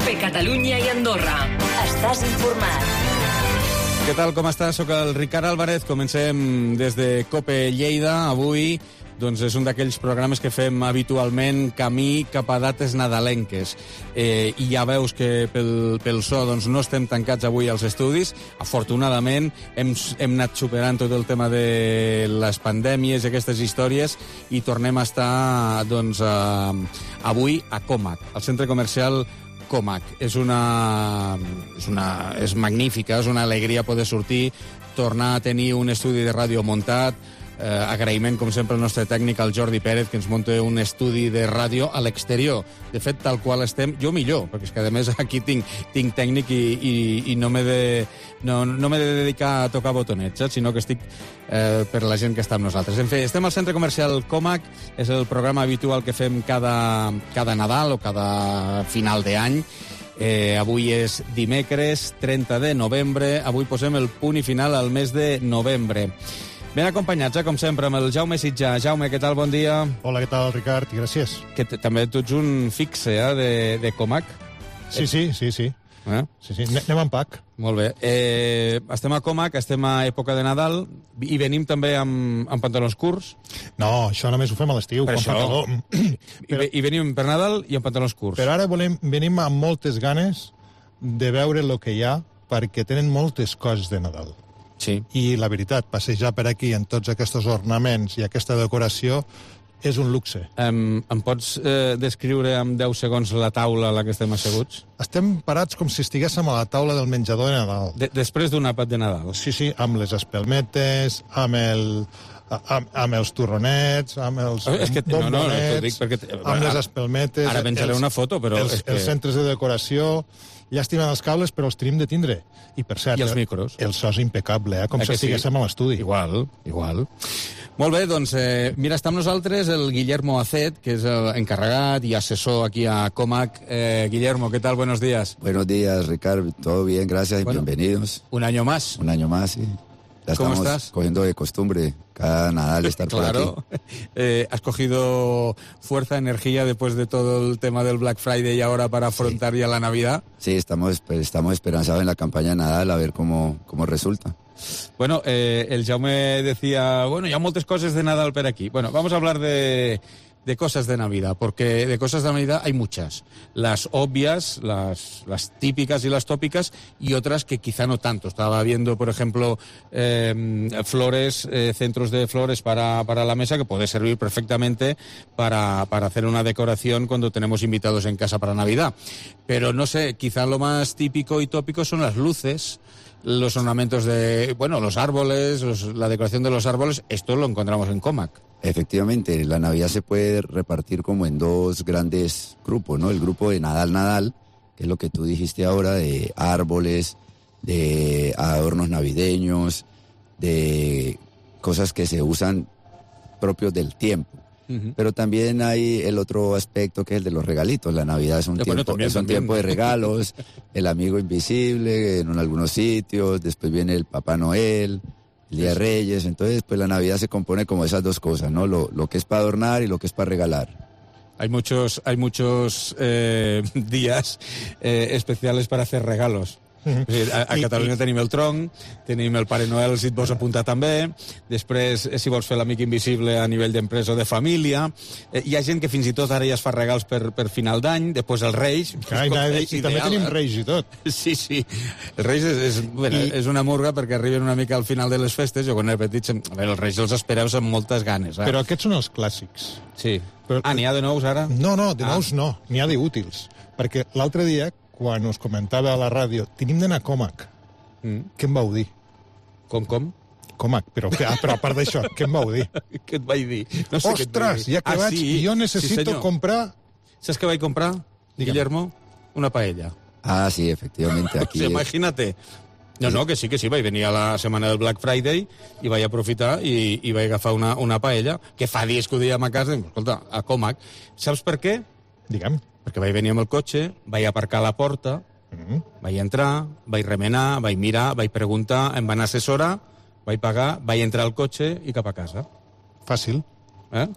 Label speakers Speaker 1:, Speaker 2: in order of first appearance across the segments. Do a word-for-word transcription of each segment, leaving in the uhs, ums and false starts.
Speaker 1: COPE Catalunya i Andorra. Estàs informat.
Speaker 2: Què tal, com estàs? Soc el Ricard Álvarez. Comencem des de COPE Lleida. Avui doncs, és un d'aquells programes que fem habitualment camí cap a dates nadalenques. Eh, I ja veus que pel, pel so doncs, no estem tancats avui als estudis. Afortunadament hem, hem anat superant tot el tema de les pandèmies i aquestes històries i tornem a estar doncs, a, avui a Comac, al centre comercial Comac. És una, és una... és magnífica, és una alegria poder sortir, tornar a tenir un estudi de ràdio muntat. Eh, agraïment, com sempre, al nostre tècnic, al Jordi Pérez, que ens munta un estudi de ràdio a l'exterior. De fet, tal qual estem, jo millor, perquè és que, a més, aquí tinc, tinc tècnic i, i, i no m'he de, no, no m'he de dedicar a tocar botonets, saps? Sinó que estic eh, per la gent que està amb nosaltres. En fi, estem al centre comercial Comac, és el programa habitual que fem cada, cada Nadal o cada final d'any. Eh, avui és dimecres, trenta de novembre. Avui posem el punt i final al mes de novembre. Ben acompanyats, eh, com sempre, amb el Jaume Sitjà. Jaume, què tal? Bon dia.
Speaker 3: Hola, què tal, Ricard? I gràcies.
Speaker 2: Que també tu ets un fixe, eh, de, de Comac.
Speaker 3: Sí, sí, sí, sí.
Speaker 2: Eh?
Speaker 3: Sí, sí. Anem en pack.
Speaker 2: Molt bé. Eh, estem a Comac, estem a època de Nadal, i venim també amb, amb pantalons curts.
Speaker 3: No, això només ho fem a l'estiu.
Speaker 2: Per
Speaker 3: quan
Speaker 2: això.
Speaker 3: fa calor.
Speaker 2: Però... I, I venim per Nadal i amb pantalons curts.
Speaker 3: Però ara volem, venim amb moltes ganes de veure el que hi ha, perquè tenen moltes coses de Nadal.
Speaker 2: Sí.
Speaker 3: I la veritat, passejar per aquí en tots aquests ornaments i aquesta decoració és un luxe.
Speaker 2: Um, em pots eh, descriure en deu segons la taula a la que estem asseguts?
Speaker 3: Estem parats com si estiguéssim a la taula del menjador de Nadal.
Speaker 2: De després d'un àpat de Nadal.
Speaker 3: Sí, sí, amb les espelmetes, amb el... Amb, amb els torronets, amb els
Speaker 2: és que,
Speaker 3: bombonets,
Speaker 2: no, no, no, t'ho dic perquè,
Speaker 3: amb les espelmetes...
Speaker 2: Ara penjaré
Speaker 3: els,
Speaker 2: una foto, però...
Speaker 3: Els,
Speaker 2: és que...
Speaker 3: els centres de decoració... Llàstima els cables, però els tenim de tindre. I, per cert,
Speaker 2: I els micros.
Speaker 3: El so és impecable, eh? Com
Speaker 2: eh
Speaker 3: si estiguéssim
Speaker 2: sí?
Speaker 3: a l'estudi.
Speaker 2: Igual, igual. Molt bé, doncs, eh, mira, està amb nosaltres el Guillermo Acet, que és encarregat i assessor aquí a Comac. Eh, Guillermo, ¿qué tal? Buenos días.
Speaker 4: Buenos días, Ricardo. Todo bien, gracias
Speaker 2: bueno,
Speaker 4: y bienvenidos.
Speaker 2: Un año más.
Speaker 4: Un año más, sí. Ya
Speaker 2: ¿Cómo
Speaker 4: estamos
Speaker 2: estás?
Speaker 4: Cogiendo de costumbre cada Nadal estar
Speaker 2: claro.
Speaker 4: por aquí.
Speaker 2: Eh, has cogido fuerza, energía después de todo el tema del Black Friday y ahora para afrontar sí. ya la Navidad.
Speaker 4: Sí, estamos, estamos esperanzados en la campaña de Nadal a ver cómo, cómo resulta.
Speaker 2: Bueno, eh, el Jaume decía, bueno, ya muchas cosas de Nadal por aquí. Bueno, vamos a hablar de... de cosas de Navidad, porque de cosas de Navidad hay muchas. Las obvias, las, las típicas y las tópicas, y otras que quizá no tanto. Estaba viendo, por ejemplo, eh, flores, eh, centros de flores para, para la mesa, que puede servir perfectamente para, para hacer una decoración cuando tenemos invitados en casa para Navidad. Pero no sé, quizá lo más típico y tópico son las luces, los ornamentos de, bueno, los árboles, los, la decoración de los árboles. Esto lo encontramos en Comac.
Speaker 4: Efectivamente, la Navidad se puede repartir como en dos grandes grupos, ¿no? El grupo de Nadal Nadal, que es lo que tú dijiste ahora, de árboles, de adornos navideños, de cosas que se usan propios del tiempo. Uh-huh. Pero también hay el otro aspecto, que es el de los regalitos. La Navidad es un,
Speaker 2: bueno,
Speaker 4: tiempo,
Speaker 2: también,
Speaker 4: es un
Speaker 2: también.
Speaker 4: tiempo de regalos, el amigo invisible en algunos sitios, después viene el Papá Noel, el Día de Reyes. Entonces, pues la Navidad se compone como esas dos cosas, ¿no? Lo, lo que es para adornar y lo que es para regalar.
Speaker 2: Hay muchos, hay muchos eh, días eh, especiales para hacer regalos. Uh-huh. A, a Catalunya I, i... tenim el tronc, tenim el Pare Noel, si et vols apuntar també, després, si vols fer l'amic invisible a nivell d'empresa o de família, eh, hi ha gent que fins i tot ara ja es fa regals per, per final d'any, després els Reis...
Speaker 3: Carai, i, i també tenim Reis i tot.
Speaker 2: Sí, sí, els Reis és, és, bueno, I... és una murga perquè arriben una mica al final de les festes. Jo quan era petit, a veure, els Reis els espereus amb moltes ganes. Eh?
Speaker 3: Però aquests són els clàssics.
Speaker 2: Sí.
Speaker 3: Però...
Speaker 2: Ah, n'hi ha de nous ara?
Speaker 3: No, no, de
Speaker 2: ah.
Speaker 3: nous no, n'hi ha d'útils. Perquè l'altre dia, quan us comentava a la ràdio, tenim d'anar a Comac. Mm. Què em vau dir?
Speaker 2: Com, com?
Speaker 3: Comac, però, però a part d'això, què em vau dir?
Speaker 2: Què et vaig dir? No sé.
Speaker 3: Ostres, ja que ah, vaig, sí? jo necessito sí, comprar...
Speaker 2: ¿Sabes qué vaig comprar, Dígame. Guillermo? Una paella.
Speaker 4: Ah, sí, efectivamente. Aquí
Speaker 2: o sea, imagínate. No, no, que sí, que sí, vaig venir a la setmana del Black Friday i vaig aprofitar i, i vaig agafar una, una paella, que fa dies que ho dèiem a casa, escolta, a Comac. Saps per què?
Speaker 3: Digue'm.
Speaker 2: Perquè vaig venir amb el cotxe, vaig aparcar a la porta, mm-hmm. vaig entrar, vaig remenar, vaig mirar, vaig preguntar, em van assessorar, vaig pagar, vaig entrar al cotxe i cap a casa.
Speaker 3: Fàcil.
Speaker 2: Eh?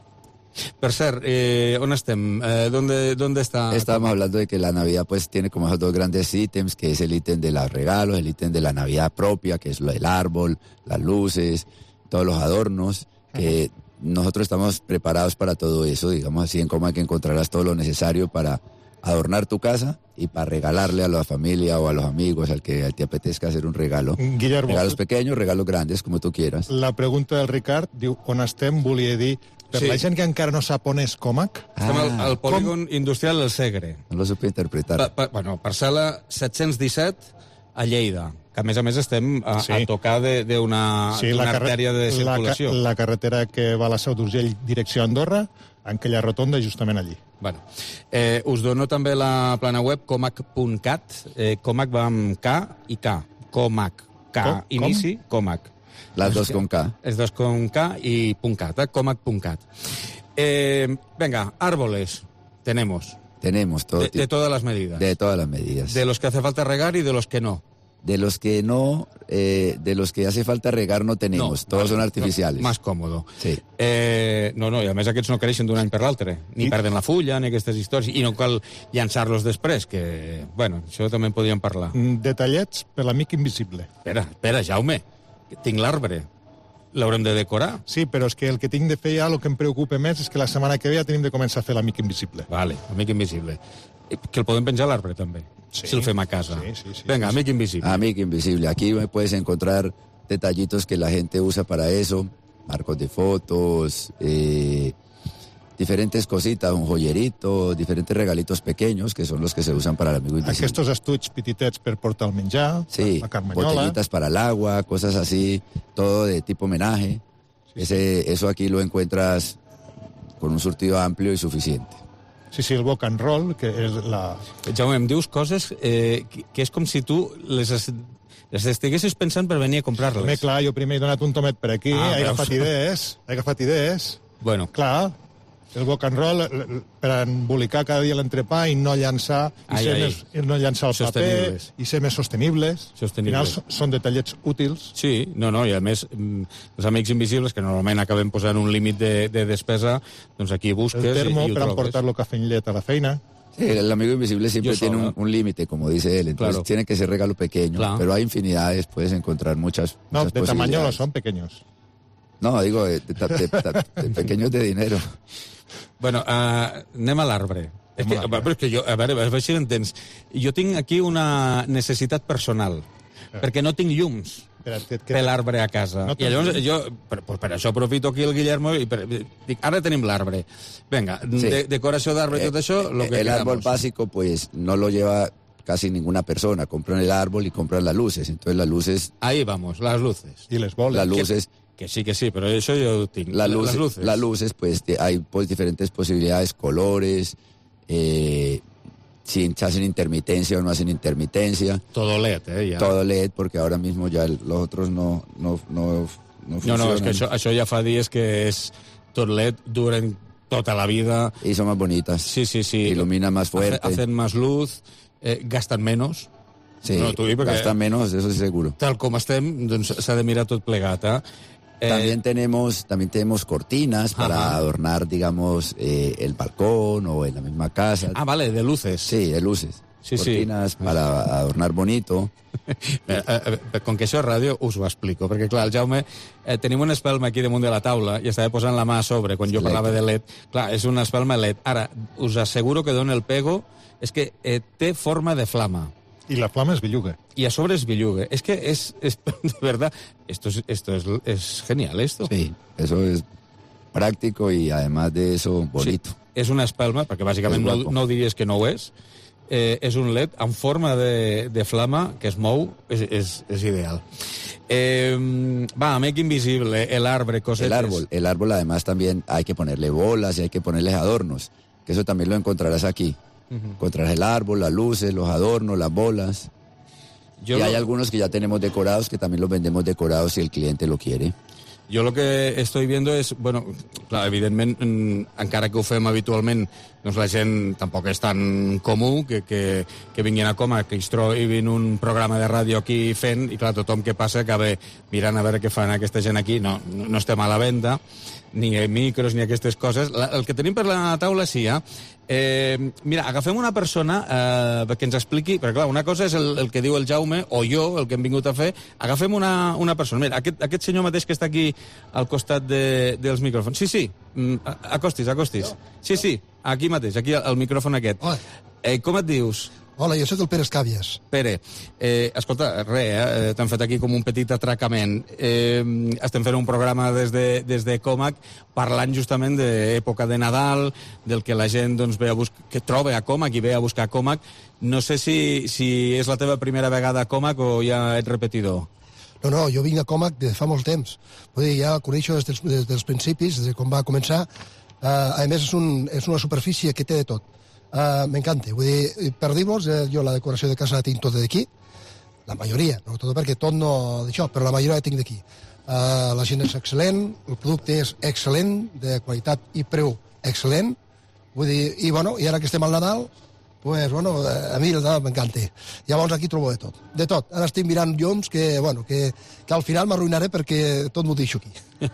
Speaker 2: Per cert, eh, on estem? Eh, ¿dónde, ¿Dónde está?
Speaker 4: Estábamos hablando de que la Navidad pues tiene como esos dos grandes ítems, que es el ítem de los regalos, el ítem de la Navidad propia, que es lo del árbol, las luces, todos los adornos, que nosotros estamos preparados para todo eso, digamos así, en Comac encontrarás todo lo necesario para adornar tu casa y para regalarle a la familia o a los amigos, al que te apetezca hacer un regalo.
Speaker 3: Guillermo,
Speaker 4: regalos pequeños, regalos grandes, como tú quieras.
Speaker 3: La pregunta del Ricard diu, on estem, volia dir, per
Speaker 2: Sí.
Speaker 3: la gent que encara no sap on és Comac,
Speaker 2: Estem al,
Speaker 4: Ah,
Speaker 2: al polígon industrial del Segre.
Speaker 4: No lo supe interpretar.
Speaker 2: Pa, pa, bueno, parcel·la set-cents disset a Lleida, que a més a més estem a,
Speaker 3: Sí.
Speaker 2: a tocar d'una
Speaker 3: sí, la, carre-
Speaker 2: artèria de
Speaker 3: la, ca-
Speaker 2: circulació.
Speaker 3: la carretera que va a la Seu d'Urgell direcció a Andorra, en aquella rotonda justament allí.
Speaker 2: Bueno, eh, us dono també la plana web comac punt cat. Eh, Comac va amb K i K. Comac. K,
Speaker 3: Com?
Speaker 2: inici, Comac.
Speaker 4: Las dos con K.
Speaker 2: És dos con K i .cat, eh? comac punt cat. Eh, venga, árboles tenemos,
Speaker 4: Tenemos todo
Speaker 2: de,
Speaker 4: tipo,
Speaker 2: de todas las medidas.
Speaker 4: de todas las medidas.
Speaker 2: De los que hace falta regar y de los que no.
Speaker 4: De los que no, eh, de los que hace falta regar no tenemos,
Speaker 2: No,
Speaker 4: todos
Speaker 2: vale,
Speaker 4: son artificiales.
Speaker 2: Más còmodo.
Speaker 4: Sí.
Speaker 2: Eh, no, no, i a més aquests no creixen d'un any per l'altre, ni
Speaker 3: I-
Speaker 2: perden la fulla, ni aquestes històries, i no cal llançar-los després, que, bueno, això també en podíem parlar.
Speaker 3: Mm, Detallets per l'amic invisible.
Speaker 2: Espera, espera, Jaume, que tinc l'arbre. L'haurem de decorar?
Speaker 3: Sí, però és que el que tinc de fer ja, el que em preocupa més és que la setmana que ve ja tenim de començar a fer l'amic invisible.
Speaker 2: Vale, amic invisible. Eh, Que el podem penjar a l'arbre, també,
Speaker 3: Sí.
Speaker 2: si el fem a casa.
Speaker 3: Sí, sí, sí.
Speaker 2: Vinga, amic invisible.
Speaker 4: Amigo invisible, aquí me puedes encontrar detallitos que la gente usa para eso, marcos de fotos, eh, diferentes cositas, un joyerito, diferentes regalitos pequeños que son los que se usan para el amigo invisible.
Speaker 3: Aquests estuig petitets per portar el menjar,
Speaker 4: Sí,
Speaker 3: la carmanyola...
Speaker 4: botellitas para el agua, cosas así, todo de tipo homenaje. Ese, eso aquí lo encuentras con un surtido amplio y suficiente.
Speaker 3: Sí, sí, el boca and roll, que és la...
Speaker 2: Jaume, em dius coses eh, que, que és com si tu les, es, les estiguessis pensant per venir a comprar-les.
Speaker 3: També, clar, jo primer he donat un tomet per aquí,
Speaker 2: Ah,
Speaker 3: he
Speaker 2: veus?
Speaker 3: agafat idees, he agafat idees.
Speaker 2: Bueno,
Speaker 3: Clar, el boca and roll l- l- per embolicar cada dia l'entrepà i no llançar, i
Speaker 2: Ai,
Speaker 3: ser
Speaker 2: ai.
Speaker 3: més, i no llançar el paper,
Speaker 2: Sostenibles.
Speaker 3: i ser més sostenibles.
Speaker 2: Sostenibles.
Speaker 3: Al final són- són detallets útils.
Speaker 2: sí, no, no, i a més, mm, els amics invisibles, que normalment acabem posant un límit de, de despesa, doncs aquí busques
Speaker 3: El termo
Speaker 2: i, i ho
Speaker 3: per
Speaker 2: trobes.
Speaker 3: emportar-lo cafè en llet a la feina.
Speaker 4: Sí, el amigo invisible siempre
Speaker 2: Yo
Speaker 4: tiene
Speaker 2: sola.
Speaker 4: un, un límite, como dice él, entonces
Speaker 2: Claro.
Speaker 4: tiene que ser regalo pequeño,
Speaker 2: Claro.
Speaker 4: pero hay infinidades, puedes encontrar muchas,
Speaker 3: No,
Speaker 4: muchas
Speaker 3: de tamaño no
Speaker 4: posibilidades.
Speaker 3: son pequeños.
Speaker 4: No, digo, de, de- de- de- de pequeños de dinero.
Speaker 2: Bueno, uh, anem a l'arbre. És que, però és que jo, a veure, a veure si l'entens. Jo tinc aquí una necessitat personal, perquè no tinc llums
Speaker 3: Espera't, que,
Speaker 2: per l'arbre a casa.
Speaker 3: No
Speaker 2: I
Speaker 3: tens
Speaker 2: llavors
Speaker 3: llums?
Speaker 2: jo, per, per, per això aprofito aquí el Guillermo i per, dic, ara tenim l'arbre. Vinga,
Speaker 4: Sí.
Speaker 2: de, decoració d'arbre i tot això, lo
Speaker 4: Eh,
Speaker 2: que
Speaker 4: el árbol
Speaker 2: queramos.
Speaker 4: básico, pues, no lo lleva casi ninguna persona. Compran el árbol y compran las luces. Entonces las luces,
Speaker 2: Ahí vamos, las luces.
Speaker 3: I les boles.
Speaker 4: las luces,
Speaker 2: Que sí, que sí, pero eso yo tinc.
Speaker 4: las luces,
Speaker 2: Las luces.
Speaker 4: las luces, pues, te- hay pues diferentes posibilidades, colores, eh, si hacen intermitencia o no hacen intermitencia.
Speaker 2: Todo L E D, eh, ja.
Speaker 4: Todo L E D, porque ahora mismo ya el- los otros no, no, no, no
Speaker 2: No,
Speaker 4: funcionan.
Speaker 2: no, és que això, això ja fa dies que és tot L E D, duren tota la vida.
Speaker 4: Y son más bonitas.
Speaker 2: Sí, sí, sí.
Speaker 4: Ilumina más fuerte.
Speaker 2: Hace- Hacen más luz, eh, gastan menos.
Speaker 4: Sí,
Speaker 2: No, t'ho dic perquè-
Speaker 4: gastan menos, eso sí seguro.
Speaker 2: Tal com estem, doncs s'ha de mirar tot plegat, eh? Eh,
Speaker 4: También tenemos, también tenemos cortinas para
Speaker 2: Ajá.
Speaker 4: adornar, digamos, eh, el balcón o en la misma casa.
Speaker 2: Ah, vale, de luces.
Speaker 4: Sí, de luces.
Speaker 2: Sí, sí.
Speaker 4: cortinas para adornar bonito.
Speaker 2: Eh, eh, eh, com que això és ràdio, us ho explico, perquè clar, el Jaume, eh, tenim una espelma aquí damunt de la taula i estava posant la mà a sobre quan jo
Speaker 4: L E D.
Speaker 2: parlava de L E D. Clar, és una espelma L E D. Ara, us asseguro que dona el pego, és que eh, té forma de flama.
Speaker 3: I la flama es belluga.
Speaker 2: Y a sobre es billugue. Es que es, es de verdad, esto es, esto es, es genial, esto.
Speaker 4: Sí, eso es práctico y además de eso, bonito.
Speaker 2: Sí, és una espelma, perquè bàsicament
Speaker 4: És
Speaker 2: no,
Speaker 4: guapo.
Speaker 2: no diries que no ho és. Eh, és un L E D en forma de, de flama que es mou, és, és, és ideal. Eh, va, amic invisible, el arbre, cosetes.
Speaker 4: El árbol, el árbol además también hay que ponerle bolas y hay que ponerles adornos, que eso también lo encontrarás aquí. Encontrarás el árbol, las luces, los adornos, las bolas.
Speaker 2: Jo
Speaker 4: y
Speaker 2: lo-
Speaker 4: hay algunos que ya tenemos decorados, que también los vendemos decorados si el cliente lo quiere.
Speaker 2: Jo el que estoy viendo és, bueno, clar, evidentment, mm, encara que ho fem habitualment, doncs la gent tampoc és tan comú que, que, que vinguin a Coma, que es trobin un programa de ràdio aquí fent, i clar, tothom que passa acaba mirant a veure què fan aquesta gent aquí. No, no, no estem a la venda. ni micros ni aquestes coses. La, el que tenim per la taula sí, eh? eh mira, agafem una persona eh, que ens expliqui, perquè clar, una cosa és el, el que diu el Jaume, o jo, el que hem vingut a fer, agafem una, una persona. Mira, aquest, aquest senyor mateix que està aquí al costat de, dels micròfons. Sí, sí, acostis, acostis. Sí, sí, aquí mateix, aquí al micròfon aquest. Eh, com et dius?
Speaker 5: Hola, jo soc el Pere Escàbies.
Speaker 2: Pere, eh, escolta, res, eh, t'hem fet aquí com un petit atracament. Eh, estem fent un programa des de, des de Comac parlant justament d'època de Nadal, del que la gent doncs, ve a buscar, que troba a Comac i ve a buscar a Comac. No sé si, si és la teva primera vegada a Comac o ja ets repetidor.
Speaker 5: No, no, jo vinc a Comac de fa molts temps. Vull dir, ja coneixo des dels, des dels principis, des de quan va començar. Uh, a més, és, un, és una superfície que té de tot. Uh, M'encanta. Vull dir, per dir-vos, eh, jo la decoració de casa la tinc tot d'aquí, la majoria, no tot perquè tot no d'això, però la majoria la tinc d'aquí. Uh, la gent és excel·lent, el producte és excel·lent, de qualitat i preu excel·lent, vull dir, i bueno, i ara que estem al Nadal, pues, bueno, a mi el Nadal m'encanta. Llavors aquí trobo de tot, de tot. Ara estic mirant llums que, bueno, que, que al final m'arruïnaré perquè tot m'ho deixo aquí.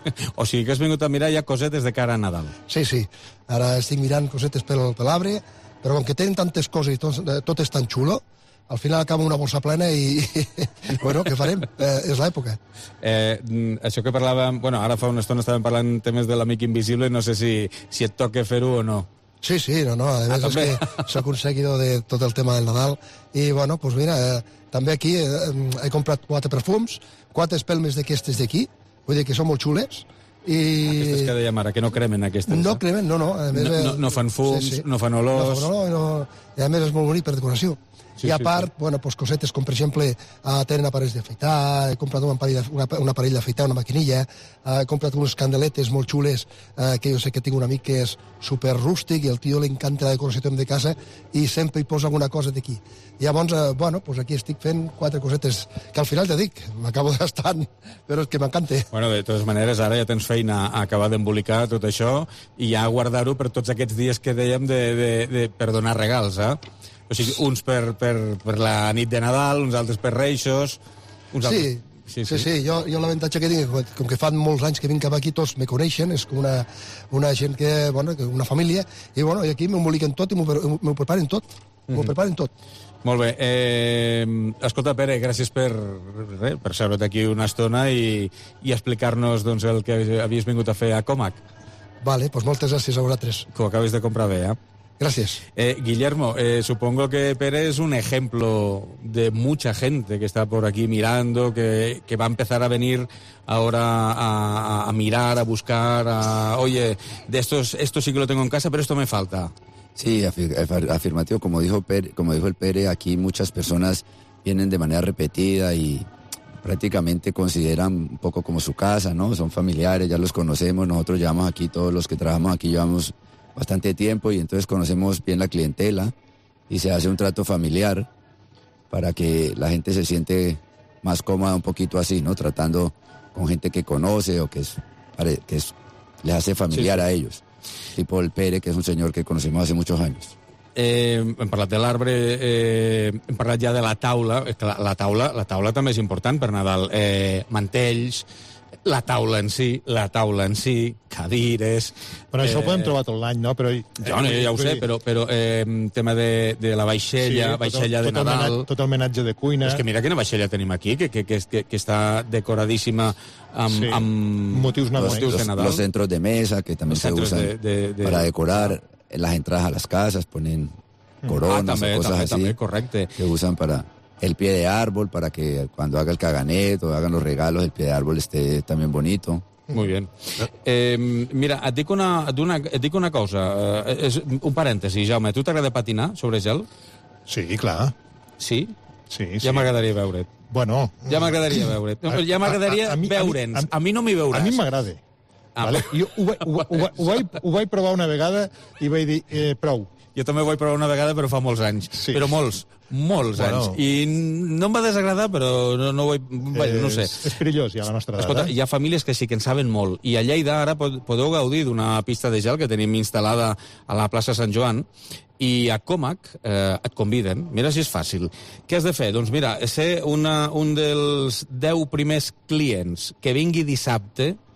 Speaker 2: O sigui que has vingut a mirar ja cosetes de cara a Nadal.
Speaker 5: Sí, sí. Ara estic mirant cosetes pel, per l'arbre, però com que tenen tantes coses i tot, tot és tan xulo, al final acaba una bolsa plena i, bueno, què farem? Eh, és l'època.
Speaker 2: Eh, això que parlàvem, bueno, ara fa una estona estàvem parlant temes de l'amic invisible, no sé si, si et toca fer-ho o no.
Speaker 5: Sí, sí, no, no, a més ah, és que soc un seguidor de tot el tema del Nadal i, bueno, doncs mira, eh, també aquí eh, he comprat quatre perfums, quatre espelmes d'aquestes d'aquí, vull dir que són molt xules, i...
Speaker 2: Aquestes que dèiem ara, que no cremen aquestes.
Speaker 5: No cremen, no, no. A més,
Speaker 2: no, no, no fan fums, sí, sí. no fan olors...
Speaker 5: No, no, no, i a més és molt bonic per decoració. Sí, I a part, sí, sí. bueno, pues cosetes com, per exemple, uh, tenen aparells d'afeitar, he comprat un aparell, una, un aparell d'afeitar, una maquinilla, uh, he comprat unes candeletes molt xules, uh, que jo sé que tinc un amic que és super rústic i el tio li encanta la decoració de casa i sempre hi posa alguna cosa d'aquí. I llavors, uh, bueno, pues aquí estic fent quatre cosetes que al final te dic, m'acabo gastant, però és que m'encanta.
Speaker 2: Bueno, de totes maneres, ara ja tens feina a acabar d'embolicar tot això i ja guardar-ho per tots aquests dies que dèiem de, de, de, per donar regals, eh? O sigui, uns per, per, per la nit de Nadal, uns altres per Reixos... Uns
Speaker 5: sí,
Speaker 2: altres... sí, sí,
Speaker 5: sí, sí. Jo, jo l'avantatge que tinc, com que fan molts anys que vinc cap aquí, tots me coneixen, és com una, una gent que, bueno, una família, i, bueno, i aquí m'emboliquen tot i m'ho preparen tot, m'ho mm-hmm. preparen tot.
Speaker 2: Molt bé. Eh, escolta, Pere, gràcies per, re, per seure't aquí una estona i, i explicar-nos doncs, el que havies vingut a fer a Comac.
Speaker 5: Vale, pues moltes gràcies a vosaltres.
Speaker 2: Que ho acabes de comprar bé, eh?
Speaker 5: Gracias.
Speaker 2: Eh, Guillermo, eh, supongo que Pere es un ejemplo de mucha gente que está por aquí mirando, que, que va a empezar a venir ahora a, a mirar, a buscar, a, oye, de estos, esto sí que lo tengo en casa, pero esto me falta.
Speaker 4: Sí, afir, afirmativo, como dijo, Pere, como dijo el Pere, aquí muchas personas vienen de manera repetida y prácticamente consideran un poco como su casa, ¿no? Son familiares, ya los conocemos, nosotros llevamos aquí, todos los que trabajamos aquí llevamos bastante tiempo y entonces conocemos bien la clientela y se hace un trato familiar para que la gente se siente más cómoda un poquito así, ¿no? Tratando con gente que conoce o que, es, que es, les hace familiar sí, sí. a ellos. Tipo el Pere, que és un senyor que conocemos hace muchos años.
Speaker 2: Eh, hem parlat de l'arbre, eh, hem parlat ja de la taula. La, la taula. La taula també és important per Nadal. Eh, mantells, la taula en si, la taula en si, cadires...
Speaker 3: Però això eh, ho podem trobar tot l'any, no? Però,
Speaker 2: jo no, ja ho sé, però, però eh, tema de, de la vaixella, sí, vaixella tot, de
Speaker 3: tot
Speaker 2: Nadal...
Speaker 3: El menatge, tot el menatge de cuina...
Speaker 2: És que mira quina vaixella tenim aquí, que, que, que, que, que està decoradíssima amb,
Speaker 3: sí.
Speaker 2: amb
Speaker 3: motius
Speaker 2: motius de Nadal.
Speaker 4: Los centros de mesa, que también se usan de, de, de, para decorar las entradas a las casas, ponen coronas ah, també, o cosas
Speaker 2: també,
Speaker 4: así,
Speaker 2: també, correcte.
Speaker 4: Que usan para... El pie de árbol, para que cuando haga el caganet o hagan los regalos, el pie de árbol esté también bonito.
Speaker 2: Muy bien. Eh, mira, et dic una, et dic una cosa. Eh, és un parèntesi, Jaume. A tu t'agrada patinar sobre gel?
Speaker 3: Sí, clar.
Speaker 2: Sí?
Speaker 3: Sí, sí.
Speaker 2: Ja m'agradaria veure't.
Speaker 3: Bueno...
Speaker 2: Ja m'agradaria veure't. Ja m'agradaria veure'ns. A mi no m'hi veuràs.
Speaker 3: A mi m'agrada. Ah, vale? Jo ho, ho, ho, ho, ho, vaig, ho vaig provar una vegada i vaig dir, eh, prou.
Speaker 2: Jo també ho vaig provar una vegada, però fa molts anys. Sí. Però molts, molts bueno. anys. I no em va desagradar, però no, no ho vaig... Bueno, no sé.
Speaker 3: És perillós, ja, la nostra edat.
Speaker 2: Escolta, hi ha famílies que sí que en saben molt. I a Lleida ara podeu gaudir d'una pista de gel que tenim instal·lada a la plaça Sant Joan, i a Comac eh, et conviden. Mira si és fàcil. Què has de fer? Doncs mira, ser una, un dels deu primers clients que vingui dissabte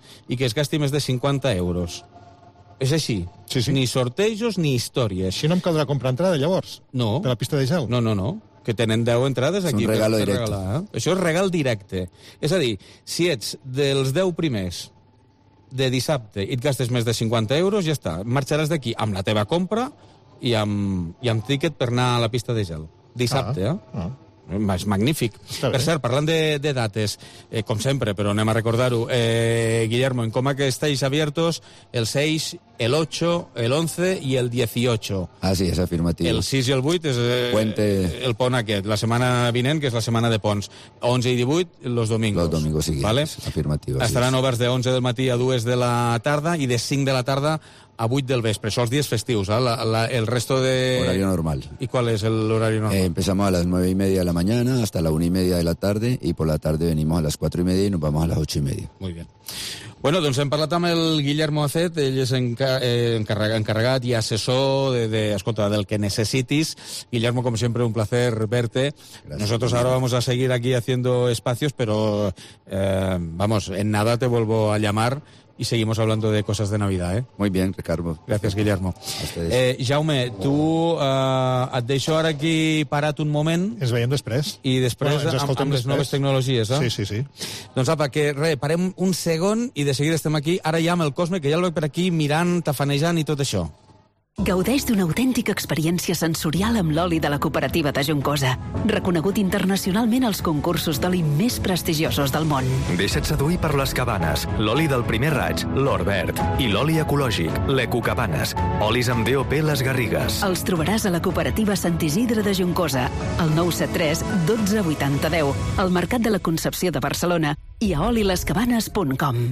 Speaker 2: i que es gasti més de cinquanta euros. És així.
Speaker 3: Sí, sí.
Speaker 2: Ni sortejos ni històries.
Speaker 3: Així no em caldrà comprar entrada, llavors?
Speaker 2: No.
Speaker 3: Per la pista de gel?
Speaker 2: No, no, no. Que tenen deu entrades aquí.
Speaker 4: És un regalo
Speaker 2: per
Speaker 4: directe.
Speaker 2: regalar, eh? Això és regal directe. És a dir, si ets dels deu primers de dissabte i et gastes més de cinquanta euros, ja està. Marxaràs d'aquí amb la teva compra i amb, i amb tíquet per anar a la pista de gel. Dissabte,
Speaker 3: ah,
Speaker 2: eh?
Speaker 3: Ah.
Speaker 2: És magnífic.
Speaker 3: Està
Speaker 2: per
Speaker 3: bé.
Speaker 2: cert, parlant de, de dates, eh, com sempre, però anem a recordar-ho, eh, Guillermo, en Comac estáis abiertos el seis, el ocho, el once y el dieciocho.
Speaker 4: Ah, sí, és afirmatiu.
Speaker 2: El sis i el vuit és eh,
Speaker 4: Puente.
Speaker 2: el pont aquest, la setmana vinent, que és la setmana de ponts. onze i divuit, los domingos.
Speaker 4: Los domingos siguientes,
Speaker 2: ¿vale?
Speaker 4: afirmatiu.
Speaker 2: Estaran oberts de onze del matí a dues de la tarda i de cinc de la tarda a vuit del vespre. Això els dies festius, ¿eh? La, la, el resto de...
Speaker 4: Horario normal.
Speaker 2: ¿Y cuál es el horario normal?
Speaker 4: Eh, empezamos a las nueve y media de la mañana hasta la una y media de la tarde y por la tarde venimos a las cuatro y media y nos vamos a las ocho y media.
Speaker 2: Muy bien. Bueno, doncs hem parlat amb el Guillermo Acet, ell és enca eh, encarregat, encarregat i assessor de, de, escolta, del que necesitis. Guillermo, como siempre, un placer verte.
Speaker 4: Gracias.
Speaker 2: Nosotros ahora vamos a seguir aquí haciendo espacios, pero eh, vamos, en nada te vuelvo a llamar y seguimos hablando de cosas de Navidad, ¿eh?
Speaker 4: Muy bien, Ricardo.
Speaker 2: Gràcies, Guillermo.
Speaker 4: A ustedes.
Speaker 2: Eh, Jaume, tu eh, et deixo ara aquí parat un moment
Speaker 3: Ens veiem després.
Speaker 2: i després
Speaker 3: Bueno, ens
Speaker 2: amb,
Speaker 3: escoltem
Speaker 2: amb les
Speaker 3: després.
Speaker 2: noves tecnologies, eh?
Speaker 3: Sí, sí, sí.
Speaker 2: Doncs apa, que res, parem un segon i de seguida estem aquí. Ara ja amb el Cosme, que ja el veig per aquí mirant, tafanejant i tot això.
Speaker 6: Gaudeix d'una autèntica experiència sensorial amb l'oli de la cooperativa de Juncosa, reconegut internacionalment als concursos d'oli més prestigiosos del món.
Speaker 7: Deixa't seduir per les Cabanes, l'oli del primer raig, l'or verd, i l'oli ecològic, l'Ecocabanes, olis amb D O P Les Garrigues.
Speaker 6: Els trobaràs a la cooperativa Sant Isidre de Juncosa, al nou set tres dotze vuitanta deu, al Mercat de la Concepció de Barcelona i a oli les cabanes punt com.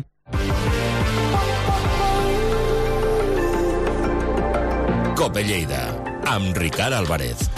Speaker 8: Cope Lleida, amb Ricard Álvarez.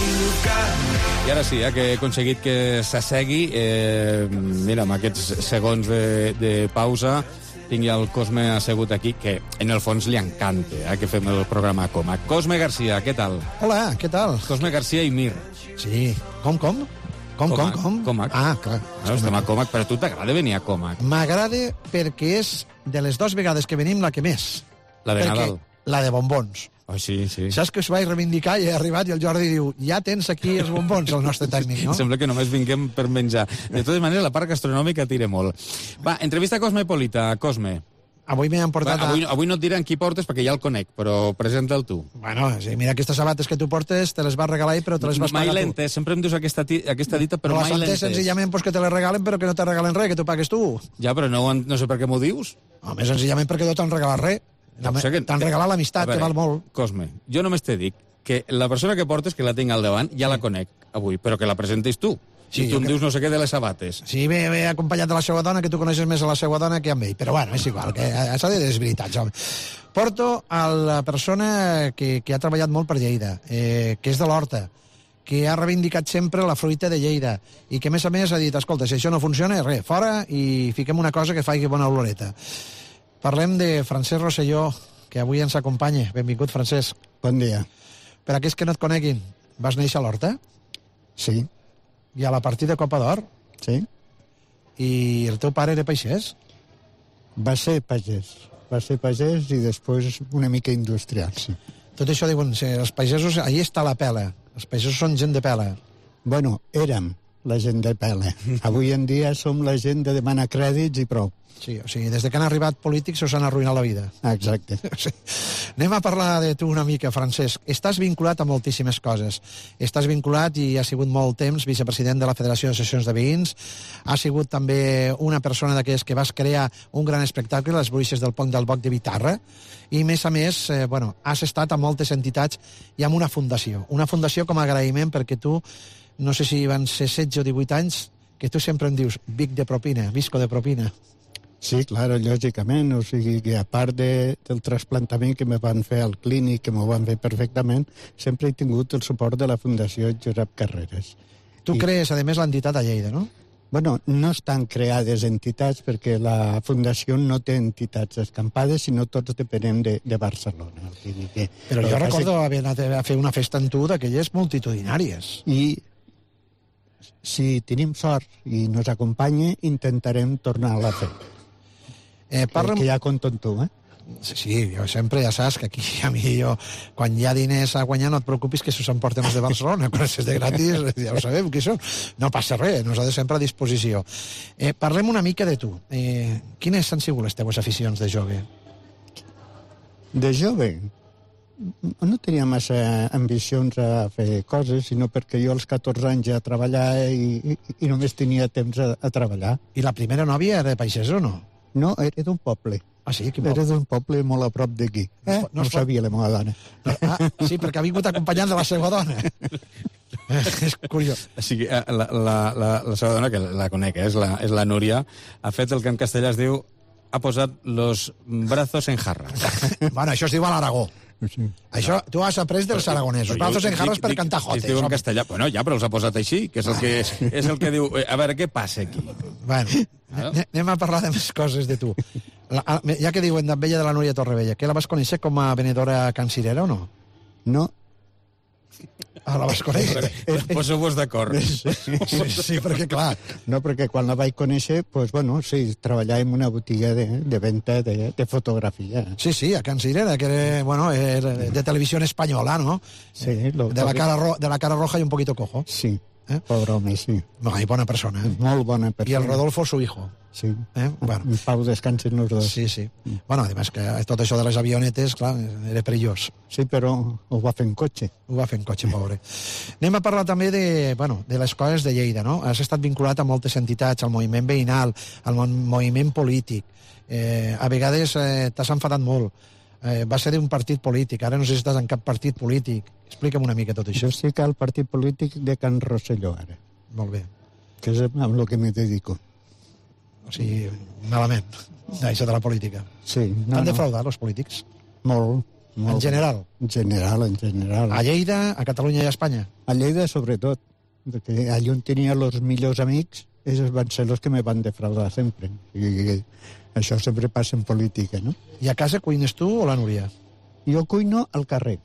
Speaker 2: I ara sí, eh, que he aconseguit que s'assegui. Eh, mira, amb aquests segons de, de pausa, tingui el Cosme assegut aquí, que en el fons li encanta eh, que fem el programa Comac. Cosme García, què tal?
Speaker 9: Hola, què tal?
Speaker 2: Cosme García i Mir.
Speaker 9: Sí. Com, com? Com, com,
Speaker 2: Comac,
Speaker 9: com?
Speaker 2: Comac.
Speaker 9: Ah, clar.
Speaker 2: No, estem a Comac, però a tu t'agrada venir a Comac.
Speaker 9: M'agrada perquè és de les dues vegades que venim la que més.
Speaker 2: La de
Speaker 9: Perquè
Speaker 2: Nadal.
Speaker 9: La de bombons.
Speaker 2: Oh, sí, sí.
Speaker 9: Saps que us vaig reivindicar i he arribat i el Jordi diu ja tens aquí els bombons, el nostre tècnic, no?
Speaker 2: Sembla que només vinguem per menjar. De totes maneres, la part gastronòmica tira molt. Va, entrevista cosmopolita. Cosme.
Speaker 9: Avui m'han portat...
Speaker 2: Va, avui,
Speaker 9: a...
Speaker 2: avui no et diran qui portes perquè ja el conec, però presenta'l tu.
Speaker 9: Bueno, sí, mira aquestes sabates que tu portes, te les vas regalar ell, però te les vas
Speaker 2: mai
Speaker 9: pagar
Speaker 2: lentes, sempre em dius aquesta, ti- aquesta dita, però
Speaker 9: tu.
Speaker 2: mai
Speaker 9: No les
Speaker 2: lentes.
Speaker 9: entès senzillament pues, que te les regalen, però que no te regalen res, que tu pagues tu.
Speaker 2: Ja, però no, ho en- no sé per què m'ho dius.
Speaker 9: Home, senzillament perquè no t'han regalat res.
Speaker 2: No, sé que-
Speaker 9: T'han regalat l'amistat,
Speaker 2: A
Speaker 9: que
Speaker 2: veure,
Speaker 9: val molt.
Speaker 2: Cosme, jo només te dic que la persona que portes, que la tinc al davant, ja la conec avui, però que la presentis tu.
Speaker 9: Sí,
Speaker 2: I tu
Speaker 9: jo
Speaker 2: em
Speaker 9: que-
Speaker 2: dius no sé què de les sabates.
Speaker 9: Sí, ve, ve acompanyat de la seva dona, que tu coneixes més a la seva dona que amb ell. Però bueno, és igual, que s'ha de dir les veritats, home. Porto a la persona que, que ha treballat molt per Lleida, eh, que és de l'Horta, que ha reivindicat sempre la fruita de Lleida i que, a més a més, ha dit, escolta, si això no funciona, res, fora i fiquem una cosa que faci bona oloreta. Parlem de Francesc Rosselló, que avui ens acompanya. Benvingut, Francesc.
Speaker 10: Bon dia.
Speaker 9: Per aquells que no et coneguin, vas néixer a l'Horta?
Speaker 10: Sí,
Speaker 9: I a la partida de Copa d'Or?
Speaker 10: sí.
Speaker 9: I el teu pare era peixers?
Speaker 10: Va ser pagès. Va ser pagès i després una mica industrial, sí.
Speaker 9: Tot això diuen, sí, els pagesos, ahí està la pela. Els pagesos són gent de pela.
Speaker 10: Bueno, érem la gent de pela. Avui en dia som la gent de demanar crèdits i prou.
Speaker 9: Sí, o sigui, des de que han arribat polítics us han arruïnat la vida.
Speaker 10: Exacte.
Speaker 9: Sí. Anem a parlar de tu una mica, Francesc. Estàs vinculat a moltíssimes coses. Estàs vinculat i ha sigut molt temps vicepresident de la Federació d'Associacions de Veïns. Has sigut també una persona d'aquelles que vas crear un gran espectacle, les Bruixes del Pont del Boc de Bitarra. I, a més a més, eh, bueno, has estat a moltes entitats i amb una fundació. Una fundació com a agraïment perquè tu, no sé si van ser setze o divuit anys, que tu sempre em dius, Vic de propina, visco de propina.
Speaker 10: Sí, claro, lògicament. O sigui que a part de, del trasplantament que me van fer al clínic, que m'ho van fer perfectament, sempre he tingut el suport de la Fundació Josep Carreras.
Speaker 9: Tu
Speaker 10: I-
Speaker 9: crees, a més, l'entitat a Lleida, no?
Speaker 10: Bueno, no estan creades entitats perquè la Fundació no té entitats escampades, sinó tots depenem de, de Barcelona. O sigui que,
Speaker 9: Però
Speaker 10: el
Speaker 9: jo
Speaker 10: que passa
Speaker 9: recordo haver anat a fer una festa amb tu d'aquelles multitudinàries.
Speaker 10: I si tenim sort i nos acompanya, intentarem tornar a la fer.
Speaker 9: Eh, parlem...
Speaker 10: Que ja compto amb tu, eh?
Speaker 9: Sí, sí, jo sempre ja saps que aquí a mi jo, quan hi ha diners a guanyar, no et preocupis que s'ho s'emporten els de Barcelona, quan és de gratis ja ho sabem qui són, no passa res, nosaltres sempre a disposició. Eh, parlem una mica de tu. Eh, quines han sigut les teves aficions de jove?
Speaker 10: De jove? No tenia massa ambicions a fer coses, sinó perquè jo als catorze anys ja treballar i, i, i només tenia temps a, a treballar.
Speaker 9: I la primera nòvia era de Paixés o no?
Speaker 10: No, era d'un poble.
Speaker 9: Ah, sí? Quin
Speaker 10: Era
Speaker 9: poble?
Speaker 10: d'un poble molt a prop d'aquí. Eh?
Speaker 9: No,
Speaker 10: No, no sabia la meva dona.
Speaker 9: No, ah, sí, perquè ha vingut acompanyant de la seva dona. És curiós.
Speaker 2: O sigui, eh, la, la, la, la seva dona, que la conec, eh, és, la, és la Núria, ha fet el que en castellà es diu ha posat los brazos en jarra.
Speaker 9: Bueno, això es diu a l'Aragó.
Speaker 10: Sí.
Speaker 9: Això tu has après dels aragonesos. Brazos en jarres per cantar jotes.
Speaker 2: Es diu en castellà. Bueno, ja, però els ha posat així, que és el que, és el que diu... A veure, què passa aquí?
Speaker 9: Bueno, anem a parlar de més coses de tu. La, ja que diuen d'Abella de la Núria Torrevella, que la vas conèixer com a venedora cancirera o no?
Speaker 10: No.
Speaker 9: Ah, la vas conèixer?
Speaker 2: Poseu-vos d'acord.
Speaker 9: Sí, sí, perquè clar...
Speaker 10: No, perquè quan la vaig conèixer, pues, bueno, sí, treballava en una botiga de, de venda de, de fotografia.
Speaker 9: Sí, sí, a Can Cirera, que era, bueno, era de televisión española, ¿no?
Speaker 10: Sí. Lo,
Speaker 9: de, la cara ro de la cara roja y un poquito cojo.
Speaker 10: Sí,
Speaker 9: ¿Eh?
Speaker 10: pobre home, sí.
Speaker 9: No, y buena persona. ¿eh?
Speaker 10: Molt bona persona.
Speaker 9: Y el Rodolfo, su hijo.
Speaker 10: Sí.
Speaker 9: Eh? Bueno.
Speaker 10: En pau descansen los dos.
Speaker 9: Sí, sí. Bueno, además que tot això de les avionetes, clar, era perillós.
Speaker 10: Sí, però ho va fer en cotxe.
Speaker 9: Ho va fer en cotxe, pobre. Anem a parlar també de, bueno, de les coses de Lleida, no? Has estat vinculat a moltes entitats, al moviment veïnal, al moviment polític. Eh, a vegades eh, t'has enfadat molt. Eh, va ser d'un partit polític, ara no sé si estàs en cap partit polític. Explica'm una mica tot això.
Speaker 10: Jo estic al partit polític de Can Rosselló, ara.
Speaker 9: Molt bé.
Speaker 10: Que és amb el que me dedico.
Speaker 9: O sigui, malament, d'això de la política.
Speaker 10: Sí. No,
Speaker 9: T'han
Speaker 10: no.
Speaker 9: defraudat, els polítics?
Speaker 10: Molt, molt.
Speaker 9: En general?
Speaker 10: En general, en general.
Speaker 9: A Lleida, a Catalunya i a Espanya?
Speaker 10: A Lleida, sobretot. Perquè allà on tenia els millors amics, ells van ser els que me van defraudar sempre. I això sempre passa en política, no?
Speaker 9: I a casa cuines tu o la Núria?
Speaker 10: Jo cuino al carrer,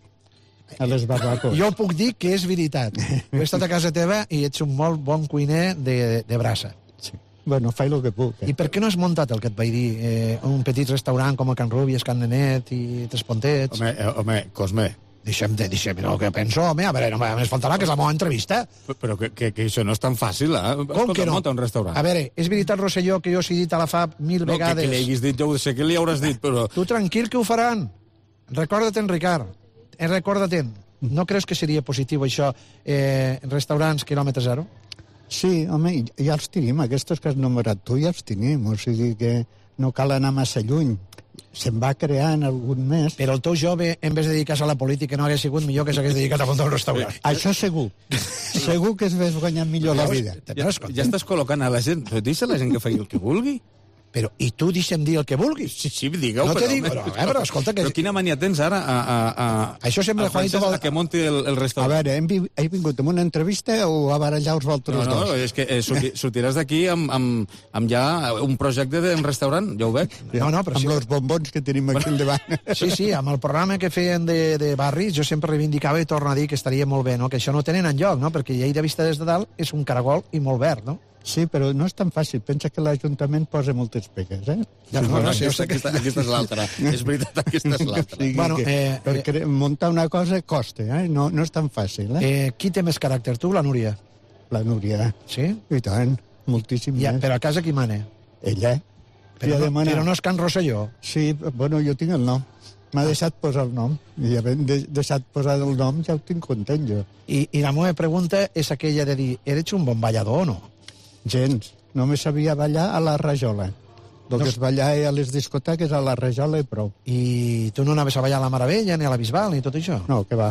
Speaker 10: a les barbacoes.
Speaker 9: Jo puc dir que és veritat. He estat a casa teva i ets un molt bon cuiner de, de brasa.
Speaker 10: Sí. Bueno, faig el que puc. Eh?
Speaker 9: I per què no has muntat el que et vaig dir? Eh, un petit restaurant com a Can Rúbies, Can Nenet i Tres Pontets?
Speaker 2: Home, eh, home, Cosme.
Speaker 9: Deixa'm de, deixa'm el que penso, home, a veure, no m'és faltarà, que és la meva entrevista.
Speaker 2: Però que, que, que això no és tan fàcil, eh?
Speaker 9: Com
Speaker 2: Escolta,
Speaker 9: que no?
Speaker 2: munta un restaurant.
Speaker 9: A veure, és veritat, Rosselló, que jo us he dit a la F A P mil
Speaker 2: no,
Speaker 9: vegades...
Speaker 2: Que, que li haguis dit, jo ho sé que li hauràs dit, però...
Speaker 9: Tu tranquil que ho faran. Recorda-te'n, Ricard. Eh, Recorda-te'n. No creus que seria positiu això, eh, restaurants quilòmetre zero?
Speaker 10: Sí, home, ja els tenim, aquests que has enumerat tu ja els tenim, o sigui que no cal anar massa lluny. Se'n va crear en algun mes.
Speaker 9: Però el teu jove, en vez de dedicar-se a la política, no hagués sigut millor que s'hagués dedicat a muntar un restaurant.
Speaker 10: Això segur. Segur que es ves guanyar millor la vida.
Speaker 2: Ja, ja estàs col·locant a la gent, però deixa la gent que faci el que vulgui.
Speaker 9: Però, i tu deixa'm dir el que vulguis.
Speaker 2: Sí, sí, digueu,
Speaker 9: no
Speaker 2: però...
Speaker 9: No te dic, però, eh, però escolta... Que...
Speaker 2: Però quina mania tens ara a... a, a
Speaker 9: Això sempre,
Speaker 2: a Juanito...
Speaker 9: Vol...
Speaker 2: A que munti el, el restaurant.
Speaker 10: A veure, hem, vi... he vingut amb una entrevista o a barallar els altres
Speaker 2: no, no,
Speaker 10: dos?
Speaker 2: No, és que eh, sortiràs d'aquí amb, amb, amb ja un projecte d'un restaurant, ja ho veig.
Speaker 10: No, no, però amb sí, els bombons que tenim aquí al davant.
Speaker 9: Sí, sí, amb el programa que feien de, de barris, jo sempre reivindicava i torno a dir que estaria molt bé, no? Que això no tenen enlloc, no? Perquè Lleida vista des de dalt és un caragol i molt verd, no?
Speaker 10: Sí, però no és tan fàcil. Pensa que l'Ajuntament posa moltes pegues, eh?
Speaker 2: Ja, no, no, sí, aquesta, aquesta, aquesta és l'altra. És veritat, aquesta és l'altra.
Speaker 10: Sí,
Speaker 9: bueno, eh,
Speaker 10: perquè eh, muntar una cosa costa, eh? No, no és tan fàcil, eh?
Speaker 9: eh? Qui té més caràcter, tu o la Núria?
Speaker 10: La Núria.
Speaker 9: Sí?
Speaker 10: I tant, moltíssim
Speaker 9: ja,
Speaker 10: més.
Speaker 9: Però a casa qui mana?
Speaker 10: Ella.
Speaker 9: Però, no, demana... però no és Can Rosselló?
Speaker 10: Sí, bueno, jo tinc el nom. M'ha deixat posar el nom. I havent de deixat posar el nom ja ho tinc content, jo.
Speaker 9: I, I la meva pregunta és aquella de dir, eres un bon ballador o no?
Speaker 10: Gens. Només sabia ballar a la rajola. El que es ballava a les discoteques a la rajola i prou.
Speaker 9: I tu no anaves a ballar a la Maravella, ni a la Bisbal, ni tot això?
Speaker 10: No, que va.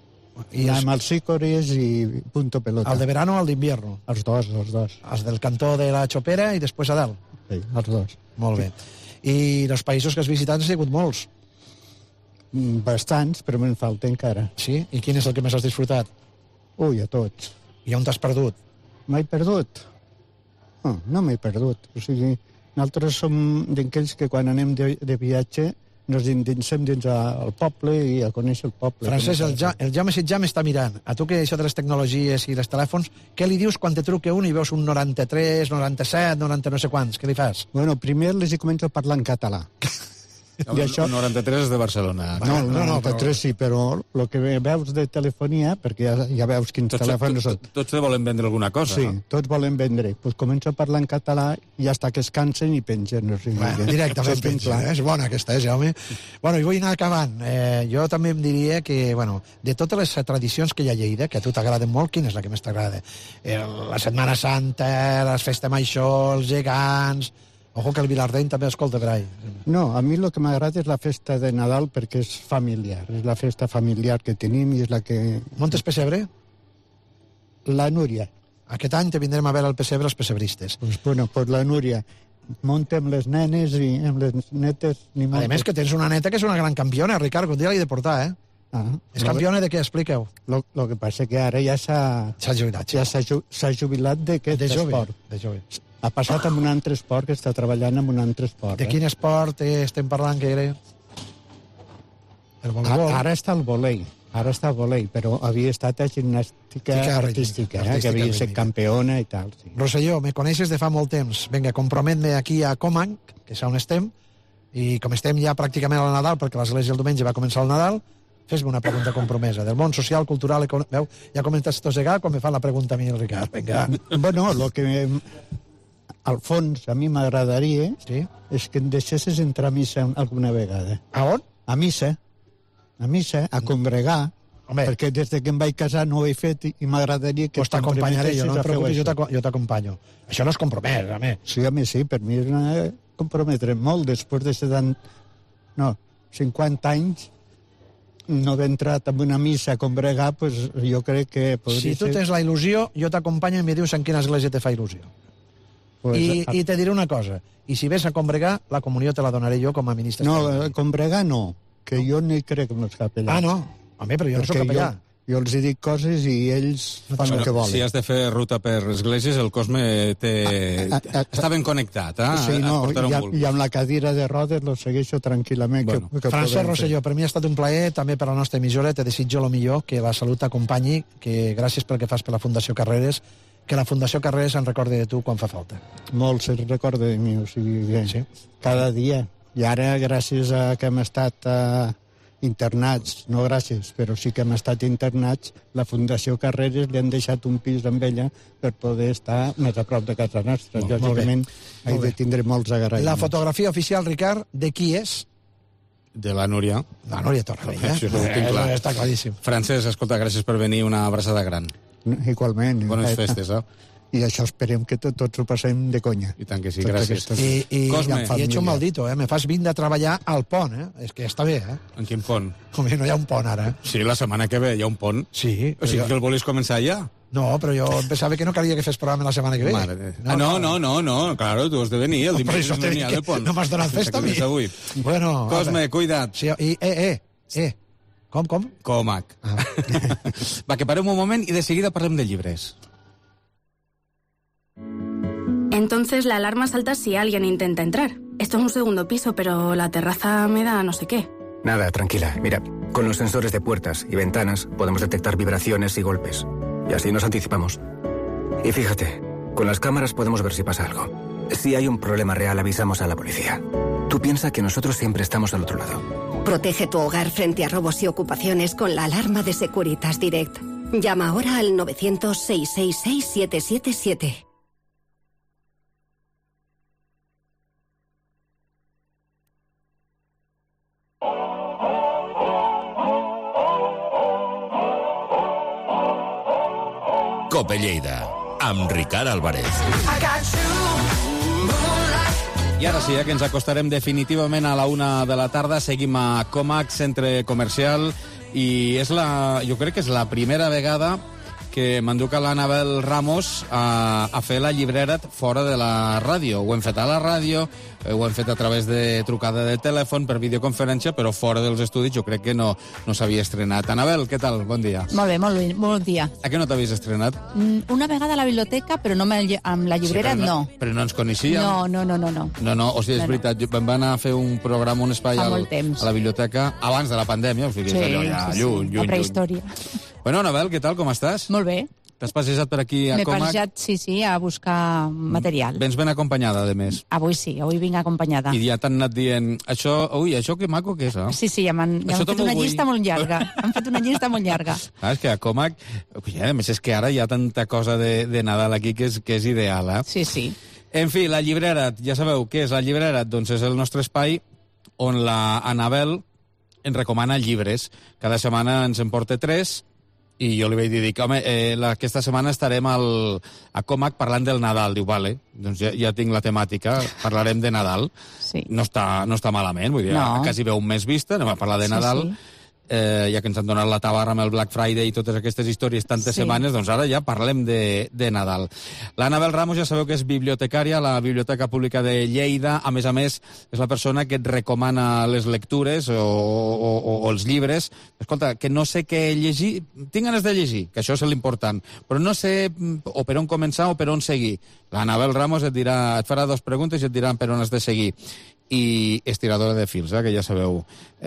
Speaker 9: I
Speaker 10: anàvem als Sícores i punto pelota.
Speaker 9: Al de verano o al d'invierno?
Speaker 10: Els dos, els dos.
Speaker 9: Els del cantó de la Xopera i després a dalt?
Speaker 10: Sí, els dos.
Speaker 9: Molt bé. I els països que has visitat han sigut molts?
Speaker 10: Bastants, però me'n falta encara.
Speaker 9: Sí? I quin és el que més has disfrutat?
Speaker 10: Ui, a tots.
Speaker 9: I on t'has perdut?
Speaker 10: M'he perdut? No, no m'he perdut. O sigui, nosaltres som d'aquells que quan anem de, de viatge nos endinsem dins el poble i a conèixer el poble.
Speaker 9: Francesc, el, ja, el Jaume Sitjà m'està mirant. A tu que això de les tecnologies i els telèfons, què li dius quan te truque un i veus un noranta-tres, noranta-set, noranta no sé quants? Què li fas?
Speaker 10: Bueno, primer les hi començo a parlar en català.
Speaker 2: El això... noranta-tres és de Barcelona.
Speaker 10: No, el noranta-tres sí, però el que veus de telefonia, perquè ja, ja veus quins tots, telèfons són.
Speaker 2: Tots, tots te volen vendre alguna cosa,
Speaker 10: sí,
Speaker 2: no?
Speaker 10: Sí, tots volen vendre. Doncs pues començo a parlar en català i hasta que es cansen i pengen. O sigui,
Speaker 9: bueno, directament pengen, eh? És bona aquesta, eh, Jaume? Bueno, i vull anar acabant. Eh, jo també em diria que, bueno, de totes les tradicions que hi ha a Lleida, que a tu t'agraden molt, quina és la que més t'agrada? Eh, la Setmana Santa, les festes majors, els gegants... Ojo que el Vilardell també escolta per ahí.
Speaker 10: No, a mi el que m'agrada és la festa de Nadal perquè és familiar. És la festa familiar que tenim i és la que...
Speaker 9: Montes pessebre?
Speaker 10: La Núria.
Speaker 9: Aquest any te vindrem a veure el pessebre els pessebristes.
Speaker 10: Pues, bueno, pues la Núria. Monta amb les nenes i amb les netes... Ni
Speaker 9: a més que tens una neta que és una gran campiona, Ricard, un dia l'he de portar, eh?
Speaker 10: Ah,
Speaker 9: és campiona de què? Expliqueu.
Speaker 10: Lo, lo que passa que ara ja s'ha...
Speaker 9: S'ha jubilat.
Speaker 10: Ja s'ha ju, jubilat d'aquest
Speaker 9: de jove,
Speaker 10: esport.
Speaker 9: De jove.
Speaker 10: Ha passat amb un altre esport, que està treballant amb un altre esport.
Speaker 9: De quin
Speaker 10: eh?
Speaker 9: esport eh, estem parlant que era? El voleibol.
Speaker 10: Ara està el volei, ara està el volei, però havia estat a gimnàstica artística, artística, eh? que havia estat campiona i tal. Sí.
Speaker 9: Rosselló, me coneixes de fa molt temps. Vinga, compromet-me aquí a Comanc, que és on estem, i com estem ja pràcticament al Nadal, perquè l'església el diumenge va començar el Nadal, fes-me una pregunta compromesa. Del món social, cultural, econòmic... Veu? Ja comentes tossegar quan me fa la pregunta a mi, el Ricard. Vinga.
Speaker 10: Bueno, lo que... Al fons, a mi m'agradaria
Speaker 9: sí?
Speaker 10: és que em deixessis entrar a missa alguna vegada.
Speaker 9: A on?
Speaker 10: A missa. A missa, a congregar. Home. Perquè des que em vaig casar no ho he fet i m'agradaria que...
Speaker 9: Pues t'acompanyaré jo, no et preocupis, jo t'acompanyo. Això no és compromès, home.
Speaker 10: Sí, home, sí, per mi és una... comprometre molt. Després de setanta... No, cinquanta anys no haver entrat en una missa a congregar, pues jo crec que...
Speaker 9: Si tu tens la il·lusió, jo t'acompanyo i em dius en quina església te fa il·lusió. Pues, I, a... I te diré una cosa, i si ves a combregar, la comunió te la donaré jo com a ministre.
Speaker 10: No, a combregar no, que jo no hi crec en els capellans.
Speaker 9: Ah, no? Home, però jo no soc capellà.
Speaker 10: Jo, jo els hi dic coses i ells fan bueno, el que volen.
Speaker 2: Si has de fer ruta per esglésies, el Cosme té... A, a, a, està ben connectat, eh?
Speaker 10: Sí, no, i, i amb la cadira de rodes lo segueixo tranquil·lament.
Speaker 2: Bueno.
Speaker 10: Que, que
Speaker 9: Francesc Rosselló, per mi ha estat un plaer, també per a la nostra emissora, te desitjo el millor, que la salut t'acompanyi, que gràcies pel que fas per la Fundació Carreres, que la Fundació Carreres en recordi de tu quan fa falta.
Speaker 10: Molt se'n recorda de mi, o sigui, bé,
Speaker 9: sí?
Speaker 10: Cada dia. I ara, gràcies a que hem estat uh, internats, no gràcies, però sí que hem estat internats, la Fundació Carreres li han deixat un pis amb ella per poder estar més a prop de casa nostra. Molt, Lògicament, he de tindre molts agraïments.
Speaker 9: La fotografia oficial, Ricard, de qui és?
Speaker 2: De la Núria.
Speaker 9: La Núria Torrevella, eh?
Speaker 2: Això eh, clar.
Speaker 9: Està claríssim.
Speaker 2: Francesc, escolta, gràcies per venir, una abraçada gran.
Speaker 10: Igualment.
Speaker 2: Bones festes, eh?
Speaker 10: I això esperem que tot, tots ho passem de conya.
Speaker 2: I tant que sí, gràcies.
Speaker 10: Aquestes...
Speaker 9: I, i,
Speaker 2: Cosme.
Speaker 9: I he hecho un maldito, eh? Me fas vint de treballar al pont, eh? És que està bé, eh?
Speaker 2: En quin pont?
Speaker 9: Com no hi ha un pont, ara.
Speaker 2: Sí, la setmana que ve hi ha un pont.
Speaker 9: Sí.
Speaker 2: O sigui jo... que el volies començar ja?
Speaker 9: No, però jo pensava que no calia que fes programa la setmana que ve.
Speaker 2: Mare de... no, ah, no, no, no, no, claro, tu has de venir, el dimecres no n'hi ha del pont.
Speaker 9: No m'has donat festa a mi.
Speaker 2: Avui.
Speaker 9: Bueno,
Speaker 2: Cosme, cuida't.
Speaker 9: Sí, i, eh, eh, eh. Com, com?
Speaker 2: Comac. Ah. Va, que parem un moment i de seguida parlem de llibres.
Speaker 11: Entonces la alarma salta si alguien intenta entrar. Esto es un segundo piso, pero la terraza me da no sé qué.
Speaker 12: Nada, tranquila. Mira, con los sensores de puertas y ventanas podemos detectar vibraciones y golpes. Y así nos anticipamos. Y fíjate, con las cámaras podemos ver si pasa algo. Si hay un problema real, avisamos a la policía. Tú piensa que nosotros siempre estamos al otro lado.
Speaker 13: Protege tu hogar frente a robos y ocupaciones con la alarma de Securitas Direct. Llama ahora al nueve cero cero, seis seis seis, siete siete siete.
Speaker 8: Cope Lleida, amb Ricard Álvarez.
Speaker 2: I ara sí, eh, que ens acostarem definitivament a la una de la tarda. Seguim a Comac, centre comercial, i és la, jo crec que és la primera vegada que m'enduc a l'Anabel Ramos a, a fer la llibrera fora de la ràdio. Ho hem fet a la ràdio, ho hem fet a través de trucada de telèfon, per videoconferència, però fora dels estudis jo crec que no, no s'havia estrenat. Anabel, què tal? Bon dia.
Speaker 14: Molt bé, molt bé, bon dia.
Speaker 2: A què no t'havies estrenat?
Speaker 14: Una vegada a la biblioteca, però no amb la llibrera,
Speaker 2: sí,
Speaker 14: no.
Speaker 2: no. Però no ens coneixíem?
Speaker 14: No, no, no, no. No,
Speaker 2: no, no o sigui, és no, veritat, no. vam anar a fer un programa, un espai al, a la biblioteca abans de la pandèmia, o sigui,
Speaker 14: sí,
Speaker 2: allò ja
Speaker 14: sí,
Speaker 2: lluny,
Speaker 14: sí.
Speaker 2: lluny,
Speaker 14: la prehistòria.
Speaker 2: Lluny. Bueno, Anabel, què tal, com estàs?
Speaker 14: Molt bé.
Speaker 2: T'has passejat per aquí a
Speaker 14: M'he
Speaker 2: Comac?
Speaker 14: M'he passejat, sí, sí, a buscar material.
Speaker 2: Vens ben acompanyada, a més.
Speaker 14: Avui sí, avui vinc acompanyada.
Speaker 2: I ja t'han anat dient, això, ui, això que maco que és, eh?
Speaker 14: Sí, sí, ja m'han ja fet una llista molt llarga. Han fet una llista molt llarga.
Speaker 2: Ah, és que a Comac, a més és que ara hi ha tanta cosa de, de Nadal aquí que és, que és ideal, eh?
Speaker 14: Sí, sí.
Speaker 2: En fi, la llibrera, ja sabeu què és la llibrera? Doncs és el nostre espai on la Anabel ens recomana llibres. Cada setmana ens en porta tres, i jo li vaig dir, dic, home, eh, la, aquesta setmana estarem al, a Comac parlant del Nadal. Diu, vale, doncs ja, ja tinc la temàtica, parlarem de Nadal.
Speaker 14: Sí.
Speaker 2: No està, no està malament, vull dir,
Speaker 14: no.
Speaker 2: quasi veu un mes vista, anem a parlar de Nadal. Sí, sí. Eh, ja que ens han donat la tabarra amb el Black Friday i totes aquestes històries tantes sí. setmanes, doncs ara ja parlem de, de Nadal. L'Anabel Ramos ja sabeu que és bibliotecària a la Biblioteca Pública de Lleida. A més a més, és la persona que et recomana les lectures o, o, o, o els llibres. Escolta, que no sé què llegir, tinc ganes de llegir, que això és l'important, però no sé o per on començar o per on seguir. L'Anabel Ramos et dirà, et farà dues preguntes i et diran per on has de seguir. I estiradora de fils, eh, que ja sabeu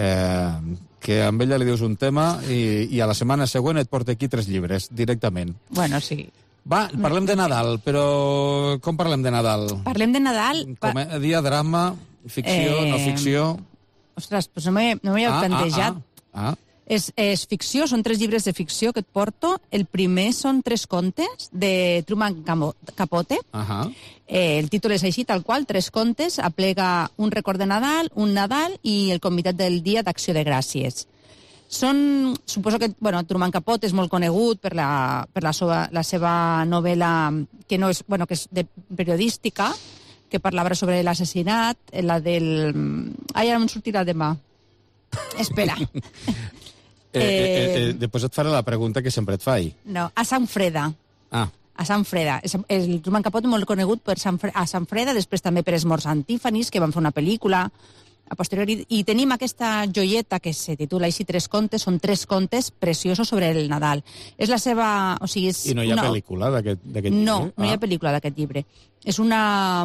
Speaker 2: eh, que amb ella li dius un tema i, i a la setmana següent et porta aquí tres llibres, directament.
Speaker 14: Bueno, sí.
Speaker 2: Va, parlem de Nadal, però com parlem de Nadal?
Speaker 14: Parlem de Nadal...
Speaker 2: Comèdia, drama, ficció, eh... no ficció...
Speaker 14: Ostres, doncs no m'he no he
Speaker 2: ah,
Speaker 14: plantejat.
Speaker 2: Ah, ah, ah.
Speaker 14: És, és ficció, són tres llibres de ficció que et porto. El primer són tres contes de Truman Capote.
Speaker 2: Uh -huh.
Speaker 14: eh, el títol és així, tal qual, tres contes, aplega un record de Nadal, un Nadal i el convidat del dia d'Acció de Gràcies. Són, suposo que, bueno, Truman Capote és molt conegut per la, per la, seva, la seva novel·la que no és, bueno, que és de periodística, que parlava sobre l'assassinat, la del... Ai, ara em sortirà demà. Espera.
Speaker 2: Eh, eh, eh, després et faré la pregunta que sempre et faig.
Speaker 14: No, a Sant Freda.
Speaker 2: Ah.
Speaker 14: A Sant Freda. El Truman Capote molt conegut per Sant Freda, a Sant Freda, després també per Esmorz Antífanis, que van fer una pel·lícula a posteriori. I tenim aquesta joieta que se titula així Tres contes, són tres contes preciosos sobre el Nadal. És la seva... O sigui, és
Speaker 2: I no hi ha
Speaker 14: una...
Speaker 2: pel·lícula d'aquest llibre?
Speaker 14: No, no ah. hi ha pel·lícula d'aquest llibre. És una...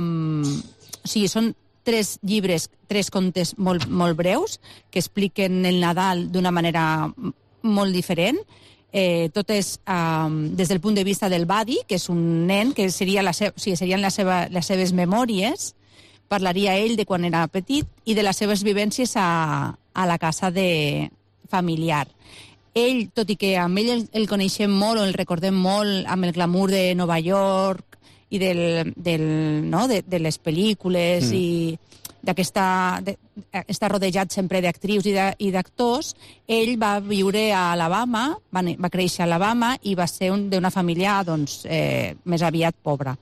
Speaker 14: O sigui, són tres llibres, tres contes molt, molt breus, que expliquen el Nadal d'una manera molt diferent. Eh, tot és um, des del punt de vista del Buddy, que és un nen, que seria la se- o sigui, serien la seva, les seves memòries, parlaria ell de quan era petit, i de les seves vivències a, a la casa de familiar. Ell, tot i que amb ell el, el coneixem molt, o el recordem molt amb el glamour de Nova York, i del, del, no? de, de les pel·lícules mm. i d'aquesta... De, està rodejat sempre d'actrius i d'actors. Ell va viure a Alabama, va, va créixer a Alabama i va ser d'una família doncs, eh, més aviat pobra.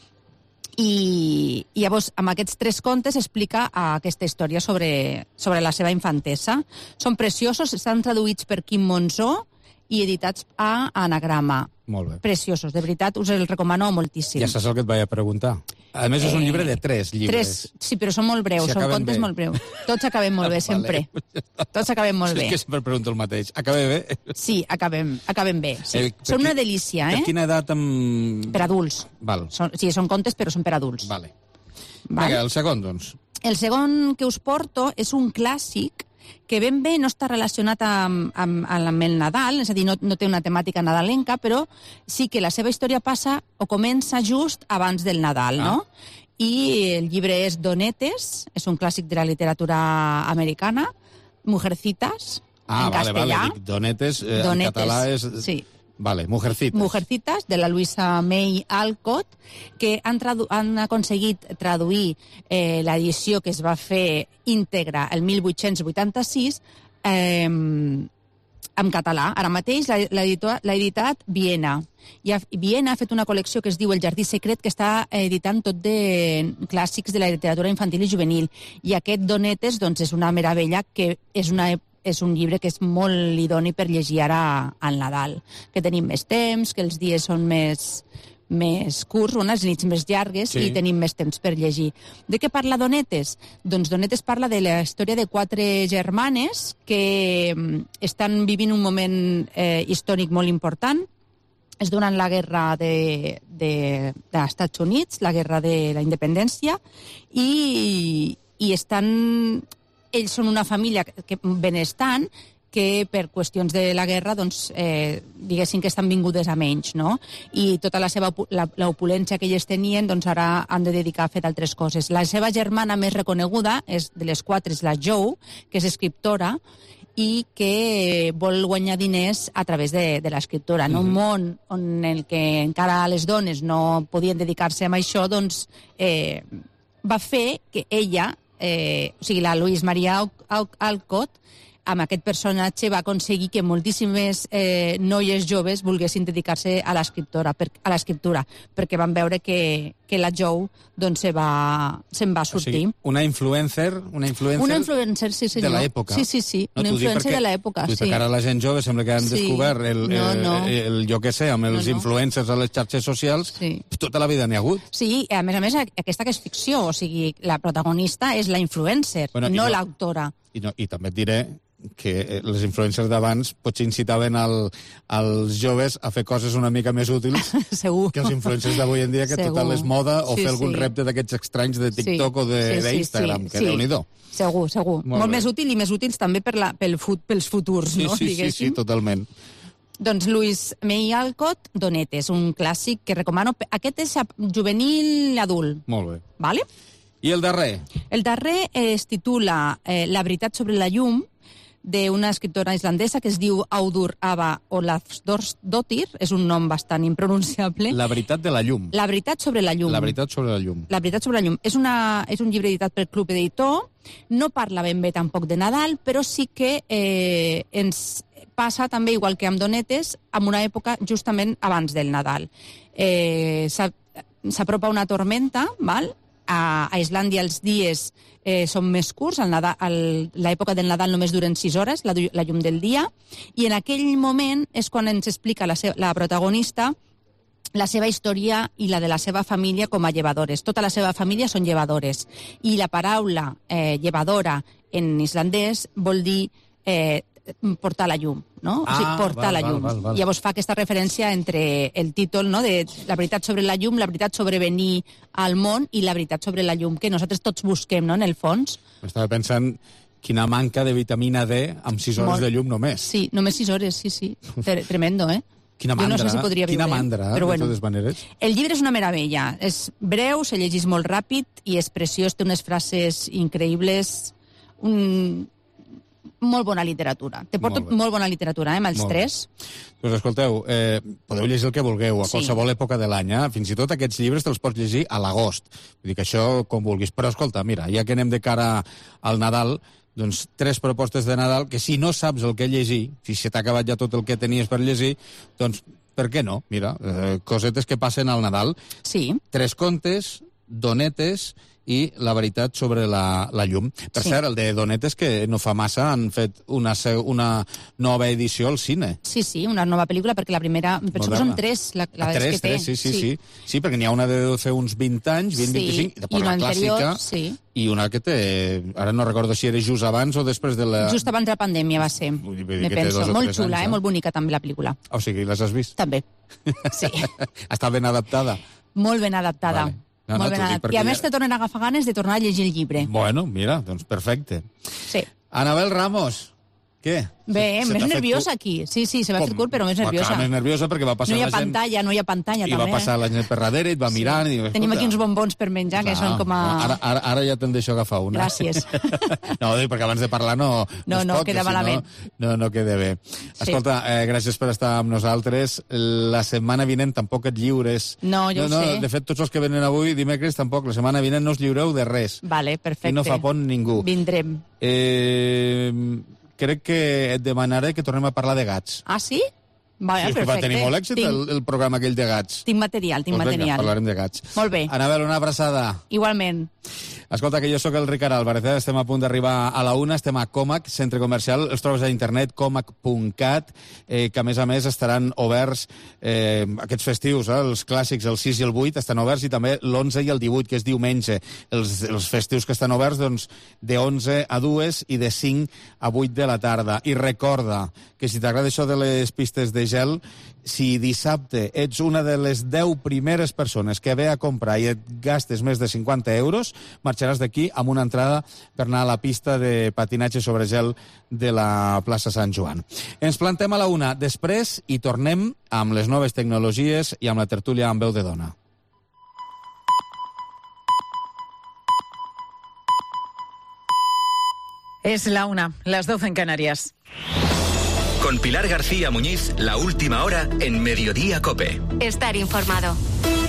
Speaker 14: I, i llavors, amb aquests tres contes explica aquesta història sobre, sobre la seva infantesa. Són preciosos, estan traduïts per Quim Monzó i editats a Anagrama.
Speaker 2: Molt bé.
Speaker 14: Preciosos, de veritat, us els recomano moltíssim.
Speaker 2: Ja saps el que et vaig a preguntar. A més, és un llibre de tres llibres.
Speaker 14: Tres, sí, però són molt breus,
Speaker 2: Si
Speaker 14: són
Speaker 2: acaben
Speaker 14: contes
Speaker 2: bé.
Speaker 14: molt breus. Tots acabem molt bé, sempre. Tots acabem molt bé.
Speaker 2: És que sempre pregunto el mateix. Acabem bé?
Speaker 14: Sí, acabem, acabem bé. Sí.
Speaker 2: Eh, per
Speaker 14: són
Speaker 2: qui-
Speaker 14: una delícia, eh?
Speaker 2: Per quina edat amb...
Speaker 14: Per adults.
Speaker 2: Val.
Speaker 14: Són, sí, són contes, però són per adults.
Speaker 2: Vale.
Speaker 14: Val?
Speaker 2: Vinga, el segon, doncs.
Speaker 14: El segon que us porto és un clàssic que ben bé no està relacionat amb, amb, amb el Nadal, és a dir, no, no té una temàtica nadalenca, però sí que la seva història passa o comença just abans del Nadal, ah. no? I el llibre és Donetes, és un clàssic de la literatura americana, Mujercitas,
Speaker 2: Ah,
Speaker 14: en
Speaker 2: vale,
Speaker 14: castellà.
Speaker 2: vale. Dic, Donetes, eh,
Speaker 14: Donetes,
Speaker 2: en català és...
Speaker 14: sí.
Speaker 2: Vale, Mujercitas.
Speaker 14: Mujercitas, de la Luisa May Alcott, que han, tradu han aconseguit traduir eh, l'edició que es va fer íntegra el mil vuit-cents vuitanta-sis eh, en català. Ara mateix l'ha editat Viena. I a, Viena ha fet una col·lecció que es diu El jardí secret, que està editant tot de clàssics de la literatura infantil i juvenil. I aquest Donetes doncs, és una meravella, que és una és un llibre que és molt idoni per llegir ara al Nadal, que tenim més temps, que els dies són més, més curts, unes nits més llargues, sí. I tenim més temps per llegir. De què parla Donetes? Doncs Donetes parla de la història de quatre germanes que estan vivint un moment eh, històric molt important. És durant la guerra de, de, dels Estats Units, la guerra de la independència, i, i estan... Ells són una família que, benestant que per qüestions de la guerra, doncs, eh, diguéssim que estan vingudes a menys, no? I tota la seva l'opulència que ells tenien, doncs ara han de dedicar a fer altres coses. La seva germana més reconeguda, és de les quatre, és la Jo, que és escriptora, i que vol guanyar diners a través de, de l'escriptura. En un món on el que encara les dones no podien dedicar-se a això, doncs eh, va fer que ella, eh, o sigui, la Louise Maria Alcott, amb aquest personatge va aconseguir que moltíssimes eh, noies joves volguessin dedicar-se a l'escriptura, per, a l'escriptura, perquè van veure que, que la Jo doncs, se va, se'n va sortir.
Speaker 2: O sigui, una influencer, una influencer,
Speaker 14: una influencer sí, senyor.
Speaker 2: De l'època.
Speaker 14: Sí, sí, sí,
Speaker 2: no,
Speaker 14: una influencer de l'època. Sí.
Speaker 2: Perquè ara la gent jove sembla que han
Speaker 14: sí.
Speaker 2: descobert el,
Speaker 14: no, no.
Speaker 2: El, el, el, jo què sé, amb els no, no. influencers a les xarxes socials, sí. Tota la vida n'hi ha hagut.
Speaker 14: Sí, a més a més, aquesta que és ficció, o sigui, la protagonista és la influencer, bueno, no, no l'autora.
Speaker 2: I, no, I també et diré que les influencers d'abans potser incitaven al, als joves a fer coses una mica més útils
Speaker 14: Segur.
Speaker 2: Que els influencers d'avui en dia, que
Speaker 14: Segur.
Speaker 2: Total és moda, o
Speaker 14: sí,
Speaker 2: fer algun
Speaker 14: sí.
Speaker 2: repte d'aquests estranys de TikTok sí. O d'Instagram, sí, sí, sí. Que sí. Déu-n'hi-do.
Speaker 14: Segur, segur. Molt, Molt més útil i més útils també per la, pel fut, pels futurs,
Speaker 2: sí,
Speaker 14: no?
Speaker 2: Sí, sí, sí, totalment.
Speaker 14: Doncs Louise May Alcott, Donetes, un clàssic que recomano. Aquest és juvenil adult.
Speaker 2: Molt bé.
Speaker 14: Vale?
Speaker 2: I el darrer?
Speaker 14: El darrer es titula eh, La veritat sobre la llum, d'una escriptora islandesa que es diu Auður Ava Ólafsdóttir, és un nom bastant impronunciable.
Speaker 2: La veritat de la llum.
Speaker 14: La veritat sobre la llum.
Speaker 2: La veritat sobre la llum.
Speaker 14: La veritat sobre la llum. És, una, és un llibre editat pel Club Editor, no parla ben bé tampoc de Nadal, però sí que eh, ens passa també, igual que amb Donetes, en una època justament abans del Nadal. Eh, s'apropa una tormenta, val? A, a Islàndia els dies eh, són més curts, l'època del Nadal només duren sis hores, la, la llum del dia, i en aquell moment és quan ens explica la, seva, la protagonista la seva història i la de la seva família com a llevadores. Tota la seva família són llevadores. I la paraula eh, llevadora en islandès vol dir eh, portar la llum, no? Ah, o sigui, portar val, la llum. Val, val, val. Llavors fa aquesta referència entre el títol, no?, de la veritat sobre la llum, la veritat sobre venir al món i la veritat sobre la llum, que nosaltres tots busquem, no?, en el fons.
Speaker 2: Estava pensant quina manca de vitamina D amb sis hores Molt. De llum només.
Speaker 14: Sí, només sis hores, sí, sí. Tremendo, eh?
Speaker 2: Quina mandra,
Speaker 14: jo no sé si podria viure,
Speaker 2: quina mandra,
Speaker 14: però bueno.
Speaker 2: De totes maneres.
Speaker 14: El llibre és una meravella. És breu, se llegeix molt ràpid i és preciós, té unes frases increïbles, un... molt bona literatura. Te porto molt, molt bona literatura, eh, amb els molt tres.
Speaker 2: Doncs escolteu, eh, podeu llegir el que vulgueu a qualsevol sí. Època de l'any, eh? Fins i tot aquests llibres te'ls pots llegir a l'agost. Vull dir que això com vulguis. Però escolta, mira, ja que anem de cara al Nadal, doncs tres propostes de Nadal que si no saps el que llegir, si se t'ha acabat ja tot el que tenies per llegir, doncs per què no? Mira, eh, cosetes que passen al Nadal.
Speaker 14: Sí.
Speaker 2: Tres contes, Donetes i la veritat sobre la, la llum. Per sí. Cert, el de Donetes, que no fa massa han fet una, una nova edició al cine.
Speaker 14: Sí, sí, una nova pel·lícula, perquè la primera... Penso que són tres, la, la
Speaker 2: tres,
Speaker 14: que té.
Speaker 2: Tres, sí, sí, sí. Sí, sí perquè n'hi ha una de fer uns vint anys, vint,
Speaker 14: sí.
Speaker 2: vint-i-cinc, i després
Speaker 14: I
Speaker 2: la
Speaker 14: anterior,
Speaker 2: clàssica,
Speaker 14: sí.
Speaker 2: I una que té... Ara no recordo si era just abans o després de la...
Speaker 14: Just abans de la pandèmia va ser, me penso. Molt xula, anys, eh? Molt bonica també la pel·lícula.
Speaker 2: O sigui, les has vist?
Speaker 14: També, sí.
Speaker 2: Està ben adaptada?
Speaker 14: Molt ben adaptada. Vale. No, Molt no, ben I a més ja... te tornen a agafar ganes de tornar a llegir el llibre.
Speaker 2: Bueno, mira, doncs perfecte.
Speaker 14: Sí.
Speaker 2: Anabel Ramos, què?
Speaker 14: Bé, se, més se nerviosa tu... aquí. Sí, sí, se va fer curt, però més nerviosa.
Speaker 2: Clar, més nerviosa perquè va passar
Speaker 14: no hi ha
Speaker 2: la gent...
Speaker 14: pantalla, no hi ha pantalla,
Speaker 2: I
Speaker 14: també.
Speaker 2: I va passar la gent per darrere, i et va sí. mirant... I...
Speaker 14: Tenim aquí uns bombons per menjar, clar, que són com a...
Speaker 2: Ara, ara, ara ja te'n deixo agafar una.
Speaker 14: Gràcies.
Speaker 2: No, dic, perquè abans de parlar no...
Speaker 14: No, no, no pot, queda malament.
Speaker 2: No, no, no queda bé. Sí. Escolta, eh, gràcies per estar amb nosaltres. La setmana vinent tampoc et lliures.
Speaker 14: No, jo
Speaker 2: no, no,
Speaker 14: ho sé.
Speaker 2: De fet, tots els que venen avui, dimecres, tampoc. La setmana vinent no us lliureu de res.
Speaker 14: Vale, perfecte.
Speaker 2: I no fa pont ningú.
Speaker 14: Vindrem.
Speaker 2: Eh... Crec que et demanaré que tornem a parlar de gats.
Speaker 14: Ah, sí? Vale,
Speaker 2: sí, és que va tenir molt èxit tinc... el, el programa aquell de gats.
Speaker 14: Tinc material, tinc
Speaker 2: pues
Speaker 14: material.
Speaker 2: Vinga, parlarem de gats.
Speaker 14: Molt bé.
Speaker 2: Anabel, una abraçada.
Speaker 14: Igualment.
Speaker 2: Escolta, que jo sóc el Ricard Álvarez, eh? Estem a punt d'arribar a la una, estem a Comac, centre comercial, els trobes a internet, comac punt cat, eh, que a més a més estaran oberts eh, aquests festius, eh? Els clàssics, el sis i el vuit, estan oberts, i també l'onze i el divuit, que és diumenge. Els, els festius que estan oberts, doncs, de onze a dues i de cinc a vuit de la tarda. I recorda que si t'agrada això de les pistes de gel, si dissabte ets una de les deu primeres persones que ve a comprar i et gastes més de cinquanta euros, marxaràs d'aquí amb una entrada per anar a la pista de patinatge sobre gel de la plaça Sant Joan. Ens plantem a la una. Després hi tornem amb les noves tecnologies i amb la tertúlia amb veu de dona.
Speaker 15: Es la una, las doce en Canarias.
Speaker 7: Con Pilar García Muñiz, la última hora en Mediodía COPE.
Speaker 16: Estar informado.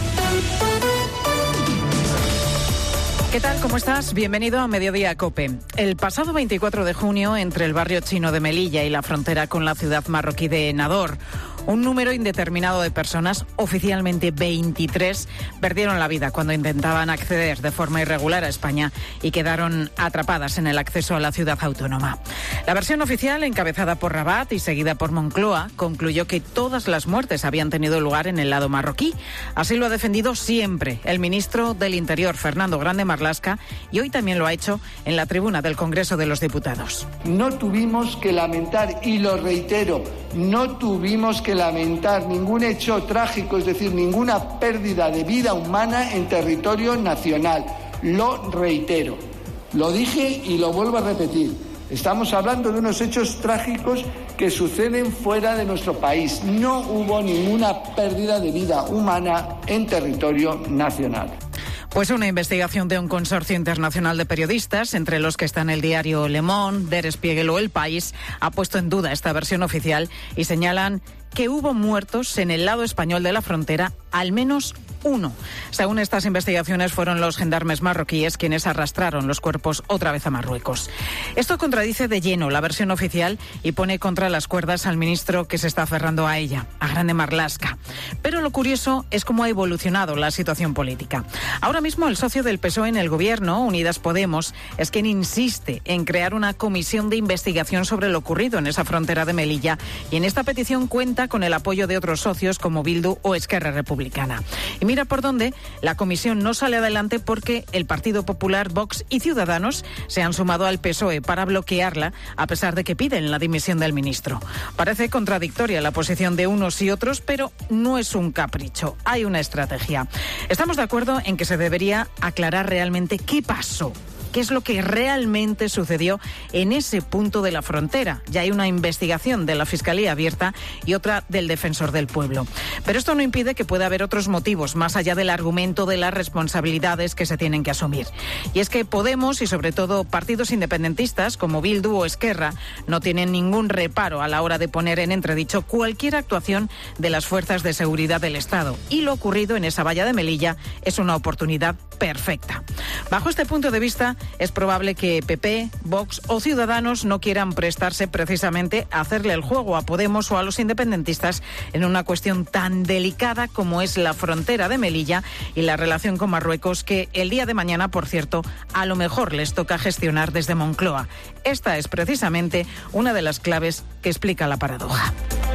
Speaker 15: ¿Qué tal? ¿Cómo estás? Bienvenido a Mediodía COPE. El pasado veinticuatro de junio, entre el barrio chino de Melilla y la frontera con la ciudad marroquí de Nador, un número indeterminado de personas, oficialmente veintitrés, perdieron la vida cuando intentaban acceder de forma irregular a España y quedaron atrapadas en el acceso a la ciudad autónoma. La versión oficial, encabezada por Rabat y seguida por Moncloa, concluyó que todas las muertes habían tenido lugar en el lado marroquí. Así lo ha defendido siempre el ministro del Interior, Fernando Grande Marlaska, y hoy también lo ha hecho en la tribuna del Congreso de los Diputados.
Speaker 17: No tuvimos que lamentar, y lo reitero, no tuvimos que lamentar ningún hecho trágico, es decir, ninguna pérdida de vida humana en territorio nacional. Lo reitero, lo dije y lo vuelvo a repetir. Estamos hablando de unos hechos trágicos que suceden fuera de nuestro país. No hubo ninguna pérdida de vida humana en territorio nacional.
Speaker 15: Pues una investigación de un consorcio internacional de periodistas, entre los que están el diario Le Monde, Der Spiegel o El País, ha puesto en duda esta versión oficial y señalan que hubo muertos en el lado español de la frontera, al menos uno. Según estas investigaciones, fueron los gendarmes marroquíes quienes arrastraron los cuerpos otra vez a Marruecos. Esto contradice de lleno la versión oficial y pone contra las cuerdas al ministro que se está aferrando a ella, a Grande Marlaska. Pero lo curioso es cómo ha evolucionado la situación política. Ahora mismo el socio del P S O E en el gobierno, Unidas Podemos, es quien insiste en crear una comisión de investigación sobre lo ocurrido en esa frontera de Melilla, y en esta petición cuenta con el apoyo de otros socios como Bildu o Esquerra Republicana. Y mira por dónde, la comisión no sale adelante porque el Partido Popular, Vox y Ciudadanos se han sumado al P S O E para bloquearla, a pesar de que piden la dimisión del ministro. Parece contradictoria la posición de unos y otros, pero no es un capricho, hay una estrategia. Estamos de acuerdo en que se debería aclarar realmente qué pasó. ¿Qué es lo que realmente sucedió en ese punto de la frontera? Ya hay una investigación de la Fiscalía abierta y otra del Defensor del Pueblo. Pero esto no impide que pueda haber otros motivos, más allá del argumento de las responsabilidades que se tienen que asumir. Y es que Podemos y sobre todo partidos independentistas como Bildu o Esquerra no tienen ningún reparo a la hora de poner en entredicho cualquier actuación de las fuerzas de seguridad del Estado. Y lo ocurrido en esa valla de Melilla es una oportunidad perfecta. Bajo este punto de vista, es probable que P P, Vox o Ciudadanos no quieran prestarse precisamente a hacerle el juego a Podemos o a los independentistas en una cuestión tan delicada como es la frontera de Melilla y la relación con Marruecos, que el día de mañana, por cierto, a lo mejor les toca gestionar desde Moncloa. Esta es precisamente una de las claves que explica la paradoja.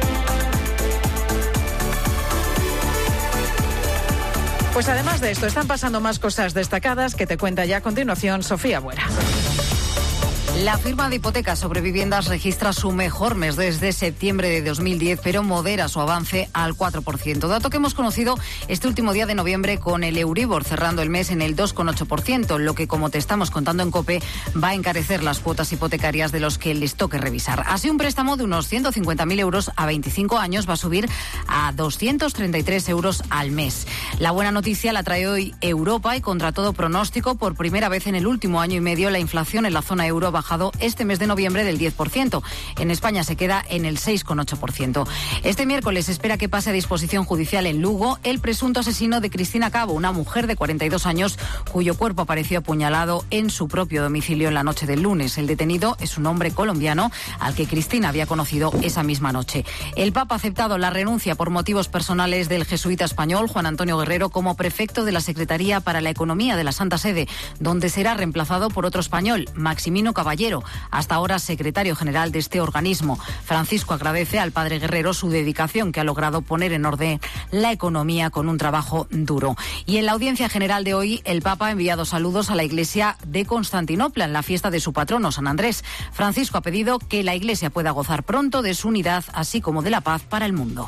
Speaker 15: Pues además de esto, están pasando más cosas destacadas que te cuenta ya a continuación Sofía Buera.
Speaker 18: La firma de hipotecas sobre viviendas registra su mejor mes desde septiembre de dos mil diez, pero modera su avance al cuatro por ciento. Dato que hemos conocido este último día de noviembre con el Euribor cerrando el mes en el dos coma ocho por ciento, lo que, como te estamos contando en COPE, va a encarecer las cuotas hipotecarias de los que les toque revisar. Así, un préstamo de unos ciento cincuenta mil euros a veinticinco años va a subir a doscientos treinta y tres euros al mes. La buena noticia la trae hoy Europa y, contra todo pronóstico, por primera vez en el último año y medio la inflación en la zona euro baja bajado este mes de noviembre del diez por ciento. En España se queda en el seis coma ocho por ciento. Este miércoles se espera que pase a disposición judicial en Lugo el presunto asesino de Cristina Cabo, una mujer de cuarenta y dos años cuyo cuerpo apareció apuñalado en su propio domicilio en la noche del lunes. El detenido es un hombre colombiano al que Cristina había conocido esa misma noche. El Papa ha aceptado la renuncia por motivos personales del jesuita español Juan Antonio Guerrero como prefecto de la Secretaría para la Economía de la Santa Sede, donde será reemplazado por otro español, Maximino Caballero, hasta ahora secretario general de este organismo. Francisco agradece al padre Guerrero su dedicación, que ha logrado poner en orden la economía con un trabajo duro. Y en la audiencia general de hoy, el Papa ha enviado saludos a la Iglesia de Constantinopla en la fiesta de su patrono, San Andrés. Francisco ha pedido que la Iglesia pueda gozar pronto de su unidad, así como de la paz para el mundo.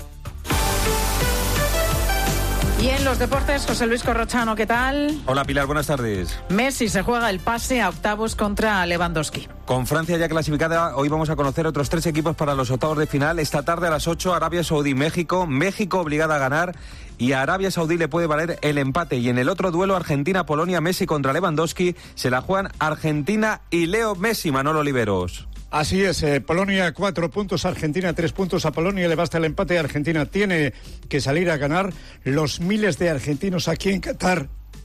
Speaker 15: Y en los deportes, José Luis Corrochano, ¿qué tal?
Speaker 16: Hola Pilar, buenas tardes.
Speaker 15: Messi se juega el pase a octavos contra Lewandowski.
Speaker 16: Con Francia ya clasificada, hoy vamos a conocer otros tres equipos para los octavos de final. Esta tarde a las ocho, Arabia Saudí, México. México obligada a ganar y a Arabia Saudí le puede valer el empate. Y en el otro duelo, Argentina-Polonia, Messi contra Lewandowski, se la juegan Argentina y Leo Messi, Manolo Oliveros.
Speaker 19: Así es, eh, Polonia cuatro puntos, Argentina tres puntos. A Polonia le basta el empate. Argentina tiene que salir a ganar. Los miles de argentinos aquí en Qatar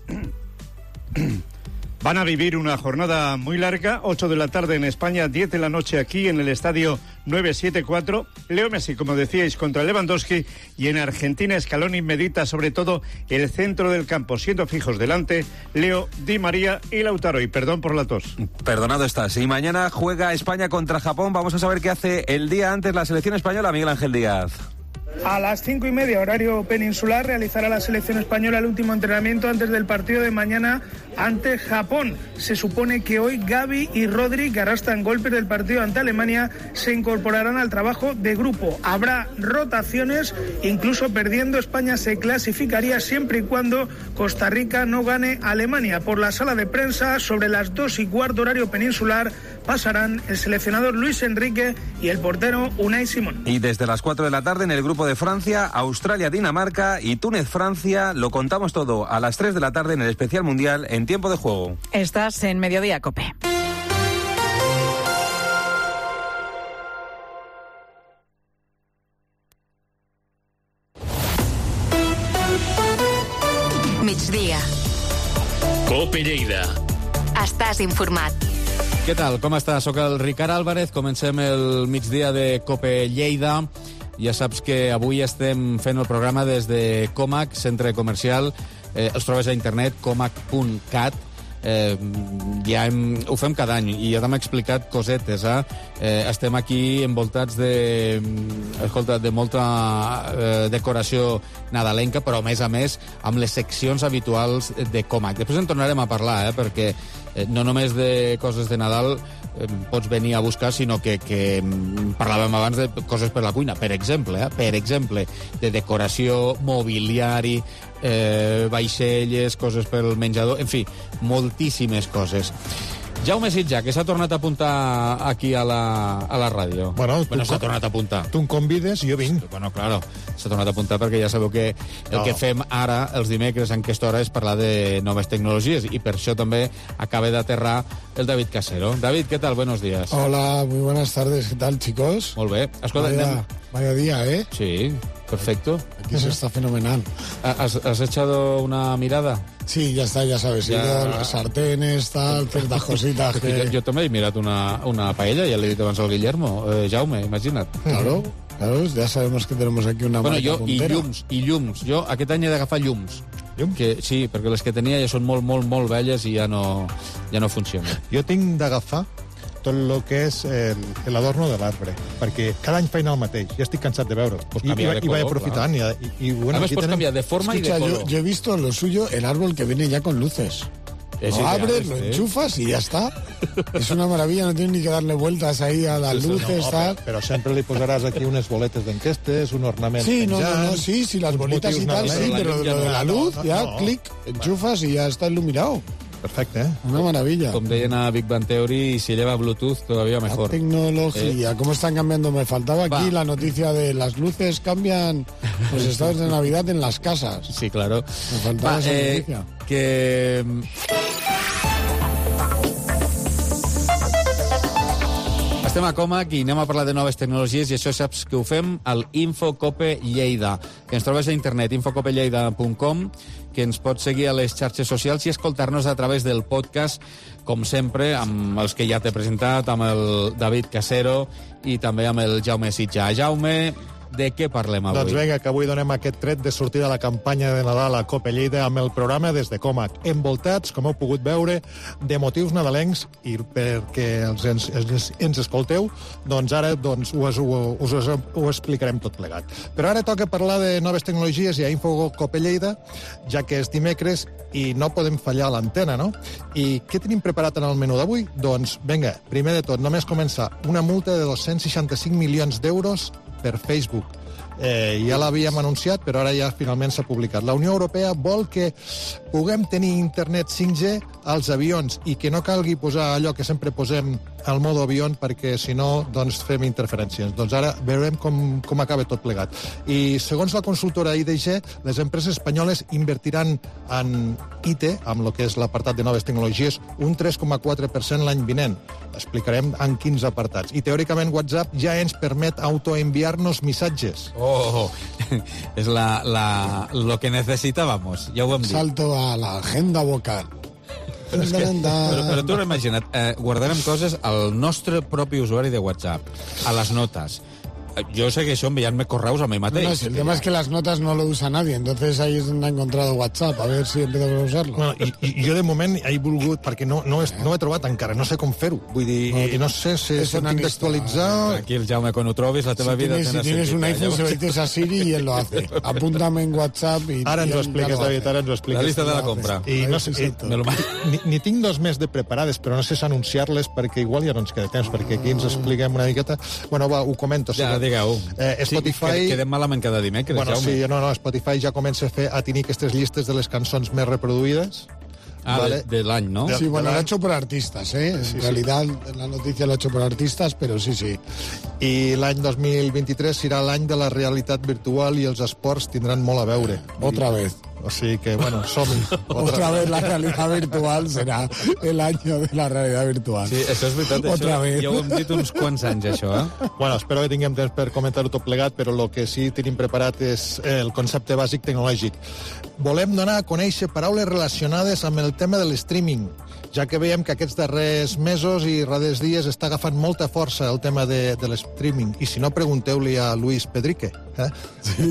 Speaker 19: van a vivir una jornada muy larga. ocho de la tarde en España, diez de la noche aquí en el estadio nueve siete cuatro. Leo Messi, como decíais, contra Lewandowski. Y en Argentina, Scaloni medita sobre todo el centro del campo, siendo fijos delante Leo, Di María y Lautaro. Y perdón por la tos.
Speaker 16: Perdonado estás. Y mañana juega España contra Japón. Vamos a saber qué hace el día antes la selección española, Miguel Ángel Díaz.
Speaker 20: A las cinco y media, horario peninsular, realizará la selección española el último entrenamiento antes del partido de mañana ante Japón. Se supone que hoy Gavi y Rodri, que arrastran golpes del partido ante Alemania, se incorporarán al trabajo de grupo. Habrá rotaciones, incluso perdiendo España se clasificaría siempre y cuando Costa Rica no gane a Alemania. Por la sala de prensa, sobre las dos y cuarto, horario peninsular, pasarán el seleccionador Luis Enrique y el portero Unai Simón.
Speaker 16: Y desde las cuatro de la tarde en el grupo de Francia, Australia, Dinamarca y Túnez, Francia, lo contamos todo a las tres de la tarde en el especial mundial en tiempo de juego.
Speaker 15: Estás en Mediodía Cope.
Speaker 1: Migdia.
Speaker 8: Cope Lleida.
Speaker 1: Estàs informat.
Speaker 2: Què tal? Com estàs? Soc el Ricard Álvarez. Comencem el migdia de Cope Lleida. Ja saps que avui estem fent el programa des de Comac, centre comercial. Eh, els trobes a internet, comac punt cat. Eh, ja hem, ho fem cada any i ja t'hem explicat cosetes. Eh? Eh, estem aquí envoltats de, escolta, de molta eh, decoració nadalenca, però a més a més amb les seccions habituals de Comac. Després en tornarem a parlar, eh? perquè eh, no només de coses de Nadal eh, pots venir a buscar, sinó que, que parlàvem abans de coses per la cuina, per exemple, eh? per exemple, de decoració, mobiliari, eh, vaixelles, coses pel menjador, en fi, moltíssimes coses. Jaume Sitjà, que s'ha tornat a apuntar aquí a la, a la ràdio.
Speaker 3: Bueno,
Speaker 2: bueno s'ha tornat a apuntar.
Speaker 3: Tu em convides i jo vinc.
Speaker 2: Bueno, claro, s'ha tornat a apuntar perquè ja sabeu que el
Speaker 3: no.
Speaker 2: que fem ara, els dimecres, en aquesta hora, és parlar de noves tecnologies i per això també acaba d'aterrar el David Casero. David, ¿qué tal? Buenos días.
Speaker 21: Hola, muy buenas tardes. ¿Qué tal, chicos?
Speaker 2: Molt bé. Escolta,
Speaker 21: vaya,
Speaker 2: anem...
Speaker 21: vaya día, ¿eh?
Speaker 2: Sí, perfecto.
Speaker 21: Aquí se está fenomenal.
Speaker 2: ¿Has, has echado una mirada?
Speaker 21: Sí, ya está, ya sabes. Ya... Las sartenes, tal, ciertas cositas que...
Speaker 2: Jo, jo també he mirat una, una paella, ja l'he dit abans al Guillermo. Eh, Jaume, imagina't.
Speaker 21: Claro, claro, ya sabemos que tenemos aquí una
Speaker 2: bueno,
Speaker 21: marca
Speaker 2: jo,
Speaker 21: puntera.
Speaker 2: I llums, i llums. Jo aquest any he d'agafar llums. Llums? Que, sí, perquè les que tenia ja són molt, molt, molt velles i ja no, ja no funcionen.
Speaker 3: Jo tinc d'agafar tot el que és el, l'adorno de l'arbre, perquè cada any feina el mateix, ja estic cansat de veure'l.
Speaker 2: Pues
Speaker 3: I, i, i vaig aprofitant. Y, y, y, bueno,
Speaker 2: Además, pots canviar de forma
Speaker 21: Escucha,
Speaker 2: y de color.
Speaker 21: Yo, yo he visto lo suyo, el árbol que viene ya con luces.
Speaker 2: Es
Speaker 21: lo
Speaker 2: ideal,
Speaker 21: abres, lo
Speaker 2: ¿eh?
Speaker 21: enchufas y ya está. Es una maravilla, no tienes ni que darle vueltas ahí a las luces,
Speaker 3: no,
Speaker 21: tal.
Speaker 3: Però, però sempre li posaràs aquí unes boletes d'enquestes, un ornament
Speaker 21: Sí, no,
Speaker 3: penjant,
Speaker 21: no, no, sí, sí, las bolitas y tal, sí, pero lo de la luz, ya,
Speaker 3: no.
Speaker 21: clic, enchufas y ya está iluminado.
Speaker 3: Perfecte, ¿eh?
Speaker 21: Una maravilla.
Speaker 2: Como deien a Big Bang Theory, si lleva Bluetooth, todavía mejor.
Speaker 21: La tecnología,
Speaker 2: eh.
Speaker 21: ¿Cómo están cambiando? Me faltaba aquí Va. la noticia de las luces cambian los estados de Navidad en las casas.
Speaker 2: Sí, claro.
Speaker 21: Me faltaba
Speaker 2: Va,
Speaker 21: esa
Speaker 2: eh,
Speaker 21: noticia.
Speaker 2: Que... Estem a Comac i anem a parlar de noves tecnologies i això saps que ho fem al Infocope Lleida, que ens trobes a internet, infocope lleida punt com, que ens pots seguir a les xarxes socials i escoltar-nos a través del podcast, com sempre, amb els que ja t'he presentat, amb el David Casero i també amb el Jaume Sitjà. Jaume, de què parlem avui?
Speaker 3: Doncs vinga, que avui donem aquest tret de sortida a la campanya de Nadal a Cope Lleida amb el programa Des de Comac, envoltats, com heu pogut veure, de motius nadalencs, i perquè els ens, ens, ens escolteu, doncs ara doncs, us, us, us ho explicarem tot plegat. Però ara toca parlar de noves tecnologies i a Info Cope Lleida, ja que és dimecres i no podem fallar a l'antena, no? I què tenim preparat en el menú d'avui? Doncs, vinga, primer de tot, només començar, una multa de dos-cents seixanta-cinc milions d'euros per Facebook. Eh, ja l'havíem anunciat, però ara ja finalment s'ha publicat. La Unió Europea vol que puguem tenir internet cinc G als avions i que no calgui posar allò que sempre posem al modo avió perquè, si no, doncs fem interferències. Doncs ara veurem com, com acaba tot plegat. I segons la consultora I D G, les empreses espanyoles invertiran en I T, amb el que és l'apartat de noves tecnologies, un tres coma quatre per cent l'any vinent. Explicarem en quins apartats. I teòricament WhatsApp ja ens permet autoenviar-nos missatges.
Speaker 2: Oh, és la, la, lo que necesitábamos, ja ho hem dit.
Speaker 21: Salto a la agenda vocal.
Speaker 2: Però, és que, però, però tu l'has imaginat, eh, guardarem coses al nostre propi usuari de WhatsApp, a les notes. Yo sé que eso enviarme correos a mi mateix.
Speaker 21: No, no, si el tema es que las notas no lo usa nadie, entonces ahí es donde ha encontrado WhatsApp, a ver si empezamos a usarlo.
Speaker 3: Bueno, i, i jo de moment he volgut, perquè no, no, he, no he trobat encara, no sé com fer-ho. Vull dir, no, i no sé si s'ho tinc d'actualitzar...
Speaker 2: Aquí el Jaume, quan ho trobis, la teva
Speaker 21: si
Speaker 2: vida...
Speaker 21: Tienes, si tienes un iPhone, se lo dices a Siri y él lo hace. Apúntame en WhatsApp i...
Speaker 3: Ara ens ho expliques, David, ara ens ho expliques.
Speaker 2: La lista de la compra.
Speaker 3: I no sé, i, ni, ni tinc dos més de preparades, però no sé si anunciar-les, perquè igual ja no ens queda temps, perquè aquí ens expliquem una miqueta... Bueno, va, ho comento.
Speaker 2: Ja, digueu.
Speaker 3: Eh, Spotify...
Speaker 2: Sí, quedem malament cada dimecres,
Speaker 3: bueno,
Speaker 2: Jaume.
Speaker 3: Sí, no, no, Spotify ja comença a fer a tenir aquestes llistes de les cançons més reproduïdes.
Speaker 2: Ah, ¿vale? de, de l'any, ¿no?
Speaker 21: Sí, bueno, lo ha hecho por artistas, ¿eh? En sí, realidad, sí. La noticia lo ha hecho por artistas, pero sí, sí.
Speaker 3: I l'any dos mil vint-i-tres serà l'any de la realitat virtual i els esports tindran molt a veure.
Speaker 21: Otra vez.
Speaker 3: O sigui que, bueno, som-hi.
Speaker 21: Otra, Otra vez la realidad virtual serà el año de la realidad virtual.
Speaker 2: Sí, això és veritat.
Speaker 21: Otra
Speaker 2: això,
Speaker 21: vez.
Speaker 2: Ja ho hem dit uns quants anys, això, eh?
Speaker 3: Bueno, espero que tinguem temps per comentar-ho tot plegat, però el que sí tenim preparat és el concepte bàsic tecnològic. Volem donar a conèixer paraules relacionades amb el tema de l'streaming, ja que veiem que aquests darrers mesos i darrers dies està agafant molta força el tema de, de l'streaming. I si no, pregunteu-li a Luis Pedrique. Eh? Sí.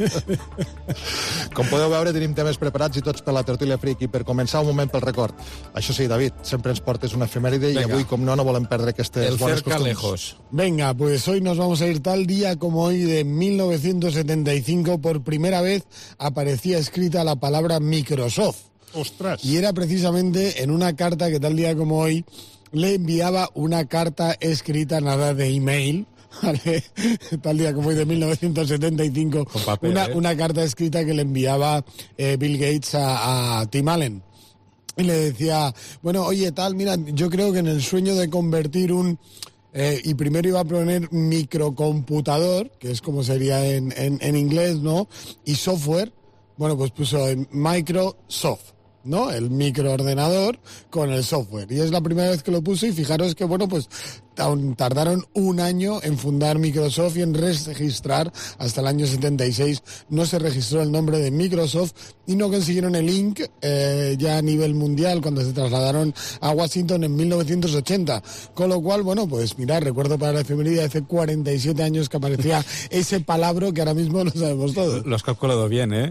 Speaker 3: Com podeu veure, tenim temes preparats i tots per la tertúlia friki. Per començar, un moment pel record. Això sí, David, sempre ens portes una efemèride i avui, com no, no volem perdre aquestes
Speaker 2: el
Speaker 3: bones
Speaker 2: cerca
Speaker 3: costums.
Speaker 2: Lejos.
Speaker 21: Venga, pues hoy nos vamos a ir tal día como hoy de mil novecientos setenta y cinco. Por primera vez aparecía escrita la palabra Microsoft.
Speaker 3: ¡Ostras!
Speaker 21: Y era precisamente en una carta que tal día como hoy le enviaba una carta escrita, nada de email, ¿vale? Tal día como hoy de mil novecientos setenta y cinco,
Speaker 2: papel,
Speaker 21: una,
Speaker 2: ¿eh?
Speaker 21: una carta escrita que le enviaba eh, Bill Gates a, a Tim Allen. Y le decía, bueno, oye, tal, mira, yo creo que en el sueño de convertir un... Eh, y primero iba a poner microcomputador, que es como sería en, en, en inglés, ¿no? Y software, bueno, pues puso en Microsoft, ¿no? El microordenador con el software. Y es la primera vez que lo puso y fijaros que, bueno, pues tardaron un año en fundar Microsoft y en registrar hasta el año setenta y seis. No se registró el nombre de Microsoft y no consiguieron el Inc eh, ya a nivel mundial cuando se trasladaron a Washington en mil novecientos ochenta. Con lo cual, bueno, pues mirad, recuerdo para la efeméride hace cuarenta y siete años que aparecía ese palabra que ahora mismo lo sabemos todos.
Speaker 2: Lo has calculado bien, ¿eh?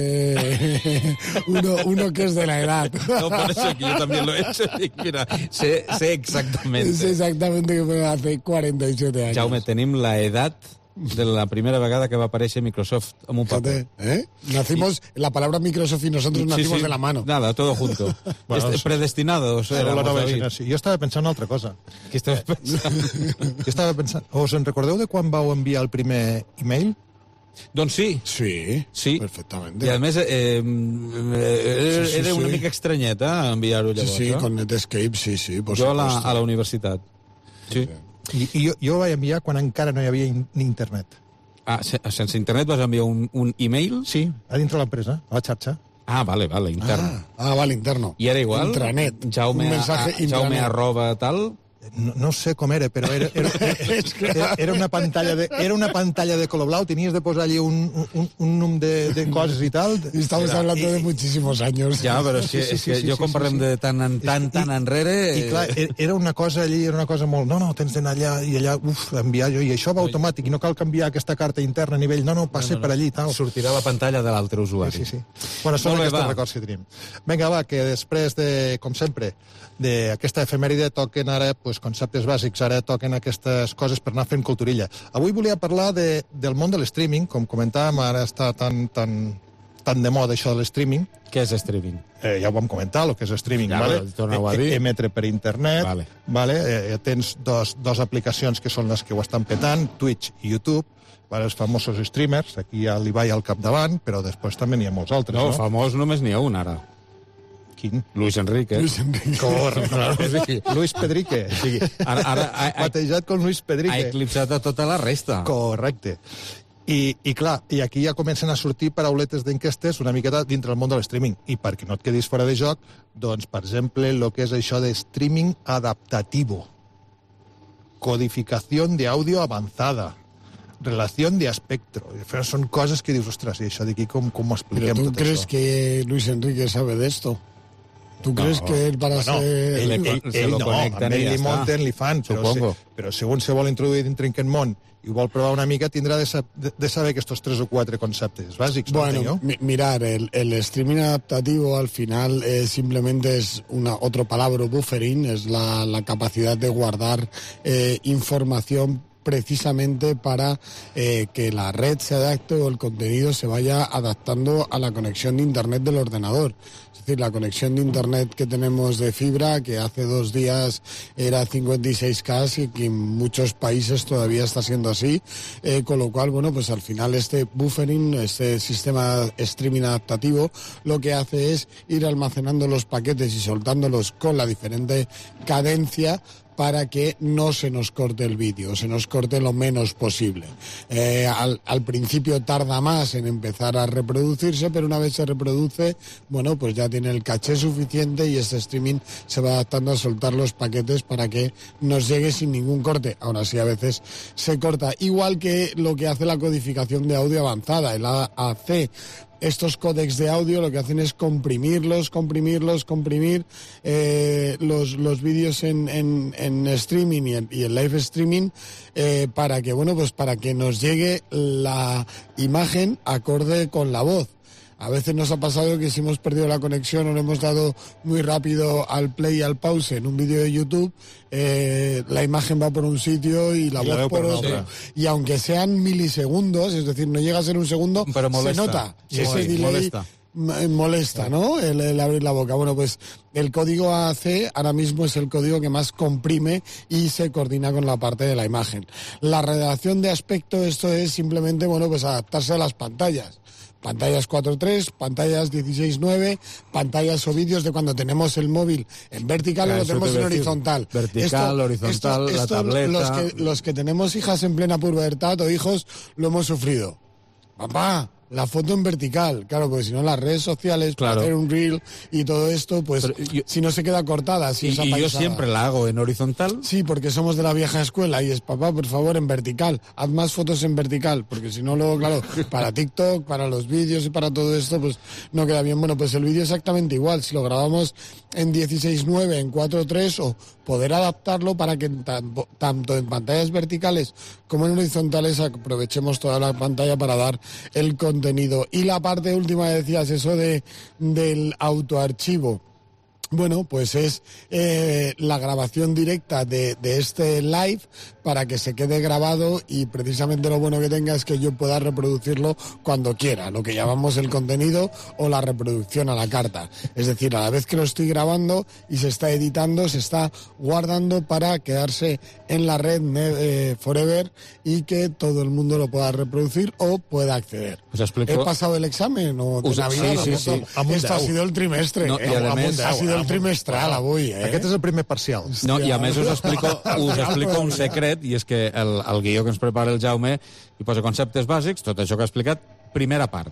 Speaker 21: Hombre, uno, uno que es de la edad.
Speaker 2: No, por eso que yo también lo he hecho. Mira, sé, sé exactamente.
Speaker 21: Sé exactamente que fue hace cuarenta y siete años.
Speaker 2: Jaume, tenim la edat de la primera vegada que va aparèixer Microsoft en un paper.
Speaker 21: ¿Eh? Nacimos, y... la palabra Microsoft y nosotros sí, nacimos sí. de la mano.
Speaker 2: Nada, todo junto. Bueno, este, predestinados éramos,
Speaker 3: no sí. Jo estava pensant una altra cosa.
Speaker 2: Què estaves pensant?
Speaker 3: Jo estava pensant... Us en recordeu de quan vau enviar el primer e-mail?
Speaker 2: Doncs sí.
Speaker 21: Sí,
Speaker 2: sí.
Speaker 21: Perfectamente.
Speaker 2: I a més, eh, era, sí, sí, era una sí. mica estranyeta enviar-ho llavors.
Speaker 21: Sí, sí,
Speaker 2: eh?
Speaker 21: con Netscape, sí, sí, por
Speaker 2: jo
Speaker 21: supuesto.
Speaker 2: a la, a la universitat. Sí.
Speaker 3: I, i jo, jo ho vaig enviar quan encara no hi havia in, ni internet.
Speaker 2: Ah, sense internet vas enviar un, un e-mail?
Speaker 3: Sí, a dintre de l'empresa, a la xarxa.
Speaker 2: Ah, vale, vale, interno.
Speaker 21: Ah, ah vale, interno.
Speaker 2: I era igual?
Speaker 21: Intranet.
Speaker 2: Jaume,
Speaker 21: un mensaje
Speaker 2: a, Jaume arroba tal...
Speaker 3: no, no sé com era, però era, era, era, era, una pantalla de, era una pantalla de color blau, tenies de posar allí un, un, un nom de, de coses i tal.
Speaker 21: Y estamos era, hablando de muchísimos años.
Speaker 2: Ja, però és que, sí, sí, sí, és que sí, jo com parlem sí, sí. de tan, en, tan, tan enrere...
Speaker 3: I, i clar, era una cosa allí, era una cosa molt... No, no, tens d'anar allà i allà, uf, enviar jo, i això va automàtic, i no cal canviar aquesta carta interna a nivell, no, no, passe no, no, per allí i tal.
Speaker 2: Sortirà la pantalla de l'altre usuari.
Speaker 3: Sí, sí, sí. Bueno, són aquests records que tenim. Vinga, va, que després de, com sempre, d'aquesta efemèride toquen ara pues, conceptes bàsics, ara toquen aquestes coses per anar fent culturilla. Avui volia parlar de, del món de l'streaming, com comentàvem, ara està tan, tan, tan de moda això de l'streaming.
Speaker 2: Què és streaming?
Speaker 3: Eh, ja ho vam comentar, el que és streaming.
Speaker 2: Ja,
Speaker 3: vale?
Speaker 2: Torneu a dir.
Speaker 3: E emetre per internet.
Speaker 2: Vale.
Speaker 3: Vale? Eh, tens dos, dos aplicacions que són les que ho estan petant, Twitch i YouTube. Vale, els famosos streamers, aquí hi ha l'Ibai al capdavant, però després també n'hi ha molts altres,
Speaker 2: no?
Speaker 3: No,
Speaker 2: famós només n'hi ha un, ara.
Speaker 3: Quin?
Speaker 2: Luis Enrique.
Speaker 21: Luis Enrique.
Speaker 3: Correcte. Sí. Luis Pedrique. Sí.
Speaker 2: Ara, ara, ha,
Speaker 3: batejat com Luis Pedrique.
Speaker 2: Ha eclipsat a tota la resta.
Speaker 3: Correcte. I, i clar, i aquí ja comencen a sortir parauletes d'enquestes una miqueta dintre el món de l'streaming. I perquè no et quedis fora de joc, doncs, per exemple, el que és això de streaming adaptativo, codificación de audio avanzada, relación de espectro. Son cosas que dius, ostras, y això d'aquí com, com ho expliquem
Speaker 21: tot
Speaker 3: això?
Speaker 21: ¿Tú crees que Luis Enrique sabe de esto? ¿Tú no, crees que él para
Speaker 3: bueno,
Speaker 21: ser...
Speaker 3: Ell, ell, ell, ell no, amb ell li munten, li fan, però, se, però segons se vol introduir dintre aquest món i vol provar una mica, tindrà de, de, de saber aquests tres o quatre conceptes bàsics.
Speaker 21: Bueno,
Speaker 3: ¿no?
Speaker 21: mi, mirar, el, el streaming adaptativo al final eh, simplemente es una otro palabra, buffering, es la, la capacidad de guardar eh, información precisamente para eh, que la red se adapte o el contenido se vaya adaptando a la conexión de internet del ordenador. Es decir, la conexión de internet que tenemos de fibra, que hace dos días era cincuenta y seis K y que en muchos países todavía está siendo así, eh, con lo cual, bueno, pues al final este buffering, este sistema streaming adaptativo, lo que hace es ir almacenando los paquetes y soltándolos con la diferente cadencia para que no se nos corte el vídeo, se nos corte lo menos posible. Eh, al, al principio tarda más en empezar a reproducirse, pero una vez se reproduce, bueno, pues ya tiene el caché suficiente y este streaming se va adaptando a soltar los paquetes para que nos llegue sin ningún corte. Ahora sí, a veces se corta. Igual que lo que hace la codificación de audio avanzada, el A A C. Estos códecs de audio lo que hacen es comprimirlos, comprimirlos, comprimir eh, los, los vídeos en, en, en streaming y en, y en live streaming eh, para que, bueno, pues para que nos llegue la imagen acorde con la voz. A veces nos ha pasado que si hemos perdido la conexión o le hemos dado muy rápido al play y al pause en un vídeo de YouTube, eh, la imagen va por un sitio y la y voz la por, por otro. Sí. Y aunque sean milisegundos, es decir, no llega a ser un segundo,
Speaker 2: pero molesta.
Speaker 21: Se nota
Speaker 2: Sí,
Speaker 21: ese
Speaker 2: sí,
Speaker 21: delay.
Speaker 2: Molesta.
Speaker 21: molesta, ¿no? El, el abrir la boca. Bueno, pues el código A A C ahora mismo es el código que más comprime y se coordina con la parte de la imagen. La redacción de aspecto, esto es simplemente, bueno, pues adaptarse a las pantallas. Pantallas cuatro tres, pantallas dieciséis nueve, pantallas o vídeos de cuando tenemos el móvil en vertical o lo tenemos en horizontal.
Speaker 2: Vertical,
Speaker 21: esto,
Speaker 2: horizontal,
Speaker 21: esto, esto,
Speaker 2: la tableta...
Speaker 21: Los que, los que tenemos hijas en plena pubertad o hijos lo hemos sufrido. Papá, la foto en vertical, claro, porque si no las redes sociales,
Speaker 2: claro,
Speaker 21: para hacer un reel y todo esto, pues yo, si no se queda cortada, si
Speaker 2: y,
Speaker 21: es
Speaker 2: y yo siempre la hago en horizontal.
Speaker 21: Sí, porque somos de la vieja escuela y es, papá, por favor, en vertical, haz más fotos en vertical, porque si no luego, claro, para TikTok, para los vídeos y para todo esto, pues no queda bien. Bueno, pues el vídeo exactamente igual, si lo grabamos en dieciséis nueve, en cuatro tres, o poder adaptarlo para que tanto, tanto en pantallas verticales como en horizontales aprovechemos toda la pantalla para dar el contenido. Y la parte última decías, eso de del autoarchivo. Bueno, pues es eh, la grabación directa de, de este live para que se quede grabado y precisamente lo bueno que tenga es que yo pueda reproducirlo cuando quiera, lo que llamamos el contenido o la reproducción a la carta. Es decir, a la vez que lo estoy grabando y se está editando, se está guardando para quedarse en la red eh, forever y que todo el mundo lo pueda reproducir o pueda acceder.
Speaker 2: Us explico...
Speaker 21: ¿He pasado el examen o de
Speaker 2: Us...
Speaker 21: Navidad?
Speaker 2: Sí, sí, sí.
Speaker 21: Esto ha sido el trimestre.
Speaker 2: No,
Speaker 21: eh?
Speaker 2: i a més,
Speaker 21: ha sido el trimestral avui, eh?
Speaker 3: Aquest és el primer parcial.
Speaker 2: No, i a més us explico, us explico un secret, i és que el, el guió que ens prepara el Jaume hi posa conceptes bàsics, tot això que ha explicat, primera part.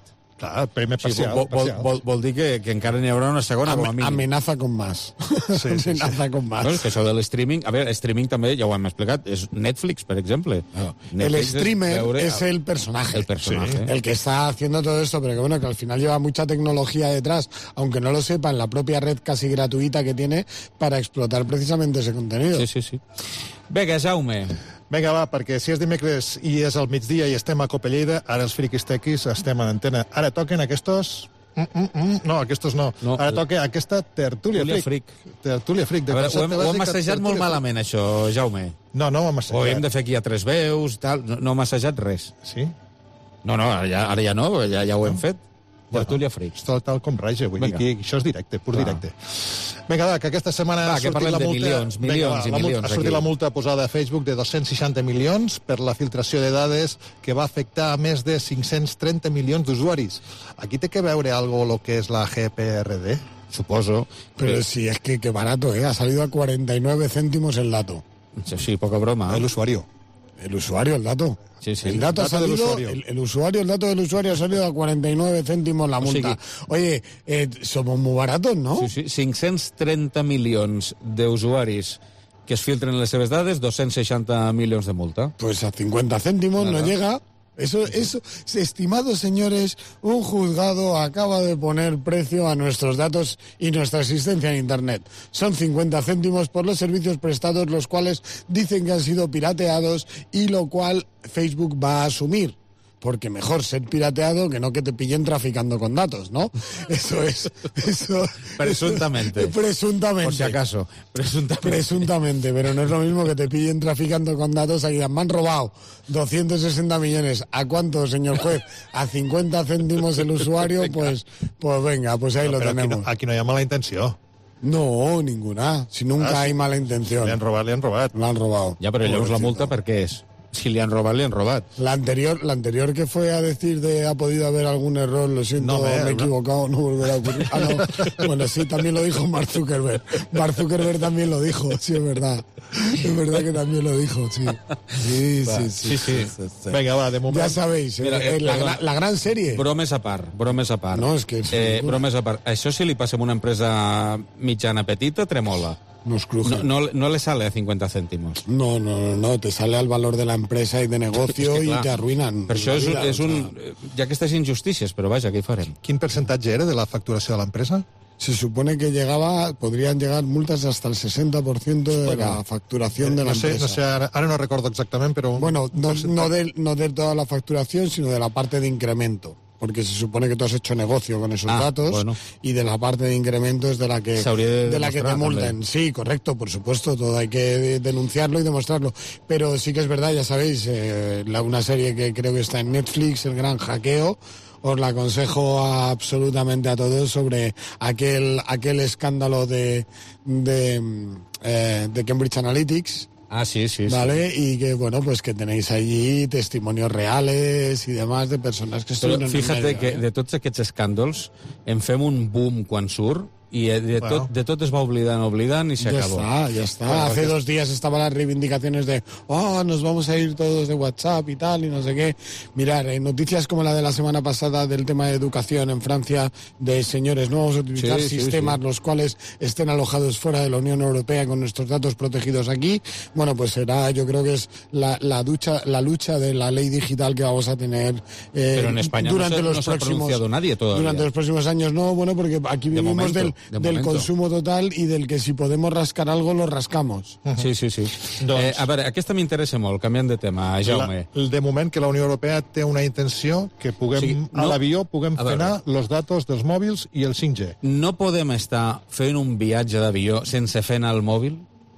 Speaker 3: Clar, primer
Speaker 2: Sí,
Speaker 3: parcial.
Speaker 2: vol, vol,
Speaker 3: parcial.
Speaker 2: vol, vol dir que, que encara n'hi haurà una segona, com a
Speaker 21: Am-
Speaker 2: mínim.
Speaker 21: amenaza con más.
Speaker 3: Sí, sí, sí.
Speaker 21: Amenaza con más.
Speaker 2: No, és que això de l'streaming... A veure, streaming també, ja ho hem explicat, és Netflix, per exemple. No,
Speaker 21: El
Speaker 2: Netflix
Speaker 21: streamer
Speaker 2: veure-
Speaker 21: es el personaje.
Speaker 2: El personaje.
Speaker 21: El que está haciendo todo esto, pero que bueno, que al final lleva mucha tecnología detrás, aunque no lo sepa, en la propia red casi gratuita que tiene para explotar precisamente ese contenido.
Speaker 2: Sí, sí, sí. Vinga, Jaume.
Speaker 3: Vinga, va, perquè si és dimecres i és al migdia i estem a Copa Lleida, ara els friquis tequis estem a l'antena. Ara toquen aquestos... Mm, mm, mm. No, aquestos no.
Speaker 2: No.
Speaker 3: Ara toca aquesta tertúlia
Speaker 2: Tertúlia
Speaker 3: fric. Tertúlia fric.
Speaker 2: A veure, ho hem, ho hem massejat molt
Speaker 3: malament.
Speaker 2: malament, això, Jaume.
Speaker 3: No, no ho hem massejat.
Speaker 2: Ho hem de fer aquí a tres veus, tal. No, no hem massejat res.
Speaker 3: Sí?
Speaker 2: No, no, ara ja, ara ja no, ja, ja ho hem fet. Tertúlia fric.
Speaker 3: És tot tal com raja, vull
Speaker 2: Vinga.
Speaker 3: dir que això és directe, pur
Speaker 2: Va.
Speaker 3: directe. Vinga, va, que aquesta setmana
Speaker 2: Va,
Speaker 3: ha
Speaker 2: que
Speaker 3: sortit
Speaker 2: parlem
Speaker 3: la
Speaker 2: de
Speaker 3: multa...
Speaker 2: milions, milions
Speaker 3: Vinga, va,
Speaker 2: i
Speaker 3: la multa-
Speaker 2: milions
Speaker 3: Ha sortit
Speaker 2: aquí.
Speaker 3: la multa posada a Facebook de dos-cents seixanta milions per la filtració de dades que va afectar a més de cinc-cents trenta milions d'usuaris. Aquí té que veure algo lo que és la G P R D?
Speaker 2: Suposo.
Speaker 21: Pero si es que, que barato, ¿eh? Ha salido a cuarenta y nueve céntimos el dato.
Speaker 2: Sí, poca broma.
Speaker 3: El usuario.
Speaker 21: El usuario, el dato.
Speaker 2: Sí, sí.
Speaker 21: El dato, ha
Speaker 3: Dato del
Speaker 21: salido,
Speaker 3: usuario.
Speaker 21: el, el usuario, el dato del usuario ha salido a cuarenta y nueve céntimos la
Speaker 2: O sigui-
Speaker 21: multa. Oye, eh, somos muy baratos, ¿no?
Speaker 2: Sí, sí, cinc-cents trenta milions d'usuaris que es filtren les seves dades, dos-cents seixanta milions de multa.
Speaker 21: Pues a cincuenta céntimos
Speaker 2: Nada.
Speaker 21: no llega. Eso, eso, estimados señores, un juzgado acaba de poner precio a nuestros datos y nuestra existencia en Internet. Son cincuenta céntimos por los servicios prestados, los cuales dicen que han sido pirateados y lo cual Facebook va a asumir. Porque mejor ser pirateado que no que te pillen traficando con datos, ¿no? Eso es. Eso,
Speaker 2: Presuntamente.
Speaker 21: Presuntamente.
Speaker 2: Por si acaso. Presuntamente.
Speaker 21: Presuntamente, pero no es lo mismo que te pillen traficando con datos. Aquí me han robado doscientos sesenta millones. ¿A cuánto, señor juez? A cincuenta céntimos el usuario, pues, pues venga, pues ahí
Speaker 3: No,
Speaker 21: lo
Speaker 3: però aquí
Speaker 21: tenemos.
Speaker 3: no, aquí no hi ha mala intenció.
Speaker 21: No, ninguna. Si nunca
Speaker 3: Ah, sí.
Speaker 21: hay mala intención.
Speaker 3: Li han robat, li han robat.
Speaker 21: Lo han robado.
Speaker 2: Ja, però llavors la multa per què és? Si li han robat, li han robat.
Speaker 21: La anterior, la anterior que fue a decir de ha podido haber algún error, lo siento,
Speaker 3: No,
Speaker 21: me,
Speaker 3: me-
Speaker 21: he
Speaker 3: no.
Speaker 21: equivocado, no volverá a ocurrir. Ah, no. Bueno, sí, también lo dijo Mark Zuckerberg. Mark Zuckerberg también lo dijo, sí, es verdad. Es verdad que también lo dijo, sí. Sí,
Speaker 2: Va,
Speaker 21: sí, sí.
Speaker 2: sí, sí.
Speaker 3: Vinga, va, de moment...
Speaker 21: Ya sabéis, eh,
Speaker 2: Mira,
Speaker 21: eh,
Speaker 2: eh,
Speaker 21: la,
Speaker 2: perdona.
Speaker 21: gra- la gran serie.
Speaker 2: Bromes a part, bromes a part.
Speaker 21: No, és que és
Speaker 2: Eh,
Speaker 21: locura.
Speaker 2: bromes a part. Això si li passa a una empresa mitjana petita, tremola.
Speaker 21: Nos cruje.
Speaker 2: No, no, no le sale a cincuenta céntimos.
Speaker 21: No, no, no, no, te sale al valor de la empresa y de negocio
Speaker 2: És que,
Speaker 21: y
Speaker 2: clar,
Speaker 21: te arruinan.
Speaker 2: Per això és, un-
Speaker 21: la vida,
Speaker 2: és
Speaker 21: o
Speaker 2: un... Hi ha aquestes injustícies, però vaja, què hi farem?
Speaker 3: Quin percentatge era de la facturació de l'empresa?
Speaker 21: Se supone que llegaba, podrían llegar multas hasta el sesenta por ciento de
Speaker 3: Bueno,
Speaker 21: la facturación de la
Speaker 3: no sé,
Speaker 21: empresa.
Speaker 3: no sé, ara, ara no recordo exactament, però...
Speaker 21: Bueno, no, no, de, no de toda la facturación, sino de la parte de incremento. Porque se supone que tú has hecho negocio con esos
Speaker 2: Ah,
Speaker 21: datos
Speaker 2: bueno.
Speaker 21: y de la parte de incremento es de la que,
Speaker 2: Se habría de
Speaker 21: de la que te
Speaker 2: demostrar
Speaker 21: multen.
Speaker 2: también.
Speaker 21: Sí, correcto, por supuesto, todo hay que de- denunciarlo y demostrarlo. Pero sí que es verdad, ya sabéis, eh, la, una serie que creo que está en Netflix, El Gran Hackeo, os la aconsejo absolutamente a todos sobre aquel, aquel escándalo de, de, mm, eh, de Cambridge Analytics.
Speaker 2: Ah, sí, sí. sí.
Speaker 21: ¿Vale? Y que, bueno, pues que tenéis allí testimonios reales y demás de personas que
Speaker 2: Però
Speaker 21: estuvieron en
Speaker 2: fíjate
Speaker 21: medio,
Speaker 2: que
Speaker 21: ¿eh?
Speaker 2: de tots aquests escàndols en fem un boom quan surt i de, de,
Speaker 21: Bueno.
Speaker 2: tot, de tot es va oblidant, oblidant i se
Speaker 21: Ya
Speaker 2: acabó.
Speaker 21: está, ya está.
Speaker 2: Bueno,
Speaker 21: Hace
Speaker 2: que-
Speaker 21: dos días estaban las reivindicaciones de, oh, nos vamos a ir todos de WhatsApp y tal, y no sé qué. Mirar, en noticias como la de la semana pasada del tema de educación en Francia, de señores, no vamos a utilizar
Speaker 2: Sí, sí,
Speaker 21: sistemas
Speaker 2: sí.
Speaker 21: los cuales estén alojados fuera de la Unión Europea con nuestros datos protegidos aquí. Bueno, pues será, yo creo que es la, la, ducha, la lucha de la ley digital que vamos a tener eh,
Speaker 2: Pero en España no
Speaker 21: durante
Speaker 2: se-
Speaker 21: los
Speaker 2: no se ha
Speaker 21: próximos
Speaker 2: pronunciado nadie todavía.
Speaker 21: Durante los próximos años no, bueno, porque aquí
Speaker 2: De
Speaker 21: vivimos
Speaker 2: momento,
Speaker 21: del,
Speaker 2: de
Speaker 21: del
Speaker 2: momento.
Speaker 21: consumo total y del que si podemos rascar algo, lo rascamos.
Speaker 2: Sí, sí, sí.
Speaker 3: Doncs-
Speaker 2: Eh, a veure, aquesta m'interessa molt, canviant de tema, Jaume.
Speaker 3: La, de moment que la Unió Europea té una intenció que puguem,
Speaker 2: Sí,
Speaker 3: sí,
Speaker 2: no-
Speaker 3: no, a l'avió puguem
Speaker 2: a veure.
Speaker 3: frenar els datos dels mòbils i el cinc G.
Speaker 2: No podem estar fent un viatge d'avió sense fer anar el mòbil?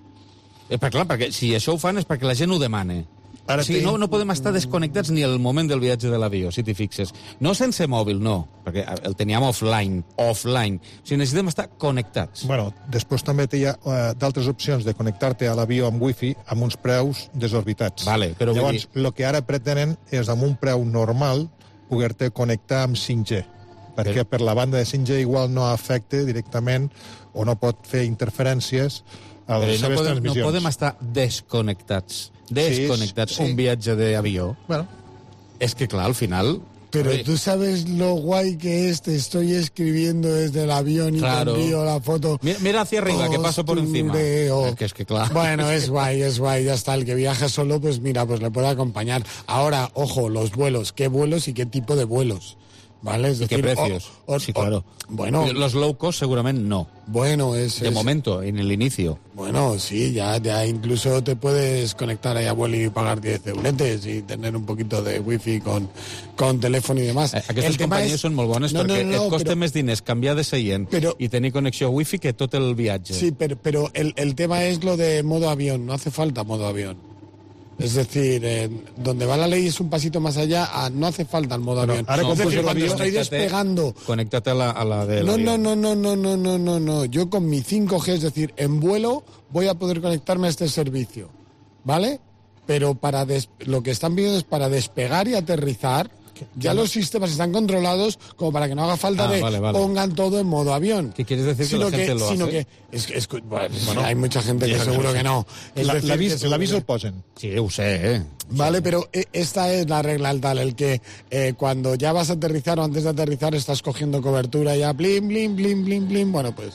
Speaker 2: Eh, perquè, clar, perquè si això ho fan és perquè la gent ho demana.
Speaker 3: Ara
Speaker 2: o sigui,
Speaker 3: té-
Speaker 2: no, no podem estar desconnectats ni al moment del viatge de l'avió, si t'hi fixes. No sense mòbil, no, perquè el teníem offline, offline. O sigui, necessitem estar connectats.
Speaker 3: Bueno, després també hi ha uh, d'altres opcions de connectar-te a l'avió amb wifi amb uns preus desorbitats.
Speaker 2: Vale, però vull
Speaker 3: Llavors, el que ara pretenen és amb un preu normal poder-te connectar amb cinc G, perquè per la banda de cinc G igual no afecta directament o no pot fer interferències a
Speaker 2: Però
Speaker 3: les
Speaker 2: no
Speaker 3: seves
Speaker 2: podem, no
Speaker 3: transmissions.
Speaker 2: podem estar desconnectats. Desconnectats.
Speaker 3: Sí, sí.
Speaker 2: Un viatge d'avió.
Speaker 3: Bueno.
Speaker 2: És que, clar, al final
Speaker 21: Pero
Speaker 2: Oye.
Speaker 21: tú sabes lo guay que es, te estoy escribiendo desde el avión y
Speaker 2: Claro.
Speaker 21: te envío la foto.
Speaker 2: Mira, mira hacia arriba, que paso por encima.
Speaker 21: Postureo.
Speaker 2: Es que es que claro.
Speaker 21: Bueno, es guay, es guay, ya está. El que viaja solo, pues mira, pues le puede acompañar. Ahora, ojo, los vuelos. ¿Qué vuelos y qué tipo de vuelos? ¿Vale? Es
Speaker 2: ¿Y qué
Speaker 21: decir,
Speaker 2: precios?
Speaker 21: o- o-
Speaker 2: Sí, claro.
Speaker 21: Bueno,
Speaker 2: Los low cost seguramente no.
Speaker 21: bueno, es...
Speaker 2: De
Speaker 21: es-
Speaker 2: momento, en el inicio.
Speaker 21: Bueno, sí, ya, ya incluso te puedes conectar ahí a vuelo y pagar diez euretes y tener un poquito de wifi con, con teléfono y demás.
Speaker 2: Aquestes
Speaker 21: El tema
Speaker 2: companyies
Speaker 21: és-
Speaker 2: són molt bones
Speaker 21: No, no,
Speaker 2: perquè
Speaker 21: no,
Speaker 2: et costa
Speaker 21: però-
Speaker 2: més diners canviar de seient i tenir connexió wifi que tot el viatge.
Speaker 21: Sí, pero, pero el, el tema es lo de modo avión, no hace falta modo avión. Es decir, eh, donde va la ley es un pasito más allá, a, no hace falta el modo
Speaker 2: Bueno,
Speaker 21: avión.
Speaker 2: ahora
Speaker 21: es
Speaker 2: con
Speaker 21: decir,
Speaker 2: puso el
Speaker 21: cuando
Speaker 2: avión,
Speaker 21: estoy
Speaker 2: conéctate-
Speaker 21: despegando...
Speaker 2: Conéctate a la, a la de
Speaker 21: No, no, no, no, no, no, no, no, no. Yo con mi cinco G, es decir, en vuelo, voy a poder conectarme a este servicio, ¿vale? Pero para des- lo que están viendo es para despegar y aterrizar. Ya los sistemas están controlados como para que no haga falta
Speaker 2: Ah,
Speaker 21: de
Speaker 2: vale, vale.
Speaker 21: pongan todo en modo avión.
Speaker 2: ¿Qué quieres decir que
Speaker 21: Sino
Speaker 2: la gente lo
Speaker 21: sino
Speaker 2: hace?
Speaker 21: que es, que- es, bueno,
Speaker 3: Bueno,
Speaker 21: hay mucha gente que
Speaker 3: ja,
Speaker 21: seguro
Speaker 3: sí.
Speaker 21: que no. Es
Speaker 3: La-
Speaker 21: decir,
Speaker 3: l'avís
Speaker 21: que seguro
Speaker 3: l'avís
Speaker 21: que-
Speaker 3: el posen.
Speaker 2: Sí, ho sé, eh?
Speaker 21: Vale, pero eh, esta es la regla al tal, el que eh, cuando ya vas a aterrizar o antes de aterrizar estás cogiendo cobertura ya, blim, blim, blim, blim, blim, bueno, pues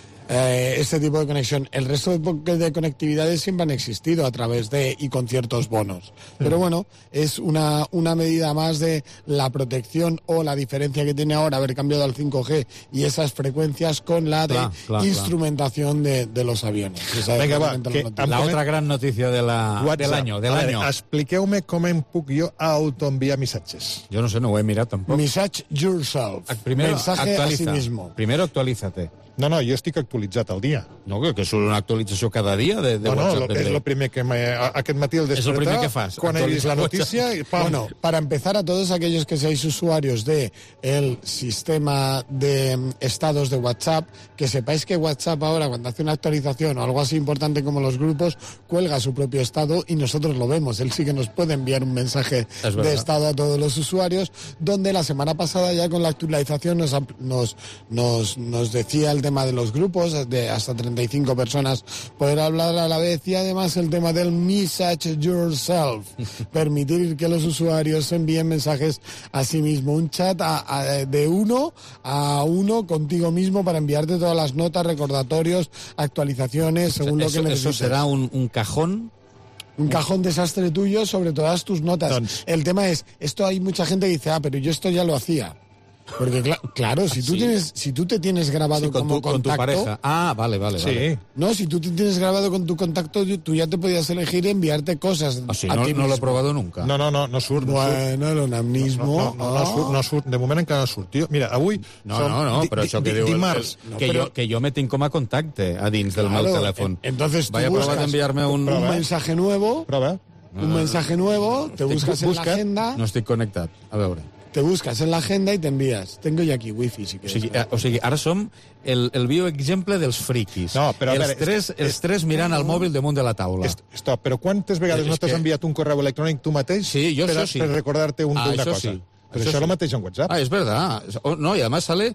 Speaker 21: eh, este tipo de conexión. El resto de, po- de conectividades siempre han existido a través de y con ciertos bonos. Pero bueno, es una, una medida más de la protección o la diferencia que tiene ahora haber cambiado al cinco G y esas frecuencias con la de
Speaker 2: Clar, clar,
Speaker 21: instrumentación de, de los aviones. Esa es
Speaker 3: Venga, va,
Speaker 21: realmente
Speaker 3: que
Speaker 21: la noticia.
Speaker 2: La otra gran noticia de la,
Speaker 3: WhatsApp.
Speaker 2: del año, del
Speaker 3: A veure,
Speaker 2: año.
Speaker 3: expliqueu-me com em puc jo autoenviar missatges.
Speaker 2: Yo no sé, no ho he mirat tampoc.
Speaker 21: Message yourself.
Speaker 2: Primero
Speaker 21: Mensaje a sí
Speaker 2: actualiza.
Speaker 21: mismo.
Speaker 2: Primero actualízate.
Speaker 3: No, no, jo estic actualitzat al dia.
Speaker 2: No, que, que és una actualització cada dia de, de
Speaker 3: No, no,
Speaker 2: WhatsApp.
Speaker 3: lo,
Speaker 2: de
Speaker 3: és
Speaker 2: Grey.
Speaker 3: el primer que me, a- aquest matí al
Speaker 2: És el
Speaker 3: despertar,
Speaker 2: primer que fas,
Speaker 3: quan he vist la
Speaker 2: actualitzar
Speaker 3: notícia,
Speaker 2: WhatsApp.
Speaker 3: i pam,
Speaker 21: Bueno, para empezar, a todos aquellos que seáis usuarios de el sistema de mm, estados de WhatsApp, que sepáis que WhatsApp ahora, cuando hace una actualización o algo así importante como los grupos, cuelga su propio estado y nosotros lo vemos. Él sí que nos puede enviar un mensaje
Speaker 2: Es verdad.
Speaker 21: de estado a todos los usuarios, donde la semana pasada ya con la actualización nos, ap- nos, nos, nos decía el tema de los grupos, de hasta treinta y cinco personas poder hablar a la vez, y además el tema del message yourself, permitir que los usuarios envíen mensajes a sí mismo, un chat a- a- de uno a uno contigo mismo para enviarte todas las notas, recordatorios, actualizaciones, según lo que
Speaker 2: Eso,
Speaker 21: necesites.
Speaker 2: eso será un, un cajón.
Speaker 21: Un cajón desastre tuyo sobre todas tus notas.
Speaker 3: Doncs-
Speaker 21: El tema es, esto hay mucha gente que dice, ah, pero yo esto ya lo hacía. Porque cla- claro, si tú
Speaker 2: Sí.
Speaker 21: tienes, si tú te tienes grabado
Speaker 2: Sí, con,
Speaker 21: como
Speaker 2: tu, con tu
Speaker 21: contacto,
Speaker 2: pareja. Ah, vale, vale,
Speaker 3: Sí.
Speaker 2: vale.
Speaker 21: no, si tú te tienes grabado con tu contacto, tú ya te podías elegir enviarte cosas
Speaker 2: Ah, sí,
Speaker 21: a
Speaker 2: no,
Speaker 21: ti
Speaker 2: no lo he
Speaker 21: mismo.
Speaker 2: probado nunca.
Speaker 3: No, no, no, no surt. No surt.
Speaker 21: Bueno, el onamnismo.
Speaker 3: No, no, no, no, surt, no surt. De moment encara no surt. Tio, mira, avui...
Speaker 2: No,
Speaker 3: som
Speaker 2: no, no,
Speaker 3: di-
Speaker 2: però
Speaker 3: di-
Speaker 2: això que
Speaker 3: di-
Speaker 2: diu... el-
Speaker 3: Dimarts.
Speaker 2: el-
Speaker 21: No,
Speaker 2: que,
Speaker 21: però-
Speaker 2: jo, que jo me tinc com a contacte a dins del
Speaker 21: Claro,
Speaker 2: meu telèfon.
Speaker 21: en- entonces tú
Speaker 2: Vaya a probar
Speaker 21: buscas
Speaker 2: d'enviar-me un...
Speaker 21: un mensaje nuevo,
Speaker 3: Prova.
Speaker 21: un mensaje nuevo, te buscas en la
Speaker 3: busca.
Speaker 21: agenda,
Speaker 2: No estic connectat. A veure.
Speaker 21: te buscas en la agenda y te envías. Tengo ya aquí wifi, si
Speaker 2: O
Speaker 21: quieres.
Speaker 2: sigui, eh, o sigui, ara som el, el bioexemple dels friquis.
Speaker 3: No, però a
Speaker 2: els,
Speaker 3: veure,
Speaker 2: tres,
Speaker 3: és-
Speaker 2: els tres mirant al mòbil damunt de la taula.
Speaker 3: Est- Stop, però quantes vegades
Speaker 2: És
Speaker 3: no t'has
Speaker 2: que-
Speaker 3: enviat un correu electrònic tu mateix
Speaker 2: Sí, jo
Speaker 3: per,
Speaker 2: això sí.
Speaker 3: per recordar-te un,
Speaker 2: Ah,
Speaker 3: una
Speaker 2: això
Speaker 3: cosa?
Speaker 2: sí.
Speaker 3: Però
Speaker 2: Això
Speaker 3: això,
Speaker 2: sí.
Speaker 3: lo mateix en WhatsApp.
Speaker 2: Ah, es verdad. Oh, no, y además sale...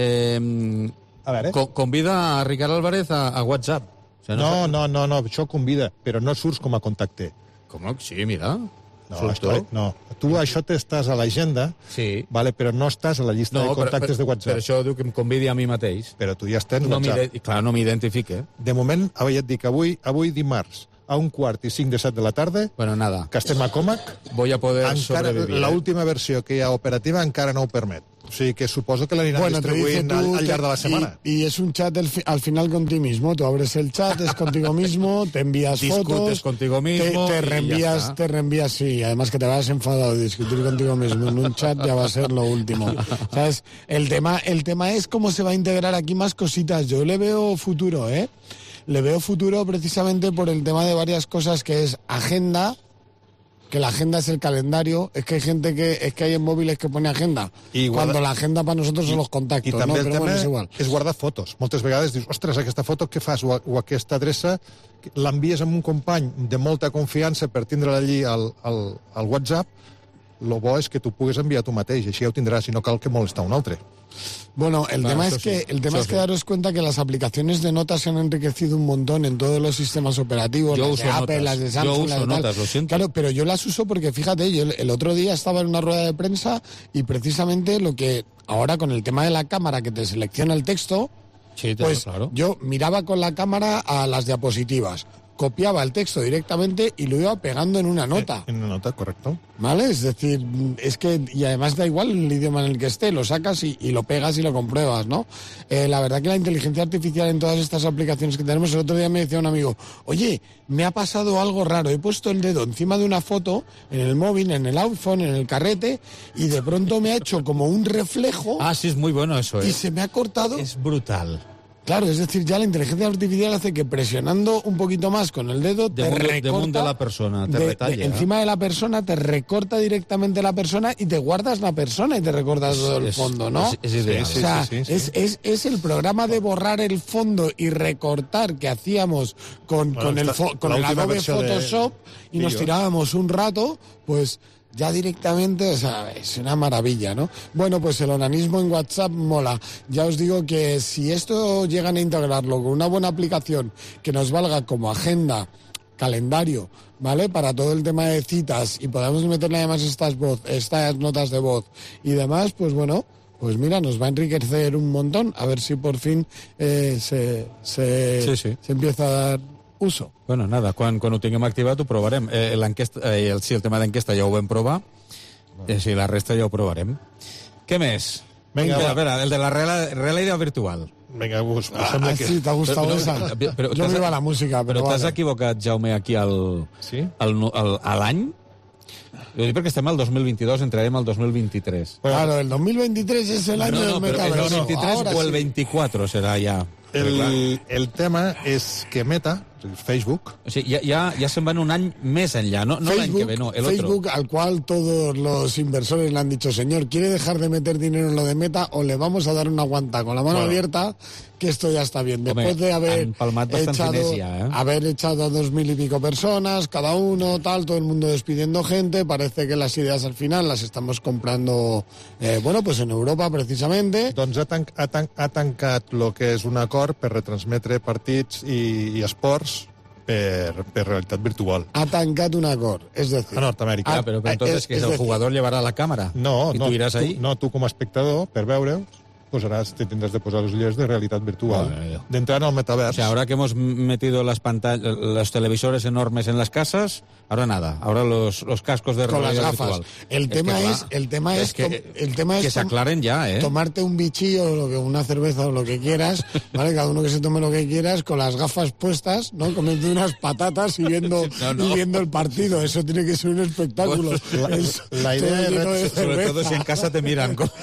Speaker 2: Eh,
Speaker 3: A veure.
Speaker 2: co- convida a Ricard Álvarez a, a WhatsApp. O sea,
Speaker 3: No, no, no, no, això convida, però no surts com a contacte.
Speaker 2: Com? Sí, mira.
Speaker 3: No,
Speaker 2: Surto.
Speaker 3: esto, no. Tu això t'estàs a l'agenda,
Speaker 2: Sí.
Speaker 3: vale, però no estàs a la llista
Speaker 2: No,
Speaker 3: de
Speaker 2: per,
Speaker 3: contactes
Speaker 2: per,
Speaker 3: de WhatsApp.
Speaker 2: per això diu que em convidi a mi mateix.
Speaker 3: Però tu ja estàs en
Speaker 2: No
Speaker 3: WhatsApp.
Speaker 2: m'ide- clar, no m'identifique.
Speaker 3: De moment, avui et dic, avui, avui dimarts, a un quart i cinc de set de la tarda,
Speaker 2: Bueno, nada.
Speaker 3: que estem a Comac,
Speaker 2: Voy a poder
Speaker 3: encara
Speaker 2: sobrevivir. eh?
Speaker 3: l'última versió que hi ha operativa encara no ho permet. O sigui que suposo que l'aniran
Speaker 21: Bueno, te dice
Speaker 3: distribuint
Speaker 21: tú,
Speaker 3: al, al
Speaker 21: te-
Speaker 3: llarg de la setmana.
Speaker 21: Y, y es un chat del fi- al final con ti mismo. Tú abres el chat, es contigo mismo, te envías
Speaker 2: Discutes
Speaker 21: fotos,
Speaker 2: contigo
Speaker 21: te,
Speaker 2: mismo
Speaker 21: te
Speaker 2: y ya
Speaker 21: reenvías,
Speaker 2: está.
Speaker 21: te reenvías, sí. Además que te vas enfadado de discutir contigo mismo en un chat ya va a ser lo último. ¿Sabes? El tema, el tema es cómo se va a integrar aquí más cositas. Yo le veo futuro, ¿eh? Le veo futuro precisamente por el tema de varias cosas que es agenda, que la agenda es el calendario. Es que hay gente que es que hay en móviles que pone agenda.
Speaker 3: I guarda-
Speaker 21: Cuando la agenda para nosotros son los
Speaker 3: I
Speaker 21: contactos,
Speaker 3: també
Speaker 21: ¿no?
Speaker 3: el
Speaker 21: Pero
Speaker 3: tema
Speaker 21: bueno, es igual.
Speaker 3: és guardar fotos. Moltes vegades dius, ostres, aquesta foto què fas? O, o aquesta adreça l'envies amb un company de molta confiança per tindre-la allí al, al, al WhatsApp, lo bo és que tu pugues enviar tu mateix, així ja ho tindràs, i no cal que molestar un altre.
Speaker 21: Bueno, el
Speaker 3: Claro,
Speaker 21: tema
Speaker 3: eso
Speaker 21: es que
Speaker 3: sí,
Speaker 21: el tema
Speaker 3: eso
Speaker 21: es que
Speaker 3: sí.
Speaker 21: daros cuenta que las aplicaciones de notas se han enriquecido un montón en todos los sistemas operativos,
Speaker 2: Yo
Speaker 21: las
Speaker 2: uso
Speaker 21: de Apple,
Speaker 2: notas.
Speaker 21: las de
Speaker 2: Yo
Speaker 21: Samsung,
Speaker 2: uso
Speaker 21: las de tal.
Speaker 2: notas, lo siento.
Speaker 21: Claro, pero yo las uso porque fíjate, yo el, el otro día estaba en una rueda de prensa y precisamente lo que ahora con el tema de la cámara que te selecciona el texto,
Speaker 2: Sí, te-
Speaker 21: pues
Speaker 2: claro.
Speaker 21: yo miraba con la cámara a las diapositivas, copiaba el texto directamente y lo iba pegando en una nota.
Speaker 3: En una nota, correcto.
Speaker 21: ¿Vale? Es decir, es que, y además da igual el idioma en el que esté, lo sacas y, y lo pegas y lo compruebas, ¿no? Eh, la verdad que la inteligencia artificial en todas estas aplicaciones que tenemos, el otro día me decía un amigo, oye, me ha pasado algo raro, he puesto el dedo encima de una foto, en el móvil, en el iPhone, en el carrete, y de pronto me ha hecho como un reflejo.
Speaker 2: Ah, sí, es muy bueno eso, ¿eh?
Speaker 21: Y se me ha cortado.
Speaker 2: Es brutal.
Speaker 21: Claro, es decir, ya la inteligencia artificial hace que presionando un poquito más con el dedo te
Speaker 2: Damunt,
Speaker 21: recorta
Speaker 2: damunt de la persona, te
Speaker 21: de-
Speaker 2: retalla.
Speaker 21: de- encima de la persona, te recorta directamente la persona y te guardas la persona y te recortas todo el
Speaker 2: Es-
Speaker 21: fondo, ¿no?
Speaker 2: es- es ideal.
Speaker 21: O sea,
Speaker 2: Sí, sí, sí,
Speaker 21: es,
Speaker 2: sí.
Speaker 21: es- es el programa de borrar el fondo y recortar que hacíamos con,
Speaker 3: Bueno,
Speaker 21: con el,
Speaker 3: esta-
Speaker 21: fo- con
Speaker 3: la
Speaker 21: el
Speaker 3: última
Speaker 21: Adobe
Speaker 3: versión de-
Speaker 21: Photoshop y nos
Speaker 3: Pillo.
Speaker 21: tirábamos un rato, pues ya directamente, o sea, es una maravilla, ¿no? Bueno, pues el onanismo en WhatsApp mola. Ya os digo que si esto llegan a integrarlo con una buena aplicación que nos valga como agenda, calendario, ¿vale? Para todo el tema de citas y podamos meterle además estas voz, estas notas de voz y demás, pues bueno, pues mira, nos va a enriquecer un montón. A ver si por fin eh, se, se,
Speaker 2: Sí, sí.
Speaker 21: se empieza a dar uso.
Speaker 2: Bueno, nada, quan, quan ho tinguem activat ho provarem. Eh, l'enquesta, eh, el, sí, el tema d'enquesta ja ho vam provar. Eh, sí, la resta ja ho provarem. Què més?
Speaker 3: Vinga,
Speaker 2: espera,
Speaker 3: va.
Speaker 2: espera, el de la reala- realidad virtual.
Speaker 3: Venga, us, us
Speaker 21: Ah,
Speaker 3: sembla
Speaker 21: ah,
Speaker 3: que...
Speaker 21: sí, t'ha gustat
Speaker 2: Però-
Speaker 21: esa.
Speaker 2: però- però
Speaker 21: Jo
Speaker 2: t'has-
Speaker 21: me iba la música, però
Speaker 2: Però t'has
Speaker 21: vale.
Speaker 2: equivocat, Jaume, aquí al,
Speaker 3: Sí?
Speaker 2: al, nu- al, a l'any? Ho dic perquè estem al dos mil veintidós, entrarem al dos mil veintitrés.
Speaker 21: Claro, el dos mil veintitrés es el año
Speaker 2: no, no,
Speaker 21: del
Speaker 2: però el
Speaker 21: metaverso.
Speaker 2: veintitrés
Speaker 21: Ahora
Speaker 2: o el
Speaker 21: sí.
Speaker 2: veinticuatro serà ja.
Speaker 3: El, el tema és que Meta, Facebook,
Speaker 2: O sigui, ja, ja, ja se'n van un any més enllà, no, no l'any que ve, no, el
Speaker 21: Facebook,
Speaker 2: otro.
Speaker 21: al cual todos los inversores le han dicho, señor, ¿quiere dejar de meter dinero en lo de Meta o le vamos a dar una guanta con la mano
Speaker 2: Bueno.
Speaker 21: abierta? Que esto ya está bien.
Speaker 2: Home,
Speaker 21: Después de haber
Speaker 2: han palmat bastants
Speaker 21: echado,
Speaker 2: diners ja, eh?
Speaker 21: haber echado a dos mil y pico personas, cada uno, tal, todo el mundo despidiendo gente, parece que las ideas al final las estamos comprando, eh, bueno, pues en Europa precisamente.
Speaker 3: doncs ha, tan, ha, tan, ha tancat el que és un acord per retransmetre partits i, i esports per, per realitat virtual.
Speaker 21: Ha tancat un acord, es decir...
Speaker 3: A Nord-Amèrica.
Speaker 2: Ah, però, però entonces, que
Speaker 21: es
Speaker 2: el
Speaker 21: decir,
Speaker 2: jugador llevarà la càmera
Speaker 3: No,
Speaker 2: i
Speaker 3: no,
Speaker 2: tu iràs ahí.
Speaker 3: tu, no, tu com a espectador, per veure-ho, posaràs, te tindràs de posar els ulleres de realitat virtual.
Speaker 2: Bueno,
Speaker 3: D'entrar al metavers.
Speaker 2: O sea, ahora que hemos metido las pantallas, los televisores enormes en las casas, ahora nada, ahora los, los cascos de
Speaker 21: con las
Speaker 2: realidad
Speaker 21: gafas.
Speaker 2: virtual.
Speaker 21: El
Speaker 2: Es
Speaker 21: tema
Speaker 2: que,
Speaker 21: es,
Speaker 2: clar,
Speaker 21: el tema es,
Speaker 2: que,
Speaker 21: tom- el tema
Speaker 2: que
Speaker 21: es
Speaker 2: se
Speaker 21: tom-
Speaker 2: aclaren ya, ¿eh?
Speaker 21: tomarte un bichillo o lo que una cerveza o lo que quieras, ¿vale? Cada uno que se tome lo que quieras con las gafas puestas, ¿no? Comiendo unas patatas y viendo,
Speaker 2: No, no.
Speaker 21: y viendo el partido. Eso tiene que ser un espectáculo.
Speaker 3: La-
Speaker 21: Es
Speaker 3: la idea
Speaker 21: todo
Speaker 3: es-
Speaker 21: lleno de
Speaker 2: Sobre todo
Speaker 21: cerveza.
Speaker 2: si en casa te miran. com-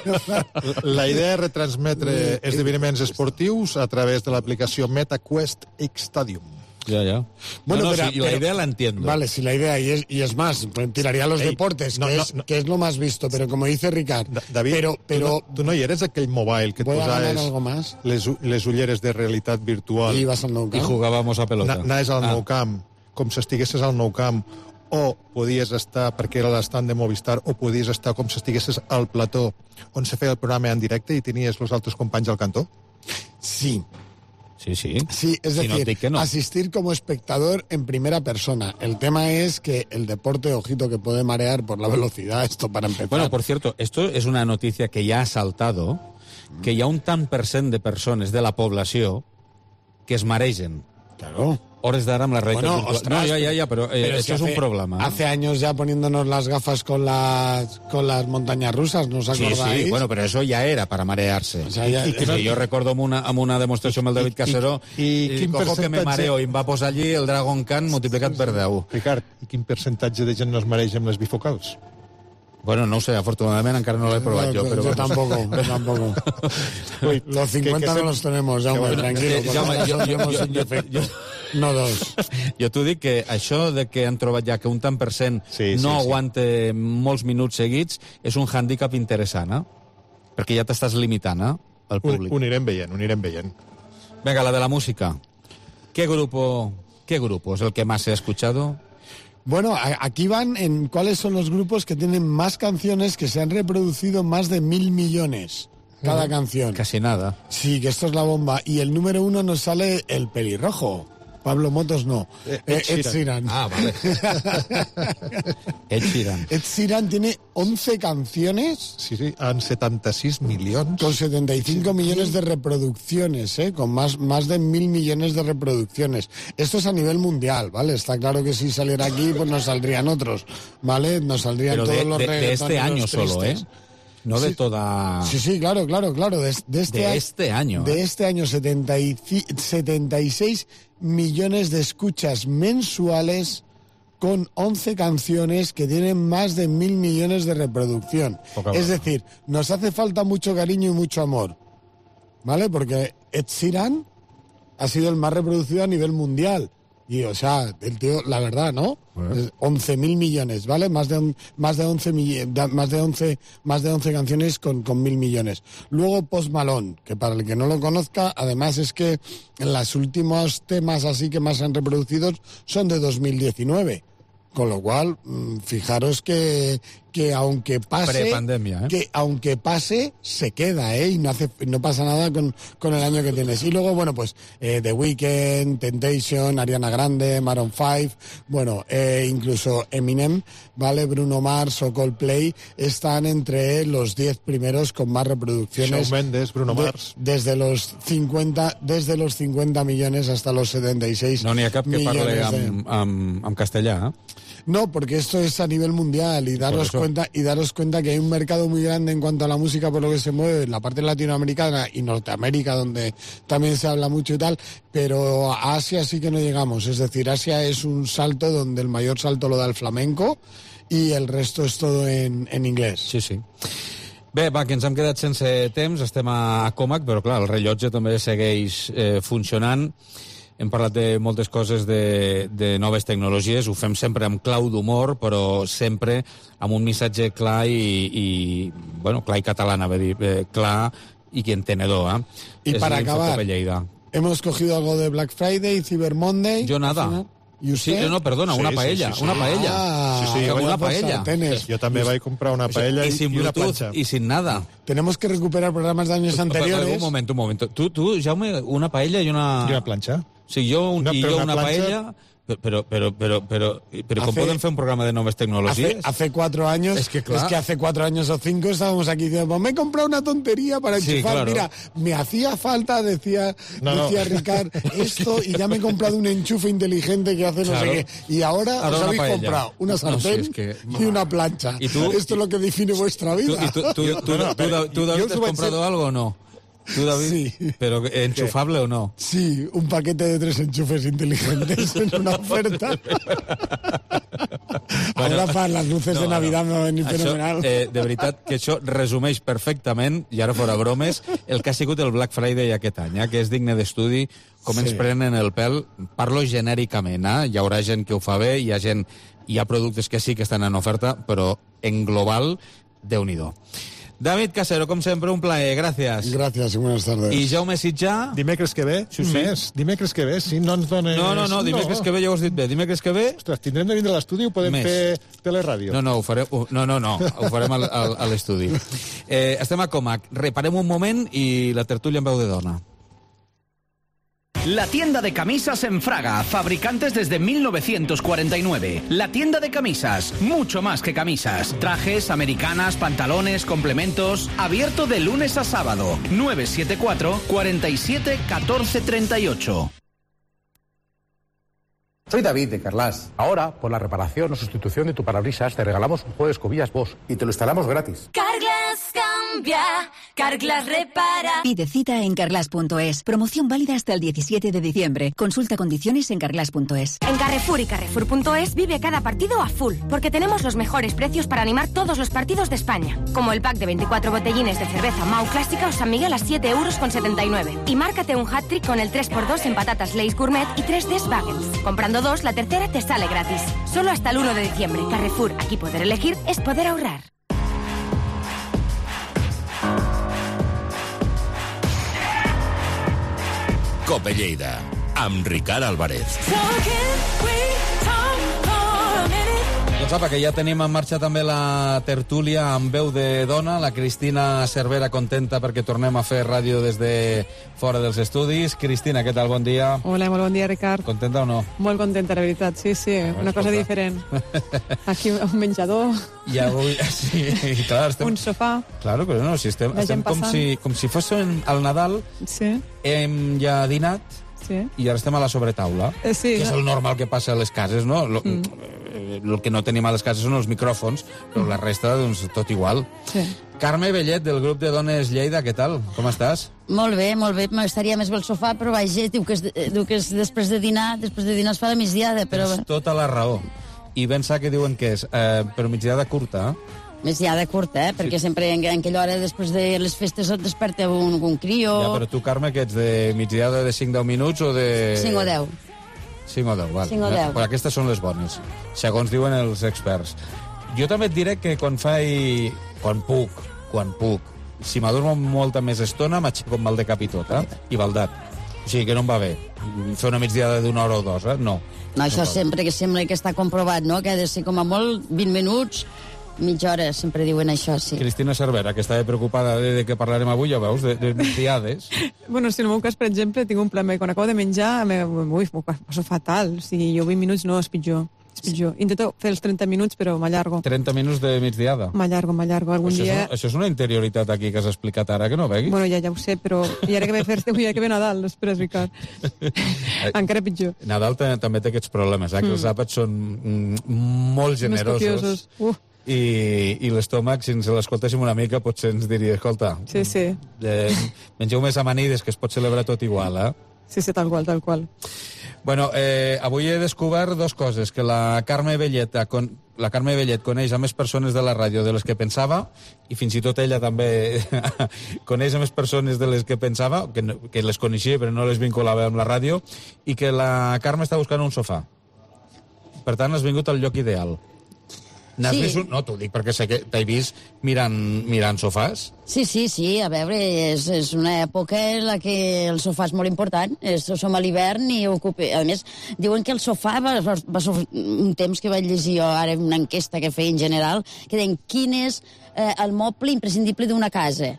Speaker 3: La idea és retransmetre esdeveniments esportius a través de l'aplicació MetaQuest X Stadium.
Speaker 2: Ya, ya.
Speaker 21: Bueno,
Speaker 2: no, no,
Speaker 21: pero-
Speaker 2: sí, la
Speaker 21: pero-
Speaker 2: idea la entiendo.
Speaker 21: Vale, si la idea, y es, y es más, pues, tiraría a los
Speaker 3: Ey,
Speaker 21: deportes,
Speaker 3: no,
Speaker 21: que,
Speaker 3: no,
Speaker 21: es,
Speaker 3: no.
Speaker 21: que es lo más visto, pero como dice Ricard,
Speaker 3: Da- David,
Speaker 21: pero, pero
Speaker 3: tu, no, tu no hi eres aquell mobile que et
Speaker 21: voy a ganar
Speaker 3: posaves
Speaker 21: algo más.
Speaker 3: les, u- les ulleres de realitat virtual
Speaker 21: Y vas al Nou
Speaker 2: Y
Speaker 21: Camp.
Speaker 2: jugábamos a pelota.
Speaker 3: Na- anaves al
Speaker 2: Ah.
Speaker 3: Nou Camp com si estiguessis al Nou Camp, o podies estar, perquè era l'estant de Movistar, o podies estar com si estiguessis al plató on se feia el programa en directe i tenies els altres companys al cantó?
Speaker 21: Sí.
Speaker 2: Sí, sí.
Speaker 21: Sí, es
Speaker 2: Si no,
Speaker 21: decir,
Speaker 2: di que no.
Speaker 21: asistir como espectador en primera persona. El tema es que el deporte, ojito, que puede marear por la velocidad, esto para empezar.
Speaker 2: Bueno, por cierto, esto es una noticia que ya ha saltado, que hi ha un tant per cent de persones de la població que es maregen.
Speaker 21: Claro.
Speaker 2: Hores d'ara amb la realitat
Speaker 21: Bueno,
Speaker 2: virtual.
Speaker 21: ostras,
Speaker 2: no, ya, ya, ya, pero, eh,
Speaker 21: pero
Speaker 2: esto
Speaker 21: si
Speaker 2: es
Speaker 21: hace-
Speaker 2: un problema.
Speaker 21: Hace años ya poniéndonos las gafas con las con las montañas rusas, ¿no os
Speaker 2: Sí,
Speaker 21: acordáis?
Speaker 2: sí, bueno, pero eso ya era para marearse.
Speaker 21: O sea, ya-
Speaker 2: I, sí, jo recordo amb una, amb una demostració amb el David Casero,
Speaker 3: I- i
Speaker 2: i,
Speaker 3: quin
Speaker 2: cojo que me
Speaker 3: percentatge-
Speaker 2: mareo, i em va posar allí el Dragon Khan multiplicat per deu.
Speaker 3: Ricard, i quin percentatge de gent no es mareja amb les bifocals?
Speaker 2: Bueno, no ho sé, afortunadament encara no l'he provat
Speaker 21: No,
Speaker 2: jo, però...
Speaker 21: yo tampoco, yo tampoco.
Speaker 3: Ui,
Speaker 21: Los cincuenta
Speaker 3: que
Speaker 21: no los tenemos, ya,
Speaker 3: bueno,
Speaker 21: tranquilo.
Speaker 2: eh,
Speaker 21: por
Speaker 2: Jaume,
Speaker 21: favor,
Speaker 2: jo- jo-
Speaker 21: somos
Speaker 2: jo-
Speaker 21: un
Speaker 2: jo-
Speaker 21: defecto.
Speaker 2: jo-
Speaker 21: No dos.
Speaker 2: Jo t'ho dic que això de que han trobat ja que un tant per cent
Speaker 3: Sí, sí,
Speaker 2: no
Speaker 3: sí.
Speaker 2: aguante molts minuts seguits és un hàndicap interessant, eh? Perquè ja t'estàs limitant, eh? Al
Speaker 3: Ho,
Speaker 2: públic.
Speaker 3: ho anirem veient, ho anirem veient.
Speaker 2: Venga, la de la música. ¿Qué grupo, qué grupo es el que más he escuchado?
Speaker 21: Bueno, aquí van en cuáles son los grupos que tienen más canciones que se han reproducido más de mil millones cada canción.
Speaker 2: Casi nada.
Speaker 21: Sí, que esto es la bomba. Y el número uno nos sale el pelirrojo. Pablo Motos no.
Speaker 3: Ed,
Speaker 21: Ed,
Speaker 3: Ed
Speaker 21: Sheeran.
Speaker 2: Ah, vale. Ed Sheeran.
Speaker 21: Ed Sheeran tiene once canciones.
Speaker 3: Sí, sí, en setanta-sis milions.
Speaker 21: Con setenta y cinco millones de reproducciones, ¿eh? Con más, más de mil millones de reproducciones. Esto es a nivel mundial, ¿vale? Está claro que si saliera aquí, pues nos saldrían otros, ¿vale? Nos saldrían
Speaker 2: Pero
Speaker 21: todos
Speaker 2: de,
Speaker 21: los
Speaker 2: de, de este año
Speaker 21: tristes.
Speaker 2: solo, ¿eh? No de
Speaker 21: sí,
Speaker 2: toda...
Speaker 21: Sí, sí, claro, claro, claro. De, de, este,
Speaker 2: de
Speaker 21: a...
Speaker 2: este año.
Speaker 21: De
Speaker 2: ¿eh?
Speaker 21: este año, setenta y seis millones de escuchas mensuales con once canciones que tienen más de mil millones de reproducción.
Speaker 2: Poca
Speaker 21: es
Speaker 2: broma.
Speaker 21: decir, nos hace falta mucho cariño y mucho amor, ¿vale? Porque Ed Sheeran ha sido el más reproducido a nivel mundial. Y, o sea, el tío, la verdad, ¿no? Bueno. once mil millones, ¿vale? Más de, un, más de once más de once más de once canciones con, con mil millones. Luego Post Malone, que para el que no lo conozca, además es que los últimos temas así que más han reproducido son de dos mil diecinueve. Con lo cual, fijaros que, que aunque pase,
Speaker 2: Prepandemia, ¿eh?
Speaker 21: que aunque pase, se queda, ¿eh? Y no hace, no pasa nada con, con el año que tienes. Y luego, bueno, pues eh, The Weeknd, Temptation, Ariana Grande, Maroon cinco, bueno, eh, incluso Eminem, ¿vale? Bruno Mars o Coldplay están entre los diez primeros con más reproducciones.
Speaker 3: Shawn Mendes, Bruno
Speaker 21: de,
Speaker 3: Mars.
Speaker 21: desde los cincuenta, desde los cincuenta millones hasta los setenta y seis.
Speaker 2: No n'hi ha cap que parli
Speaker 21: millones de-
Speaker 2: amb, amb, amb castellà, ¿eh?
Speaker 21: No, porque esto es a nivel mundial y daros
Speaker 2: eso.
Speaker 21: cuenta y daros cuenta que hay un mercado muy grande en cuanto a la música por lo que se mueve en la parte latinoamericana y Norteamérica, donde también se habla mucho y tal, pero a Asia sí que no llegamos. Es decir, Asia es un salto donde el mayor salto lo da el flamenco y el resto es todo en, en inglés.
Speaker 2: Sí, sí. Bé, va, que ens hem quedat sense temps, estem a Comac, però clar, el rellotge també segueix eh, funcionant. Hem parlat de moltes coses de, de noves tecnologies, ho fem sempre amb clau d'humor, però sempre amb un missatge clar i, i bueno, clar i català, anava a dir, eh, clar i que entenedor, eh?
Speaker 21: Y
Speaker 2: És
Speaker 21: para
Speaker 2: l'Infocope
Speaker 21: acabar,
Speaker 2: Lleida.
Speaker 21: hemos cogido algo de Black Friday, Cyber Monday.
Speaker 2: Yo nada.
Speaker 21: ¿Y usted?
Speaker 2: Sí, no, perdona, una
Speaker 3: Sí,
Speaker 2: paella,
Speaker 3: sí, sí, sí.
Speaker 2: una paella.
Speaker 21: Ah,
Speaker 3: Sí, sí,
Speaker 21: vaya
Speaker 2: una
Speaker 21: por
Speaker 2: paella.
Speaker 21: sartenes.
Speaker 3: Jo també vaig comprar una paella
Speaker 2: I
Speaker 3: i,
Speaker 2: sin
Speaker 3: i una
Speaker 2: Bluetooth,
Speaker 3: planxa.
Speaker 2: i sin nada.
Speaker 21: Tenemos que recuperar programas de años anteriores.
Speaker 2: Un moment, un moment. Tu, tu, Jaume, una paella i una...
Speaker 3: I una planxa.
Speaker 2: Sí, jo, un,
Speaker 3: No,
Speaker 2: i
Speaker 3: però
Speaker 2: jo
Speaker 3: una
Speaker 2: una
Speaker 3: planxa-
Speaker 2: paella... Pero, pero, pero, pero, pero, ¿cómo
Speaker 21: Hace-
Speaker 2: pueden hacer un programa de nuevas
Speaker 21: Hace,
Speaker 2: tecnologías?
Speaker 21: hace cuatro años,
Speaker 2: Es que, claro.
Speaker 21: es que hace cuatro años o cinco estábamos aquí diciendo, pues me he comprado una tontería para
Speaker 2: Sí,
Speaker 21: enchufar.
Speaker 2: claro.
Speaker 21: Mira, me hacía falta, decía,
Speaker 3: No, no.
Speaker 21: decía Ricard, esto, y ya me he comprado un enchufe inteligente que hace no
Speaker 2: Claro.
Speaker 21: sé qué. Y ahora,
Speaker 2: Ahora
Speaker 21: os
Speaker 2: una
Speaker 21: habéis
Speaker 2: paella.
Speaker 21: comprado una
Speaker 2: No, sí,
Speaker 21: sartén
Speaker 2: es que-
Speaker 21: y una plancha.
Speaker 2: ¿Y tú?
Speaker 21: Esto es lo que define vuestra
Speaker 2: ¿Tú,
Speaker 21: vida.
Speaker 2: y tú, tú, tú, tú,
Speaker 3: No, no,
Speaker 2: tú,
Speaker 3: pero
Speaker 2: tú,
Speaker 3: yo
Speaker 2: David,
Speaker 3: os
Speaker 2: has
Speaker 3: voy a
Speaker 2: comprado
Speaker 3: decir-
Speaker 2: algo o no? ¿Tú, David?
Speaker 21: Sí.
Speaker 2: ¿Pero enchufable o no?
Speaker 21: Sí, un paquete de tres enchufes inteligentes en una oferta. Ahora para las luces
Speaker 2: No,
Speaker 21: de
Speaker 2: no.
Speaker 21: Navidad me va a venir
Speaker 2: Això,
Speaker 21: fenomenal.
Speaker 2: eh, de veritat que això resumeix perfectament, i ara fora bromes, el que ha sigut el Black Friday aquest any, eh, que és digne d'estudi, com
Speaker 21: Sí.
Speaker 2: ens prenen el pèl. Parlo genèricament, eh? Hi haurà gent que ho fa bé, hi ha gent, hi ha productes que sí que estan en oferta, però en global, Déu-n'hi-do. David Casero, com sempre, un plaer, gràcies.
Speaker 21: Gracias y buenas tardes.
Speaker 2: I Jaume Sitjà...
Speaker 3: Dimecres que ve,
Speaker 2: Sí,
Speaker 3: un
Speaker 2: sí.
Speaker 3: mes. Dimecres que ve, si no ens dones...
Speaker 2: No, no, no, dimecres que ve ja ho has dit bé. Dimecres que ve...
Speaker 3: Ostres, tindrem de vindre a l'estudi o podem
Speaker 2: Més.
Speaker 3: fer teleràdio?
Speaker 2: No, no, ho farem, ho, no, no, no, ho farem al, al, a l'estudi. Eh, estem a Comac. Reparem un moment i la tertúlia en veu de dona.
Speaker 5: La tienda de camisas en Fraga, fabricantes desde mil novecientos cuarenta y nueve. La tienda de camisas, mucho más que camisas. Trajes, americanas, pantalones, complementos. Abierto de lunes a sábado. nueve siete cuatro, cuarenta y siete, catorce treinta y ocho.
Speaker 22: Soy David de Carlas. Ahora, por la reparación o sustitución de tu parabrisas, te regalamos un juego de escobillas Bosch y te lo instalamos gratis.
Speaker 23: Carglass cambia, Carglass repara.
Speaker 24: Pide cita en carglass punto es. Promoción válida hasta el diecisiete de diciembre. Consulta condiciones en carglass punto es.
Speaker 11: En Carrefour y Carrefour punto es vive cada partido a full, porque tenemos los mejores precios para animar todos los partidos de España. Como el pack de veinticuatro botellines de cerveza Mau Clásica o San Miguel a siete euros con setenta y nueve. Y márcate un hat-trick con el tres por dos en patatas Lay's Gourmet y tres Des Bagels. Comprando dos, la tercera te sale gratis. Solo hasta el uno de diciembre. Carrefour, aquí poder elegir es poder ahorrar.
Speaker 8: Cope Lleida, amb Ricard Álvarez.
Speaker 23: Talking, we talk for a minute.
Speaker 2: Doncs apa, que ja tenim en marxa també la tertúlia amb veu de dona, la Cristina Cervera contenta perquè tornem a fer ràdio des de fora dels estudis. Cristina, què tal? Bon dia.
Speaker 4: Hola, molt bon dia, Ricard.
Speaker 2: Contenta o no?
Speaker 4: Molt contenta, la veritat, sí, sí, una cosa diferent. Aquí un menjador.
Speaker 2: I avui, sí, clar, estem...
Speaker 4: Un sofà.
Speaker 2: Claro, però no, si estem, estem com, si, com si fos al Nadal,
Speaker 4: sí.
Speaker 2: Hem ja dinat,
Speaker 4: sí.
Speaker 2: I ara estem a la sobretaula,
Speaker 4: eh, sí,
Speaker 2: que és el normal que passa a les cases, no? Lo, mm. El que no tenim a les cases són els micròfons, però la resta, doncs, tot igual.
Speaker 4: Sí.
Speaker 2: Carme Bellet, del grup de Dones Lleida, què tal? Com estàs?
Speaker 6: Molt bé, molt bé. M'estaria més bé al sofà, però vaja, diu que, és, diu que és després de dinar, després de dinar es fa la migdiada, però...
Speaker 2: Tens tota la raó. I ben sa que diuen que és, eh, però migdiada curta, eh?
Speaker 6: Migdiada curta, eh? Perquè sí. Sempre en, en aquella hora, després de les festes, et desperta un, un crio...
Speaker 2: Ja, però tu, Carme, que ets de migdiada de cinc a deu minuts o de...
Speaker 6: cinc o deu.
Speaker 2: cinc o deu, val.
Speaker 6: cinc o deu.
Speaker 2: Però aquestes són les bones, segons diuen els experts. Jo també et diré que quan faig... Quan puc, quan puc, si m'adormo molta més estona, m'aixeco amb mal de cap i tot, eh? I baldat. O sigui que no em va bé. Fer una migdiada d'una hora o dos, eh? No.
Speaker 6: No, això
Speaker 2: no
Speaker 6: sempre que sembla que està comprovat, no? Que ha de ser com a molt vint minuts, mitja hora, sempre diuen això, sí.
Speaker 2: Cristina Cervera, que estava preocupada de, de què parlarem avui, ja veus, de, de migdiades.
Speaker 4: Bueno, si en el meu cas, per exemple, tinc un problema. Quan acabo de menjar, me, ui, m'ho passo fatal. O sigui, jo vint minuts no, és pitjor. És pitjor. Intento fer els trenta minuts, però m'allargo.
Speaker 2: trenta minuts de migdiada?
Speaker 4: M'allargo, m'allargo. Algun
Speaker 2: això
Speaker 4: dia...
Speaker 2: És una, això és una interioritat aquí que has explicat ara, que no veguis?
Speaker 4: Bueno, ja, ja ho sé, però i ara que ve, fer, ja que ve Nadal, després, Ricard. Encara pitjor.
Speaker 2: Nadal també té aquests problemes, eh? Que mm. els àpats són mm, molt generosos.
Speaker 4: Uh.
Speaker 2: I, i l'estómac, si ens l'escoltéssim una mica, potser ens diria, escolta,
Speaker 4: sí, sí.
Speaker 2: Eh, mengeu més amanides, que es pot celebrar tot igual, eh?
Speaker 4: Sí, sí, tal qual, tal qual.
Speaker 2: Bueno, eh, avui he descobert dos coses, que la Carme Bellet, con, la Carme Bellet coneix a més persones de la ràdio de les que pensava, i fins i tot ella també coneix a més persones de les que pensava, que, que les coneixia però no les vinculava amb la ràdio, i que la Carme està buscant un sofà. Per tant, has vingut al lloc ideal. N'has
Speaker 6: sí.
Speaker 2: vist un... No, t'ho dic perquè sé que t'he vist mirant, mirant sofàs.
Speaker 6: Sí, sí, sí, a veure, és, és una època en la que el sofà és molt important. És, som a l'hivern i ocupa... A més, diuen que el sofà va, va, va un temps que vaig llegir jo ara una enquesta que feia en general, que deien quin és eh, el moble imprescindible d'una casa.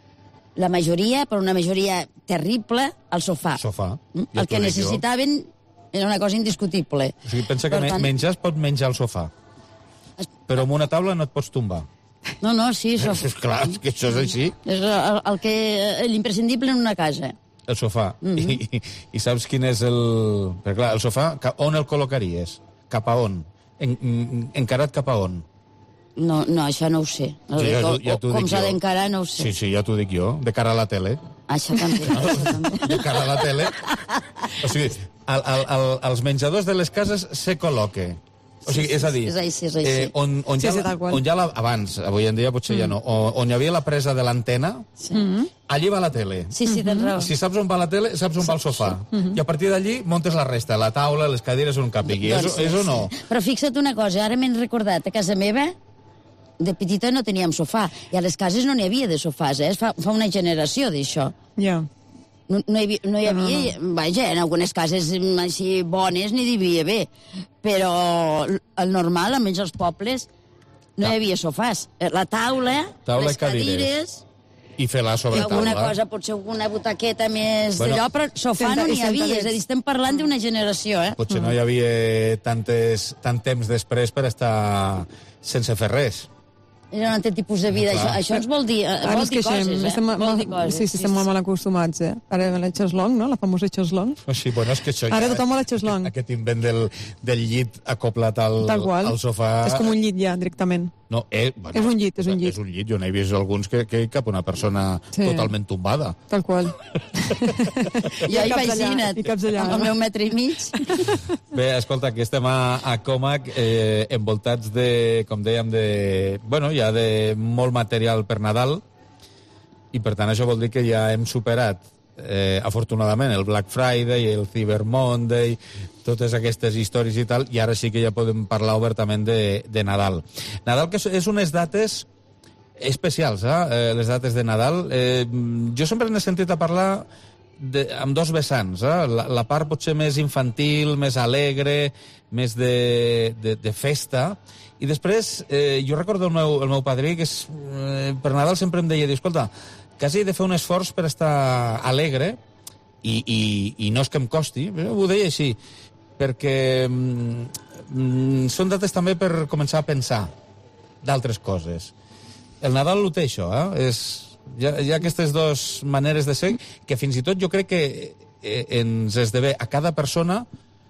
Speaker 6: La majoria, però una majoria terrible, el sofà.
Speaker 2: Sofà.
Speaker 6: Mm? Ja el que necessitaven jo. Era una cosa indiscutible.
Speaker 2: O sigui, pensa que
Speaker 6: tant...
Speaker 2: menjar es pot menjar al sofà. Però amb una taula no et pots tombar.
Speaker 6: No, no, sí, això...
Speaker 2: És clar, que això és així.
Speaker 6: És el, el que... l'imprescindible en una casa.
Speaker 2: El sofà.
Speaker 6: Mm-hmm.
Speaker 2: I, I saps quin és el... Perquè clar, el sofà, on el col·locaries? Cap a on? En, encarat cap a on?
Speaker 6: No, no, això no ho sé.
Speaker 2: Sí, ja, ja
Speaker 6: Com s'ha d'encarar, no ho sé.
Speaker 2: Sí, sí, ja t'ho dic jo. De cara a la tele.
Speaker 6: Això també. Això també.
Speaker 2: De cara a la tele. O sigui, al, al, al, als menjadors de les cases se col·loque. O sigui, és a dir,
Speaker 6: és així, és així.
Speaker 2: Eh, on, on,
Speaker 6: sí,
Speaker 2: ja,
Speaker 6: sí,
Speaker 2: on ja la, abans, avui en dia potser mm. ja no, on, on hi havia la presa de l'antena,
Speaker 6: sí. mm-hmm.
Speaker 2: allí va la tele.
Speaker 6: Sí, sí, tens raó.
Speaker 2: Si saps on va la tele, saps on va el sofà. Mm-hmm. I a partir d'allí montes la resta, la taula, les cadires, on capigui.
Speaker 6: Doncs,
Speaker 2: és, és o no?
Speaker 6: Sí. Però fixa't una cosa, ara m'he recordat, a casa meva, de petita no teníem sofà, i a les cases no n'hi havia de sofàs, eh? Fa, fa una generació d'això.
Speaker 4: Ja. Yeah.
Speaker 6: No, no, hi havia, no hi havia, no, no. Vaja, en algunes cases així bones n'hi havia bé, però el normal, almenys als pobles, no hi havia sofàs. La taula,
Speaker 2: taula
Speaker 6: les cadires...
Speaker 2: I fer-la sobre taula.
Speaker 6: I alguna cosa, potser alguna butaqueta més
Speaker 2: bueno,
Speaker 6: d'allò, però sofà no n'hi havia. És a dir, estem parlant d'una generació, eh?
Speaker 2: Potser no hi havia tantes, tant temps després per estar sense fer res.
Speaker 6: Era un altre tipus de vida. Això, això ens vol dir,
Speaker 4: Ara
Speaker 6: vol dir coses, eh?
Speaker 4: Estem,
Speaker 6: vol dir coses.
Speaker 4: Sí, sí, estem molt mal acostumats, eh? Ara la xeslong, no? La famosa xeslong.
Speaker 2: Oh, sí, bueno, és que això
Speaker 4: Ara
Speaker 2: ja...
Speaker 4: tothom vol la xeslong.
Speaker 2: Aquest invent del, del llit acoplat al, al sofà...
Speaker 4: És com un llit ja, directament.
Speaker 2: No, eh, bueno,
Speaker 4: és un llit, és un llit.
Speaker 2: És un llit. Jo n'he vist alguns que, que cap una persona sí. totalment tombada.
Speaker 4: Tal qual.
Speaker 6: Jo hi vaig dir, amb el meu metre i mig.
Speaker 2: Bé, escolta, aquí estem a, a Comac eh, envoltats de, com dèiem, de... Bueno, ja de molt material per Nadal, i per tant això vol dir que ja hem superat, eh, afortunadament, el Black Friday, el Cyber Monday, totes aquestes històries i tal, i ara sí que ja podem parlar obertament de, de Nadal. Nadal, que és unes dates especials, eh? Les dates de Nadal. Eh, jo sempre n'he sentit a parlar de, amb dos vessants, eh? la, la part potser més infantil, més alegre, més de, de, de festa, i després eh, jo recordo el meu, el meu padrí, que és, eh, per Nadal sempre em deia, escolta, quasi he de fer un esforç per estar alegre, i, i, i no és que em costi, ho deia així, perquè mm, són dates també per començar a pensar d'altres coses. El Nadal ho té això, eh? És, hi, ha, hi ha aquestes dues maneres de ser que fins i tot jo crec que eh, ens esdevé a cada persona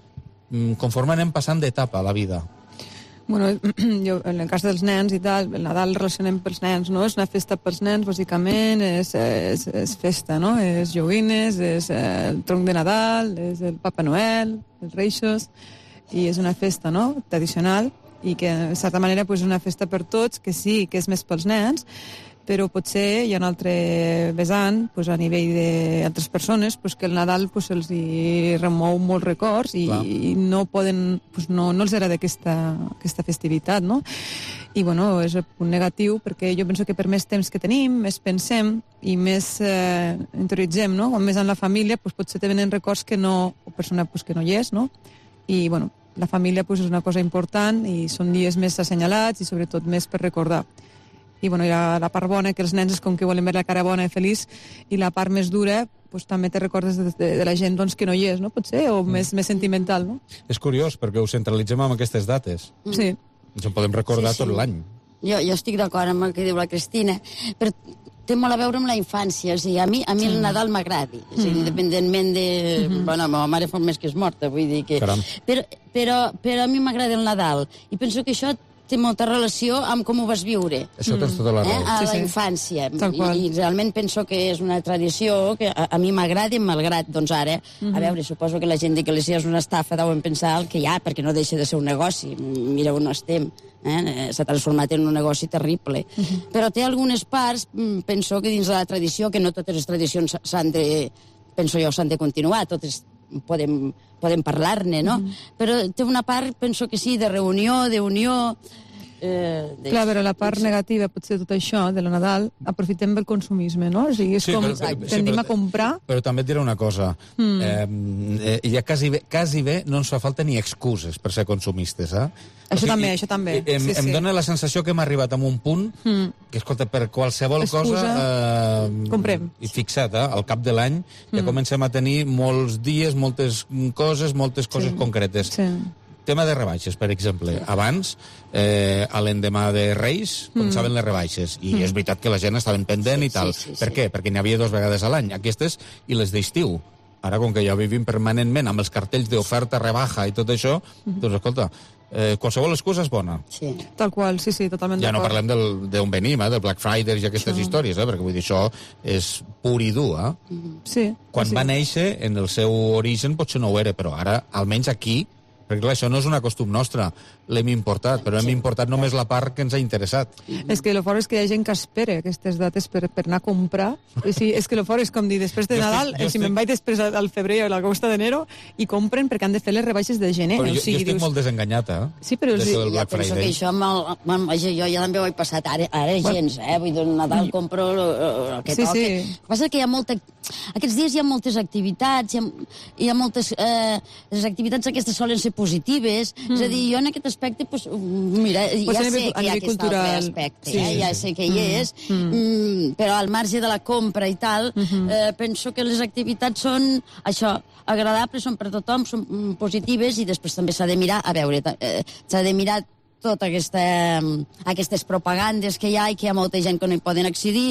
Speaker 2: mm, conforme anem passant d'etapa a la vida.
Speaker 4: Bueno, jo, en el cas dels nens i tal, el Nadal el relacionem pels nens, no? És una festa pels nens, bàsicament, és, és, és festa, no? És joguines, és el tronc de Nadal, és el Papa Noel, els Reixos, i és una festa, no?, tradicional, i que, de certa manera, pues, és una festa per tots, que sí, que és més pels nens, però potser hi ha un altre vessant, pues, a nivell d'altres persones, pues, que el Nadal pues, els hi remou molts records i, i no poden, pues, no, no els agrada aquesta, aquesta festivitat, no? I, bueno, és un punt negatiu, perquè jo penso que per més temps que tenim, més pensem i més eh, interioritzem, no? Com més en la família, pues, potser te venen records que no, o persona pues, que no hi és, no? I, bueno, la família pues, és una cosa important i són dies més assenyalats i sobretot més per recordar. I, bueno, hi ha la part bona, que els nens és com que volen veure la cara bona i feliç, i la part més dura pues, també te recordes de, de, de la gent doncs, que no hi és, no? Potser, o mm. més, més sentimental, no?
Speaker 2: És curiós, perquè ho centralitzem amb aquestes dates.
Speaker 4: Sí.
Speaker 2: Ens en podem recordar sí, sí. tot l'any.
Speaker 6: Jo, jo estic d'acord amb el que diu la Cristina, però té molt a veure amb la infància. O sigui, a mi, a mi el Nadal m'agradi, o sigui, mm. independentment de... Mm-hmm. Bueno, la meva mare fa un mes que és morta, vull dir que... Però, però, però a mi m'agrada el Nadal, i penso que això té molta relació amb com ho vas viure.
Speaker 2: Això tens tota la raó.
Speaker 6: Eh? A
Speaker 2: sí,
Speaker 6: la
Speaker 2: sí.
Speaker 6: infància. I, I realment penso que és una tradició que a, a mi m'agrada, malgrat, doncs ara, mm-hmm. a veure, suposo que la gent que les és una estafa deuen pensar el que hi ha, perquè no deixa de ser un negoci. Mira on estem. Eh? S'ha transformat en un negoci terrible. Uh-huh. Però té algunes parts, penso que dins de la tradició, que no totes les tradicions s'han de, penso jo, s'han de continuar, totes podem, podem parlar-ne, no? Uh-huh. Però té una part, penso que sí, de reunió, d'unió...
Speaker 4: Eh, de... Clar, però la part negativa potser de tot això, de la Nadal, aprofitem pel consumisme, no? O sigui, és sí, com però, però, tendim sí, però, a comprar...
Speaker 2: Però també et diré una cosa, mm. eh, eh, ja quasi bé, quasi bé no ens fa falta ni excuses per ser consumistes, eh?
Speaker 4: Això o sigui, també, això també.
Speaker 2: Em,
Speaker 4: sí,
Speaker 2: em
Speaker 4: sí.
Speaker 2: dóna la sensació que hem arribat a un punt mm. que, escolta, per qualsevol
Speaker 4: Excusa,
Speaker 2: cosa... Eh,
Speaker 4: comprem.
Speaker 2: I fixa't, eh, al cap de l'any mm. ja comencem a tenir molts dies, moltes coses, moltes coses sí. concretes. Sí. Tema de rebaixes, per exemple. Abans, eh, a l'endemà de Reis, començaven mm. les rebaixes. I mm. és veritat que la gent estava pendent sí, i tal. Sí, sí, per sí. què? Perquè n'hi havia dues vegades a l'any. Aquestes i les d'estiu. Ara, com que ja vivim permanentment amb els cartells d'oferta, rebaja i tot això, mm. doncs, escolta, eh, qualsevol excusa és bona.
Speaker 4: Sí. Tal qual, sí, sí, totalment
Speaker 2: ja
Speaker 4: d'acord.
Speaker 2: Ja no parlem d'on venim, eh, del Black Friday i aquestes això. històries, eh, perquè vull dir, això és pur i dur, eh?
Speaker 4: Mm. Sí.
Speaker 2: Quan
Speaker 4: sí.
Speaker 2: va néixer, en el seu origen, potser no ho era, però ara, almenys aquí, perquè clar, això no és una costum nostra, l'hem importat, però hem importat només la part que ens ha interessat.
Speaker 4: És que el fort és que hi ha gent que espera aquestes dates per, per anar a comprar. O sigui, és que el fort és com dir, després de Nadal, estic, si estic... me'n vaig després al febrer o a l'agost d'enero, i compren perquè han de fer les rebaixes de gener.
Speaker 2: Però jo,
Speaker 4: o sigui,
Speaker 2: jo estic
Speaker 4: dius...
Speaker 2: molt desenganyat, eh?
Speaker 4: Sí, però...
Speaker 2: Sí,
Speaker 6: ja penso que això, amb el, amb, jo, jo ja també ho he passat, ara, ara bueno. gens, eh? Vull dir, el Nadal compro el, el que sí, toca. Sí. El que passa que hi ha molta... Aquests dies hi ha moltes activitats, hi ha, hi ha moltes... Eh, les activitats aquestes solen ser positives, mm. és a dir, jo en aquest aspecte, pues, mira, pues ja sé que hi ha aquest cultural. altre aspecte, sí, eh? ja sí, sé que hi és, mm. Mm, però al marge de la compra i tal, mm-hmm. eh, penso que les activitats són, això, agradables, són per tothom, són positives, i després també s'ha de mirar, a veure, eh, s'ha de mirar totes aquesta, aquestes propagandes que hi ha i que hi ha molta gent que no hi poden accedir,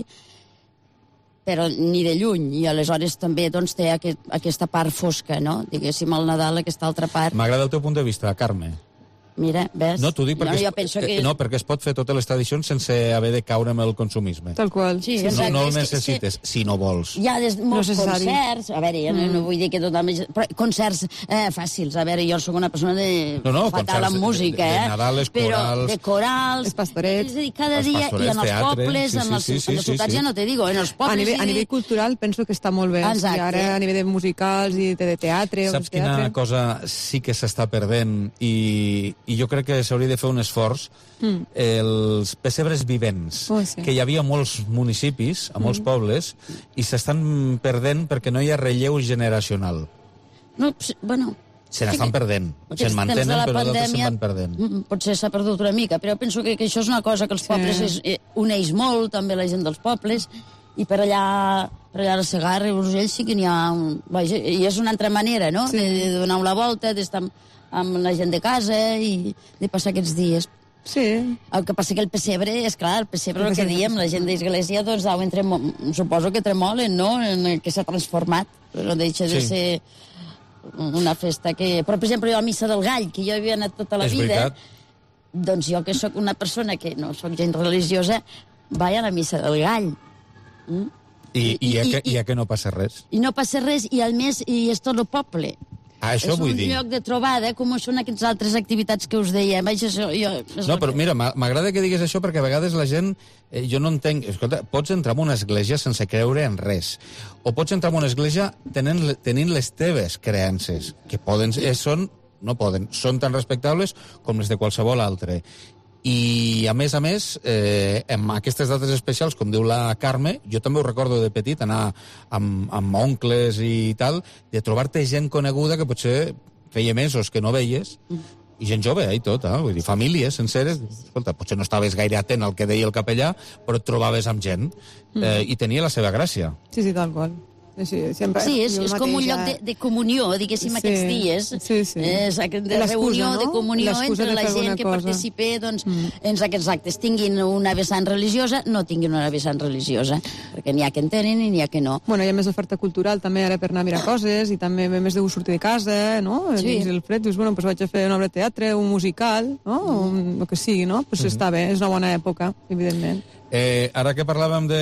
Speaker 6: però ni de lluny, i aleshores també doncs, té aquest, aquesta part fosca, no? Diguéssim, al Nadal, aquesta altra part.
Speaker 2: M'agrada el teu punt de vista, Carme.
Speaker 6: Mira, ves?
Speaker 2: No, t'ho dic perquè,
Speaker 6: no, jo penso que...
Speaker 2: no, perquè es pot fer totes les tradicions sense haver de caure amb el consumisme.
Speaker 4: Tal qual.
Speaker 6: Sí,
Speaker 2: no,
Speaker 6: exacte.
Speaker 2: no el necessites, si no vols.
Speaker 6: Hi ha des, molts no concerts, a veure, jo mm. no vull dir que tothom... Però concerts eh, fàcils, a veure, jo soc una persona de...
Speaker 2: No, no,
Speaker 6: fatal amb música,
Speaker 2: de, de,
Speaker 6: eh?
Speaker 2: de Nadales,
Speaker 6: però
Speaker 2: corals...
Speaker 6: de corals...
Speaker 4: Els pastorets.
Speaker 6: És a dir, cada dia, i en els
Speaker 2: teatre,
Speaker 6: pobles,
Speaker 2: sí, sí,
Speaker 6: en els,
Speaker 2: sí, sí,
Speaker 6: en les ciutats,
Speaker 2: sí, sí.
Speaker 6: ja no te digo, en els pobles...
Speaker 4: A nivell, a nivell cultural penso que està molt bé.
Speaker 6: Exacte.
Speaker 4: I ara a nivell de musicals i de, de teatre...
Speaker 2: Saps
Speaker 4: quina
Speaker 2: teatre. cosa sí que s'està perdent i i jo crec que s'hauria de fer un esforç, mm. els pessebres vivents,
Speaker 4: oh, sí.
Speaker 2: que hi havia molts municipis, a molts mm. pobles, i s'estan perdent perquè no hi ha relleu generacional.
Speaker 6: No, bueno...
Speaker 2: Se n'estan perdent. Se'n mantenen, però d'altres se'n van perdent.
Speaker 6: Potser s'ha perdut una mica, però penso que, que això és una cosa que els pobles sí. es, eh, uneix molt, també la gent dels pobles, i per allà, per allà a la Segarra i Urgell sí que n'hi ha... Un, vaja, i és una altra manera, no?, sí. de, de donar la volta, d'estar amb, amb la gent de casa i de passar aquests dies.
Speaker 4: Sí.
Speaker 6: El que passa que el pessebre, és clar, el pessebre, el, el que diem, la gent d'església, doncs, deuen tremo, suposo que tremolen, no?, en el que s'ha transformat, però deixa de sí. ser... una festa que... Però, per exemple, jo a Missa del Gall, que jo havia anat tota la
Speaker 2: és
Speaker 6: vida,
Speaker 2: veritat.
Speaker 6: Doncs jo, que sóc una persona que no sóc gent religiosa, vaig a la Missa del Gall. Mm?
Speaker 2: I, i, i, ja que, i, ja que no passa res.
Speaker 6: I no passa res, i al més, i és tot el poble.
Speaker 2: Ah, això
Speaker 6: és
Speaker 2: vull
Speaker 6: un
Speaker 2: dir.
Speaker 6: lloc de trobada, com són aquestes altres activitats que us deia. Vaig, això, jo,
Speaker 2: no, però mira, m'agrada que digues això perquè a vegades la gent, eh, jo no entenc, escolta, pots entrar en una església sense creure en res, o pots entrar en una església tenint, tenint les teves creences, que poden, eh, són, no poden, són tan respectables com les de qualsevol altre. I, a més a més, eh, en aquestes dates especials, com diu la Carme, jo també ho recordo de petit, anar amb, amb oncles i tal, de trobar-te gent coneguda que potser feia mesos que no veies, i gent jove, eh, i tot, eh? Vull dir, famílies senceres. Escolta, potser no estaves gaire atent al que deia el capellà, però et trobaves amb gent, eh, i tenia la seva gràcia.
Speaker 4: Sí, sí, tal qual. Sí, sempre,
Speaker 6: sí, és, és com un lloc de, de comunió, diguéssim, sí, aquests dies.
Speaker 4: Sí, sí.
Speaker 6: És de reunió, no? de comunió entre la gent que participa doncs, mm. en aquests actes. Tinguin una vessant religiosa, no tinguin una vessant religiosa, perquè n'hi ha que en tenen i n'hi ha que no.
Speaker 4: Bueno, hi ha més oferta cultural també ara per anar a mirar coses, i també més de gust sortir de casa, no? Sí. Dins el fred, dius, bueno, pues vaig a fer una obra de teatre, un musical, no? Mm. O el que sigui, no? Pues mm. està bé, és una bona època, evidentment.
Speaker 2: Eh, ara que parlàvem de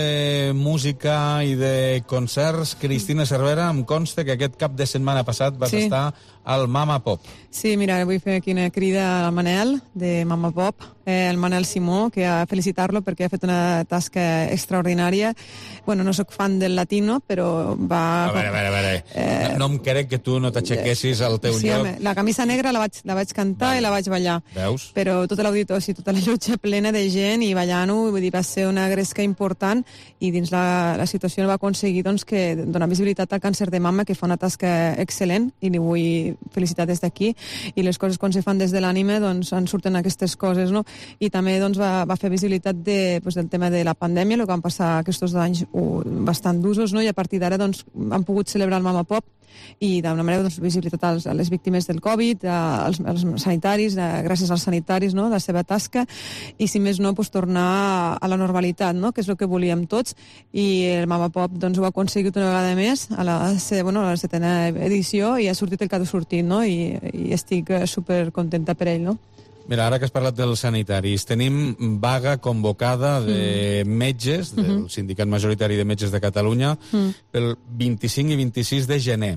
Speaker 2: música i de concerts, Cristina Cervera, em consta que aquest cap de setmana passat vas sí. estar al Mama Pop.
Speaker 4: Sí, mira, vull fer aquí una crida al Manel, de Mama Pop, eh, el Manel Simó, que a felicitar-lo perquè ha fet una tasca extraordinària. Bueno, no sóc fan del latino, però va...
Speaker 2: A veure, a veure, a veure. Eh, no, no em crec que tu no t'aixequessis al teu
Speaker 4: sí,
Speaker 2: lloc.
Speaker 4: Home, la camisa negra la vaig, la vaig cantar vale. i la vaig ballar.
Speaker 2: Veus?
Speaker 4: Però tota l'auditori, tota la llotja plena de gent i ballant-ho, vull dir, va ser una gresca important, i dins la, la situació va aconseguir doncs, que donar visibilitat al càncer de mama, que fa una tasca excel·lent, i li vull felicitar des d'aquí, i les coses quan se fan des de l'ànima doncs en surten aquestes coses, no? I també doncs va, va fer visibilitat de, doncs, del tema de la pandèmia, el que van passar aquests dos anys uh, bastant d'usos, no? I a partir d'ara doncs han pogut celebrar el Mama Pop, i d'una manera doncs, visibilitat als, a les víctimes del Covid, als, als sanitaris, a, gràcies als sanitaris, no? La seva tasca, i si més no, doncs, tornar a la normalitat, no? Que és el que volíem tots, i el Mama Pop doncs, ho ha aconseguit una vegada més a la, bueno, a la setena edició, i ha sortit el que ha sortit, no? I, i estic super contenta per ell, no?
Speaker 2: Mira, ara que has parlat dels sanitaris, tenim vaga convocada de mm. metges, del mm -hmm. Sindicat Majoritari de Metges de Catalunya, mm. pel vint-i-cinc i vint-i-sis de gener,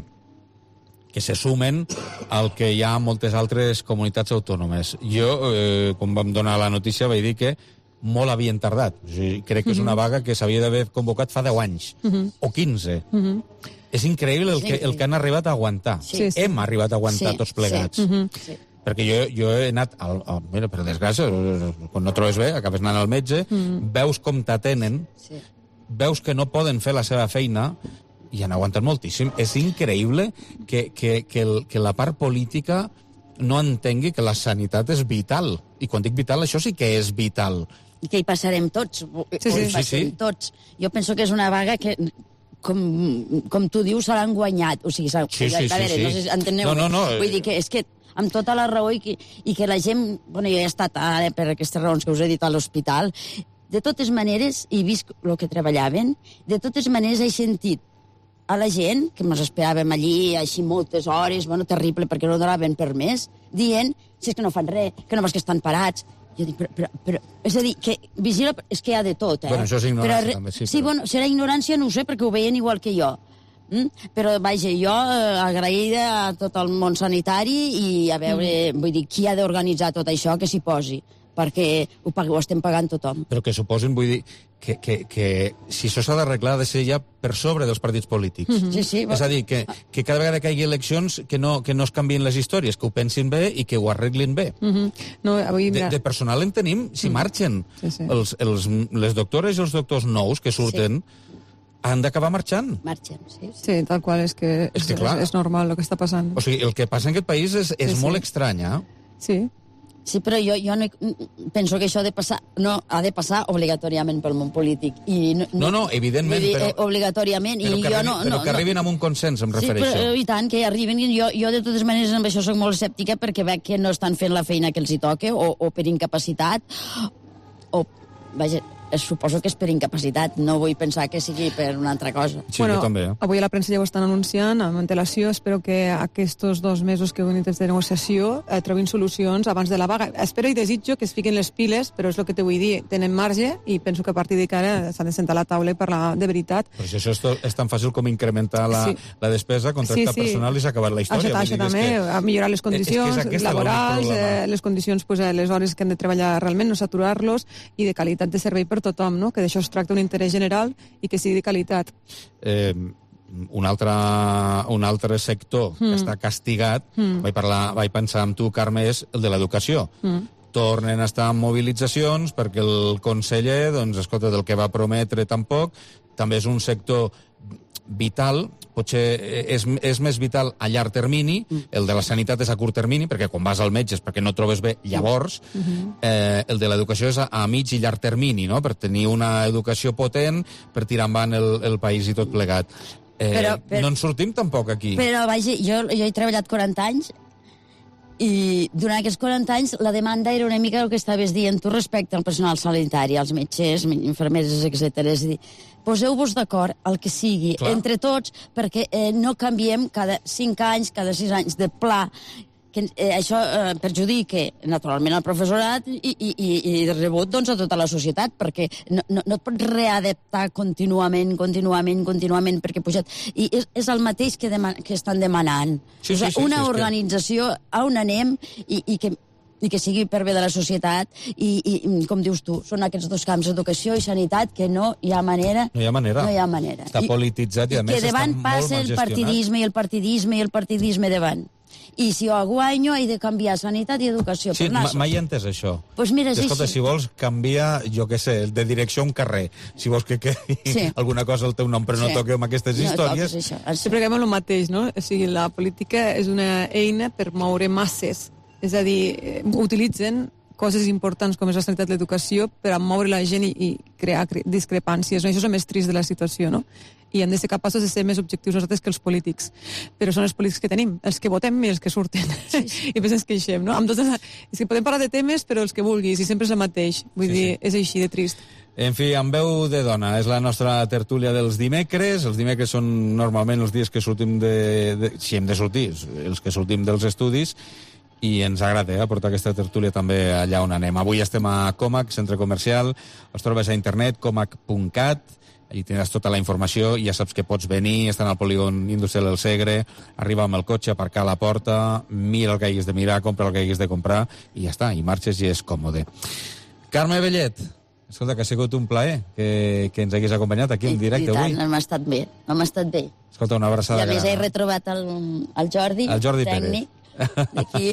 Speaker 2: que se sumen al que hi ha a moltes altres comunitats autònomes. Jo, eh, quan vam donar la notícia, vaig dir que molt havien tardat. O sigui, crec que mm -hmm. és una vaga que s'havia d'haver convocat fa deu anys, mm -hmm. o quinze. Mm -hmm. És increïble el que, el que han arribat a aguantar. Sí, sí. Hem arribat a aguantar sí, tots plegats. Sí. Mm-hmm. Sí. Perquè jo, jo he anat, al, al, mira, per desgràcia, quan no trobes bé, acabes anant al metge, mm. veus com t'atenen, sí. veus que no poden fer la seva feina, i han aguantat moltíssim. És increïble que, que, que, el, que la part política no entengui que la sanitat és vital. I quan dic vital, això sí que és vital.
Speaker 6: I que hi passarem tots.
Speaker 2: Sí, sí, sí, sí.
Speaker 6: Tots. Jo penso que és una vaga que... Com, com tu dius, se l'han guanyat. O sigui,
Speaker 2: sí, sí,
Speaker 6: a veure,
Speaker 2: sí, sí.
Speaker 6: no sé si enteneu.
Speaker 2: No, no, no.
Speaker 6: Vull dir que és que amb tota la raó i que, i que la gent... Bueno, jo he estat ara per aquestes raons que us he dit a l'hospital. De totes maneres, he vist el que treballaven, de totes maneres he sentit a la gent, que ens esperàvem allí així moltes hores, bueno, terrible, perquè no donaven per més, dient, si és que no fan res, que només que estan parats. Jo dic, però, però, però, és a dir, que vigila, és que hi ha de tot, eh?
Speaker 2: Bueno, això és ignorància, però, també, sí.
Speaker 6: Sí, però... bueno, serà ignorància, no ho sé, perquè ho veien igual que jo. Mm? Però, vaja, jo eh, agraïda a tot el món sanitari i a veure, mm. vull dir, qui ha d'organitzar tot això, que s'hi posi. perquè ho, pagui, ho estem pagant tothom.
Speaker 2: Però que suposen, vull dir, que, que, que si això s'ha d'arreglar ha de ser ja per sobre dels partits polítics.
Speaker 6: Mm-hmm. Sí, sí.
Speaker 2: És a dir, que, que cada vegada que hi hagi eleccions que no, que no es canvien les històries, que ho pensin bé i que ho arreglin bé.
Speaker 4: Mm-hmm. No, avui, mira...
Speaker 2: de, de personal en tenim, si marxen.
Speaker 4: Sí, sí.
Speaker 2: Els, els, les doctores i els doctors nous que surten sí. han d'acabar marxant.
Speaker 6: Marxen, sí. Sí,
Speaker 4: sí tal qual, és que és,
Speaker 2: és, que,
Speaker 4: és, és normal el que està passant.
Speaker 2: O sigui, el que passa en aquest país és, és sí, molt sí. estrany, eh?
Speaker 4: Sí.
Speaker 6: Sí, però jo, jo no, penso que això ha de passar, no, ha de passar obligatòriament pel món polític. I no,
Speaker 2: no, no, evidentment,
Speaker 6: dir,
Speaker 2: però...
Speaker 6: Obligatòriament.
Speaker 2: Però,
Speaker 6: i
Speaker 2: que,
Speaker 6: jo
Speaker 2: arribi,
Speaker 6: no,
Speaker 2: però
Speaker 6: no,
Speaker 2: que arribin amb un consens, em refereixo.
Speaker 6: Sí, però i tant, que arribin. Jo, jo de totes maneres, amb això soc molt escèptica perquè veig que no estan fent la feina que els hi toca, o, o per incapacitat, o... Vaja, suposo que és per incapacitat, no vull pensar que sigui per una altra cosa.
Speaker 2: Sí, bueno, jo també. Eh?
Speaker 4: Avui a la premsa ja ho estan anunciant, amb antelació. Espero que aquests dos mesos que venim de negociació eh, trobin solucions abans de la vaga. Espero i desitjo que es fiquin les piles, però és el que te vull dir. Tenen marge i penso que a partir d'ara s'han de sentar a la taula i parlar de veritat.
Speaker 2: Però si això és, tot, és tan fàcil com incrementar la, sí. la despesa, contractar sí, sí. personal i s'ha acabat la història.
Speaker 4: Això, això també, que... a millorar les condicions és que és laborals, eh, les condicions, pues, eh, les hores que han de treballar realment, no saturar-los, i de qualitat de servei per tothom, no? Que d'això es tracta un interès general i que sigui de qualitat.
Speaker 2: Eh, un, altre, un altre sector mm. que està castigat, mm. vaig, parlar, vaig pensar amb tu, Carme, és el de l'educació. Mm. Tornen a estar en mobilitzacions perquè el conseller, doncs, escolta, del que va prometre tampoc, també és un sector vital, potser és, és més vital a llarg termini, el de la sanitat és a curt termini, perquè quan vas al metge és perquè no trobes bé llavors, eh, el de l'educació és a, a mig i llarg termini, no? Per tenir una educació potent, per tirar endavant el, el país i tot plegat. Eh, però, però, no en sortim tampoc aquí.
Speaker 6: Però, vaja, jo, jo he treballat quaranta anys i durant aquests quaranta anys la demanda era una mica el que estaves dient tu respecte al personal sanitari, als metges, infermeres, etcètera. És a dir, poseu-vos d'acord el que sigui Clar. entre tots perquè eh, no canviem cada cinc anys, cada sis anys de pla, que eh, això eh, perjudica naturalment al professorat i, i, i, i de rebut doncs, a tota la societat, perquè no, no, no et pots readaptar contínuament, contínuament, contínuament, perquè pujat. I és, és el mateix que, deman que estan demanant.
Speaker 2: Sí, sí,
Speaker 6: o sigui,
Speaker 2: sí,
Speaker 6: una
Speaker 2: sí,
Speaker 6: organització que... a on anem i, i que i que sigui per bé de la societat i, i, com dius tu, són aquests dos camps, educació i sanitat, que no hi ha manera.
Speaker 2: No hi ha manera.
Speaker 6: No hi ha manera.
Speaker 2: Està I, polititzat i, a
Speaker 6: i
Speaker 2: més
Speaker 6: està molt mal gestionat. Que davant passa el partidisme i el partidisme i el partidisme davant. I si jo guanyo he de canviar sanitat i educació.
Speaker 2: Sí, mai he entès això.
Speaker 6: Pues mira, és
Speaker 2: Escolta,
Speaker 6: així.
Speaker 2: Si vols canviar, jo què sé, de direcció a un carrer, si vols que quedi sí. alguna cosa al teu nom, però sí. no toqueu amb aquestes
Speaker 6: no
Speaker 2: històries...
Speaker 6: Això.
Speaker 4: Sempre que el mateix, no? O sigui, la política és una eina per moure masses. És a dir, utilitzen coses importants com és la sanitat i l'educació per a moure la gent i, i crear discrepàncies. No? Això és el més trist de la situació, no? I hem de ser capaços de ser més objectius nosaltres que els polítics. Però són els polítics que tenim, els que votem i els que surten. Sí, sí. I després ens queixem, no? Amb totes... És que podem parlar de temes, però els que vulguis, i sempre és el mateix. Vull sí, dir, sí. és així de trist.
Speaker 2: En fi, amb veu de dona, és la nostra tertúlia dels dimecres. Els dimecres són normalment els dies que sortim de... de si hem de sortir, els que sortim dels estudis, i ens agrada eh, portar aquesta tertúlia també allà on anem. Avui estem a Comac, centre comercial, els trobes a internet, comac punt cat, allí tindràs tota la informació, ja saps que pots venir, estar al polígon industrial del Segre, arribar amb el cotxe, aparcar a la porta, mira el que haguis de mirar, compra el que haguis de comprar, i ja està, i marxes i és còmode. Carme Bellet, escolta, que ha sigut un plaer que, que ens haguis acompanyat aquí en directe avui.
Speaker 6: I tant, hem estat bé, hem estat bé.
Speaker 2: Escolta, una abraçada.
Speaker 6: I a més he retrobat el, el Jordi,
Speaker 2: el Jordi
Speaker 6: tècnic. D'aquí.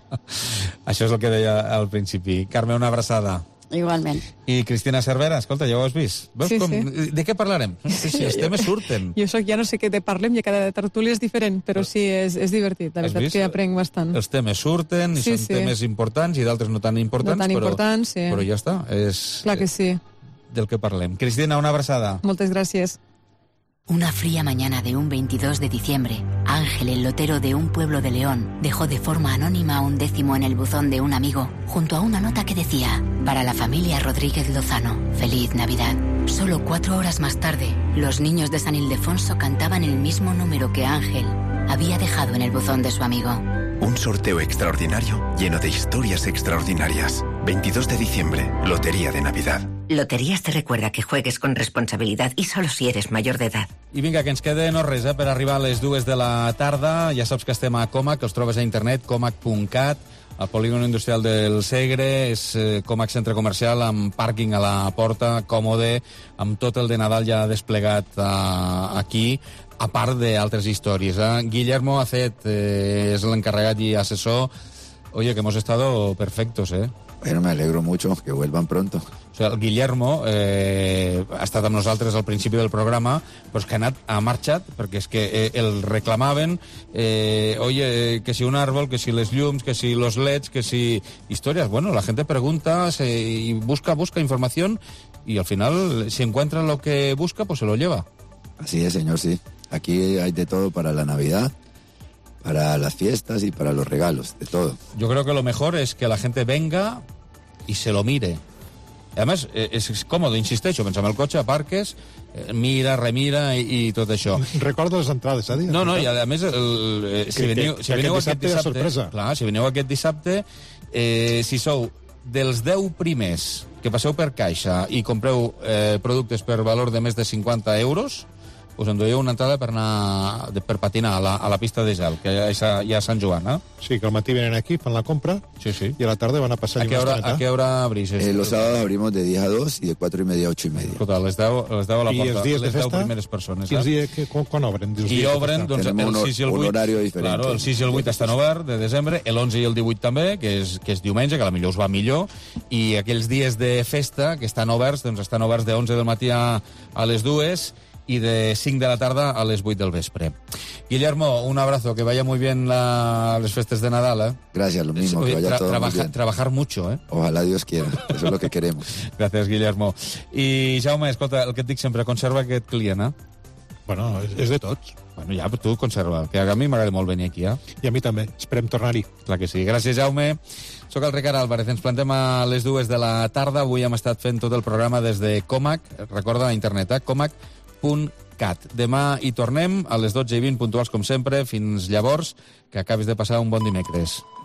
Speaker 2: Això és el que deia al principi. Carme, una abraçada.
Speaker 6: Igualment.
Speaker 2: I Cristina Cervera, escolta, ja ho has vist? Veus
Speaker 4: sí,
Speaker 2: com...
Speaker 4: sí.
Speaker 2: De què parlarem? Sí, sí, els temes surten.
Speaker 4: Jo soc, ja no sé què de parlem, i cada tertúlia és diferent, però sí, és, és divertit. La veritat que aprenc bastant.
Speaker 2: Els temes surten, i sí, són sí. temes importants, i d'altres no tan importants,
Speaker 4: no tan
Speaker 2: però,
Speaker 4: importants sí.
Speaker 2: però ja està. És
Speaker 4: Clar que sí.
Speaker 2: Del que parlem. Cristina, una abraçada.
Speaker 4: Moltes gràcies.
Speaker 24: Una fría mañana de un veintidós de diciembre, Ángel, el lotero de un pueblo de León, dejó de forma anónima un décimo en el buzón de un amigo, junto a una nota que decía: para la familia Rodríguez Lozano, feliz Navidad. Solo cuatro horas más tarde, los niños de San Ildefonso cantaban el mismo número que Ángel había dejado en el buzón de su amigo.
Speaker 9: Un sorteo extraordinario lleno de historias extraordinarias. veintidós de diciembre, Lotería de Navidad. Loterías te recuerda que juegues con responsabilidad y solo si eres mayor de edad.
Speaker 2: I vinga, que ens queda no res, eh, per arribar a les dues de la tarda. Ja saps que estem a Comac, que els trobes a internet, comac punt cat, al polígon industrial del Segre. És eh, Comac centre comercial amb pàrquing a la porta, còmode, amb tot el de Nadal ja desplegat eh, aquí, a part d'altres històries. Eh? Guillermo Acet eh, és l'encarregat i assessor. Oye, que hemos estado perfectos, ¿eh?
Speaker 10: Bueno, me alegro mucho, que vuelvan pronto.
Speaker 2: O sigui, el Guillermo eh, ha estat amb nosaltres al principi del programa, però és que ha anat, ha marxat, perquè és que eh, el reclamaven, eh, oye, que si un árbol, que si les llums, que si los L E Ds, que si historias. Bueno, la gente pregunta se, y busca, busca información, y al final, si encuentra lo que busca, pues se lo lleva.
Speaker 10: Así es, señor, sí. Aquí hay de todo para la Navidad, para las fiestas y para los regalos, de todo.
Speaker 2: Yo creo que lo mejor es que la gente venga y se lo mire. Además, és, és còmode, insisteixo, pensem el cotxe, aparques, eh, mira, remira i, i tot això.
Speaker 3: Recordo les entrades, eh?
Speaker 2: No, no, i a més, el, eh, si
Speaker 3: que,
Speaker 2: veniu,
Speaker 3: que,
Speaker 2: si veniu
Speaker 3: aquest
Speaker 2: aquest
Speaker 3: dissabte,
Speaker 2: dissabte, clar, si veniu aquest dissabte, eh, si sou dels deu primers que passeu per caixa i compreu eh, productes per valor de més de cinquanta euros, us endueu una entrada per anar per patinar a la, a la pista de gel, que hi ha, hi ha Sant Joan, eh?
Speaker 3: Sí, que al matí venen aquí, fan la compra,
Speaker 2: sí, sí.
Speaker 3: y a la tarde van a pasar...
Speaker 2: ¿A qué hora, ¿a qué hora abrís?
Speaker 10: Eh, los sábados abrimos de diez a dos y de cuatro y media a ocho y media.
Speaker 2: Total, les deu, les deu a la
Speaker 3: I
Speaker 2: porta.
Speaker 3: els dies de
Speaker 2: les deu
Speaker 3: festa?
Speaker 2: primeres persones.
Speaker 3: Quins dies, que, quan, quan obren? Els
Speaker 2: I
Speaker 3: dies
Speaker 2: obren,
Speaker 3: de
Speaker 2: doncs,
Speaker 10: Tenim
Speaker 2: el
Speaker 10: un,
Speaker 2: sis i el
Speaker 10: un
Speaker 2: vuit.
Speaker 10: horario diferente.
Speaker 2: Claro, el sis i el vuit estan obert de desembre, l'onze i el divuit també, que és, que és diumenge, que a la millor us va millor, i aquells dies de festa que estan oberts, doncs estan oberts de onze del matí a, a les dues y de cinc de la tarda a les vuit del vespre. Guillermo, un abrazo, que vaya muy bien la, las festas de Nadal, ¿eh?
Speaker 10: Gracias, lo mismo,
Speaker 2: Oye,
Speaker 10: que vaya
Speaker 2: tra
Speaker 10: todo
Speaker 2: trabaja,
Speaker 10: muy bien.
Speaker 2: Trabajar mucho, ¿eh?
Speaker 10: Ojalá Dios quiera, eso es lo que queremos.
Speaker 2: Gràcies, Guillermo. I, Jaume, escolta, el que et dic sempre, conserva aquest client, eh?
Speaker 3: Bueno, és, és de tots.
Speaker 2: Bueno, ja, però tu conserva, que a mi m'agrada molt venir aquí, eh?
Speaker 3: I a mi també, esperem tornar-hi.
Speaker 2: Clar que sí. Gràcies, Jaume. Soc el Ricard Álvarez, ens plantem a les dues de la tarda. Avui hem estat fent tot el programa des de Comac, recorda a internet, eh? comac punt cat. Demà hi tornem a les dotze i vint puntuals com sempre. Fins llavors, que acabis de passar un bon dimecres.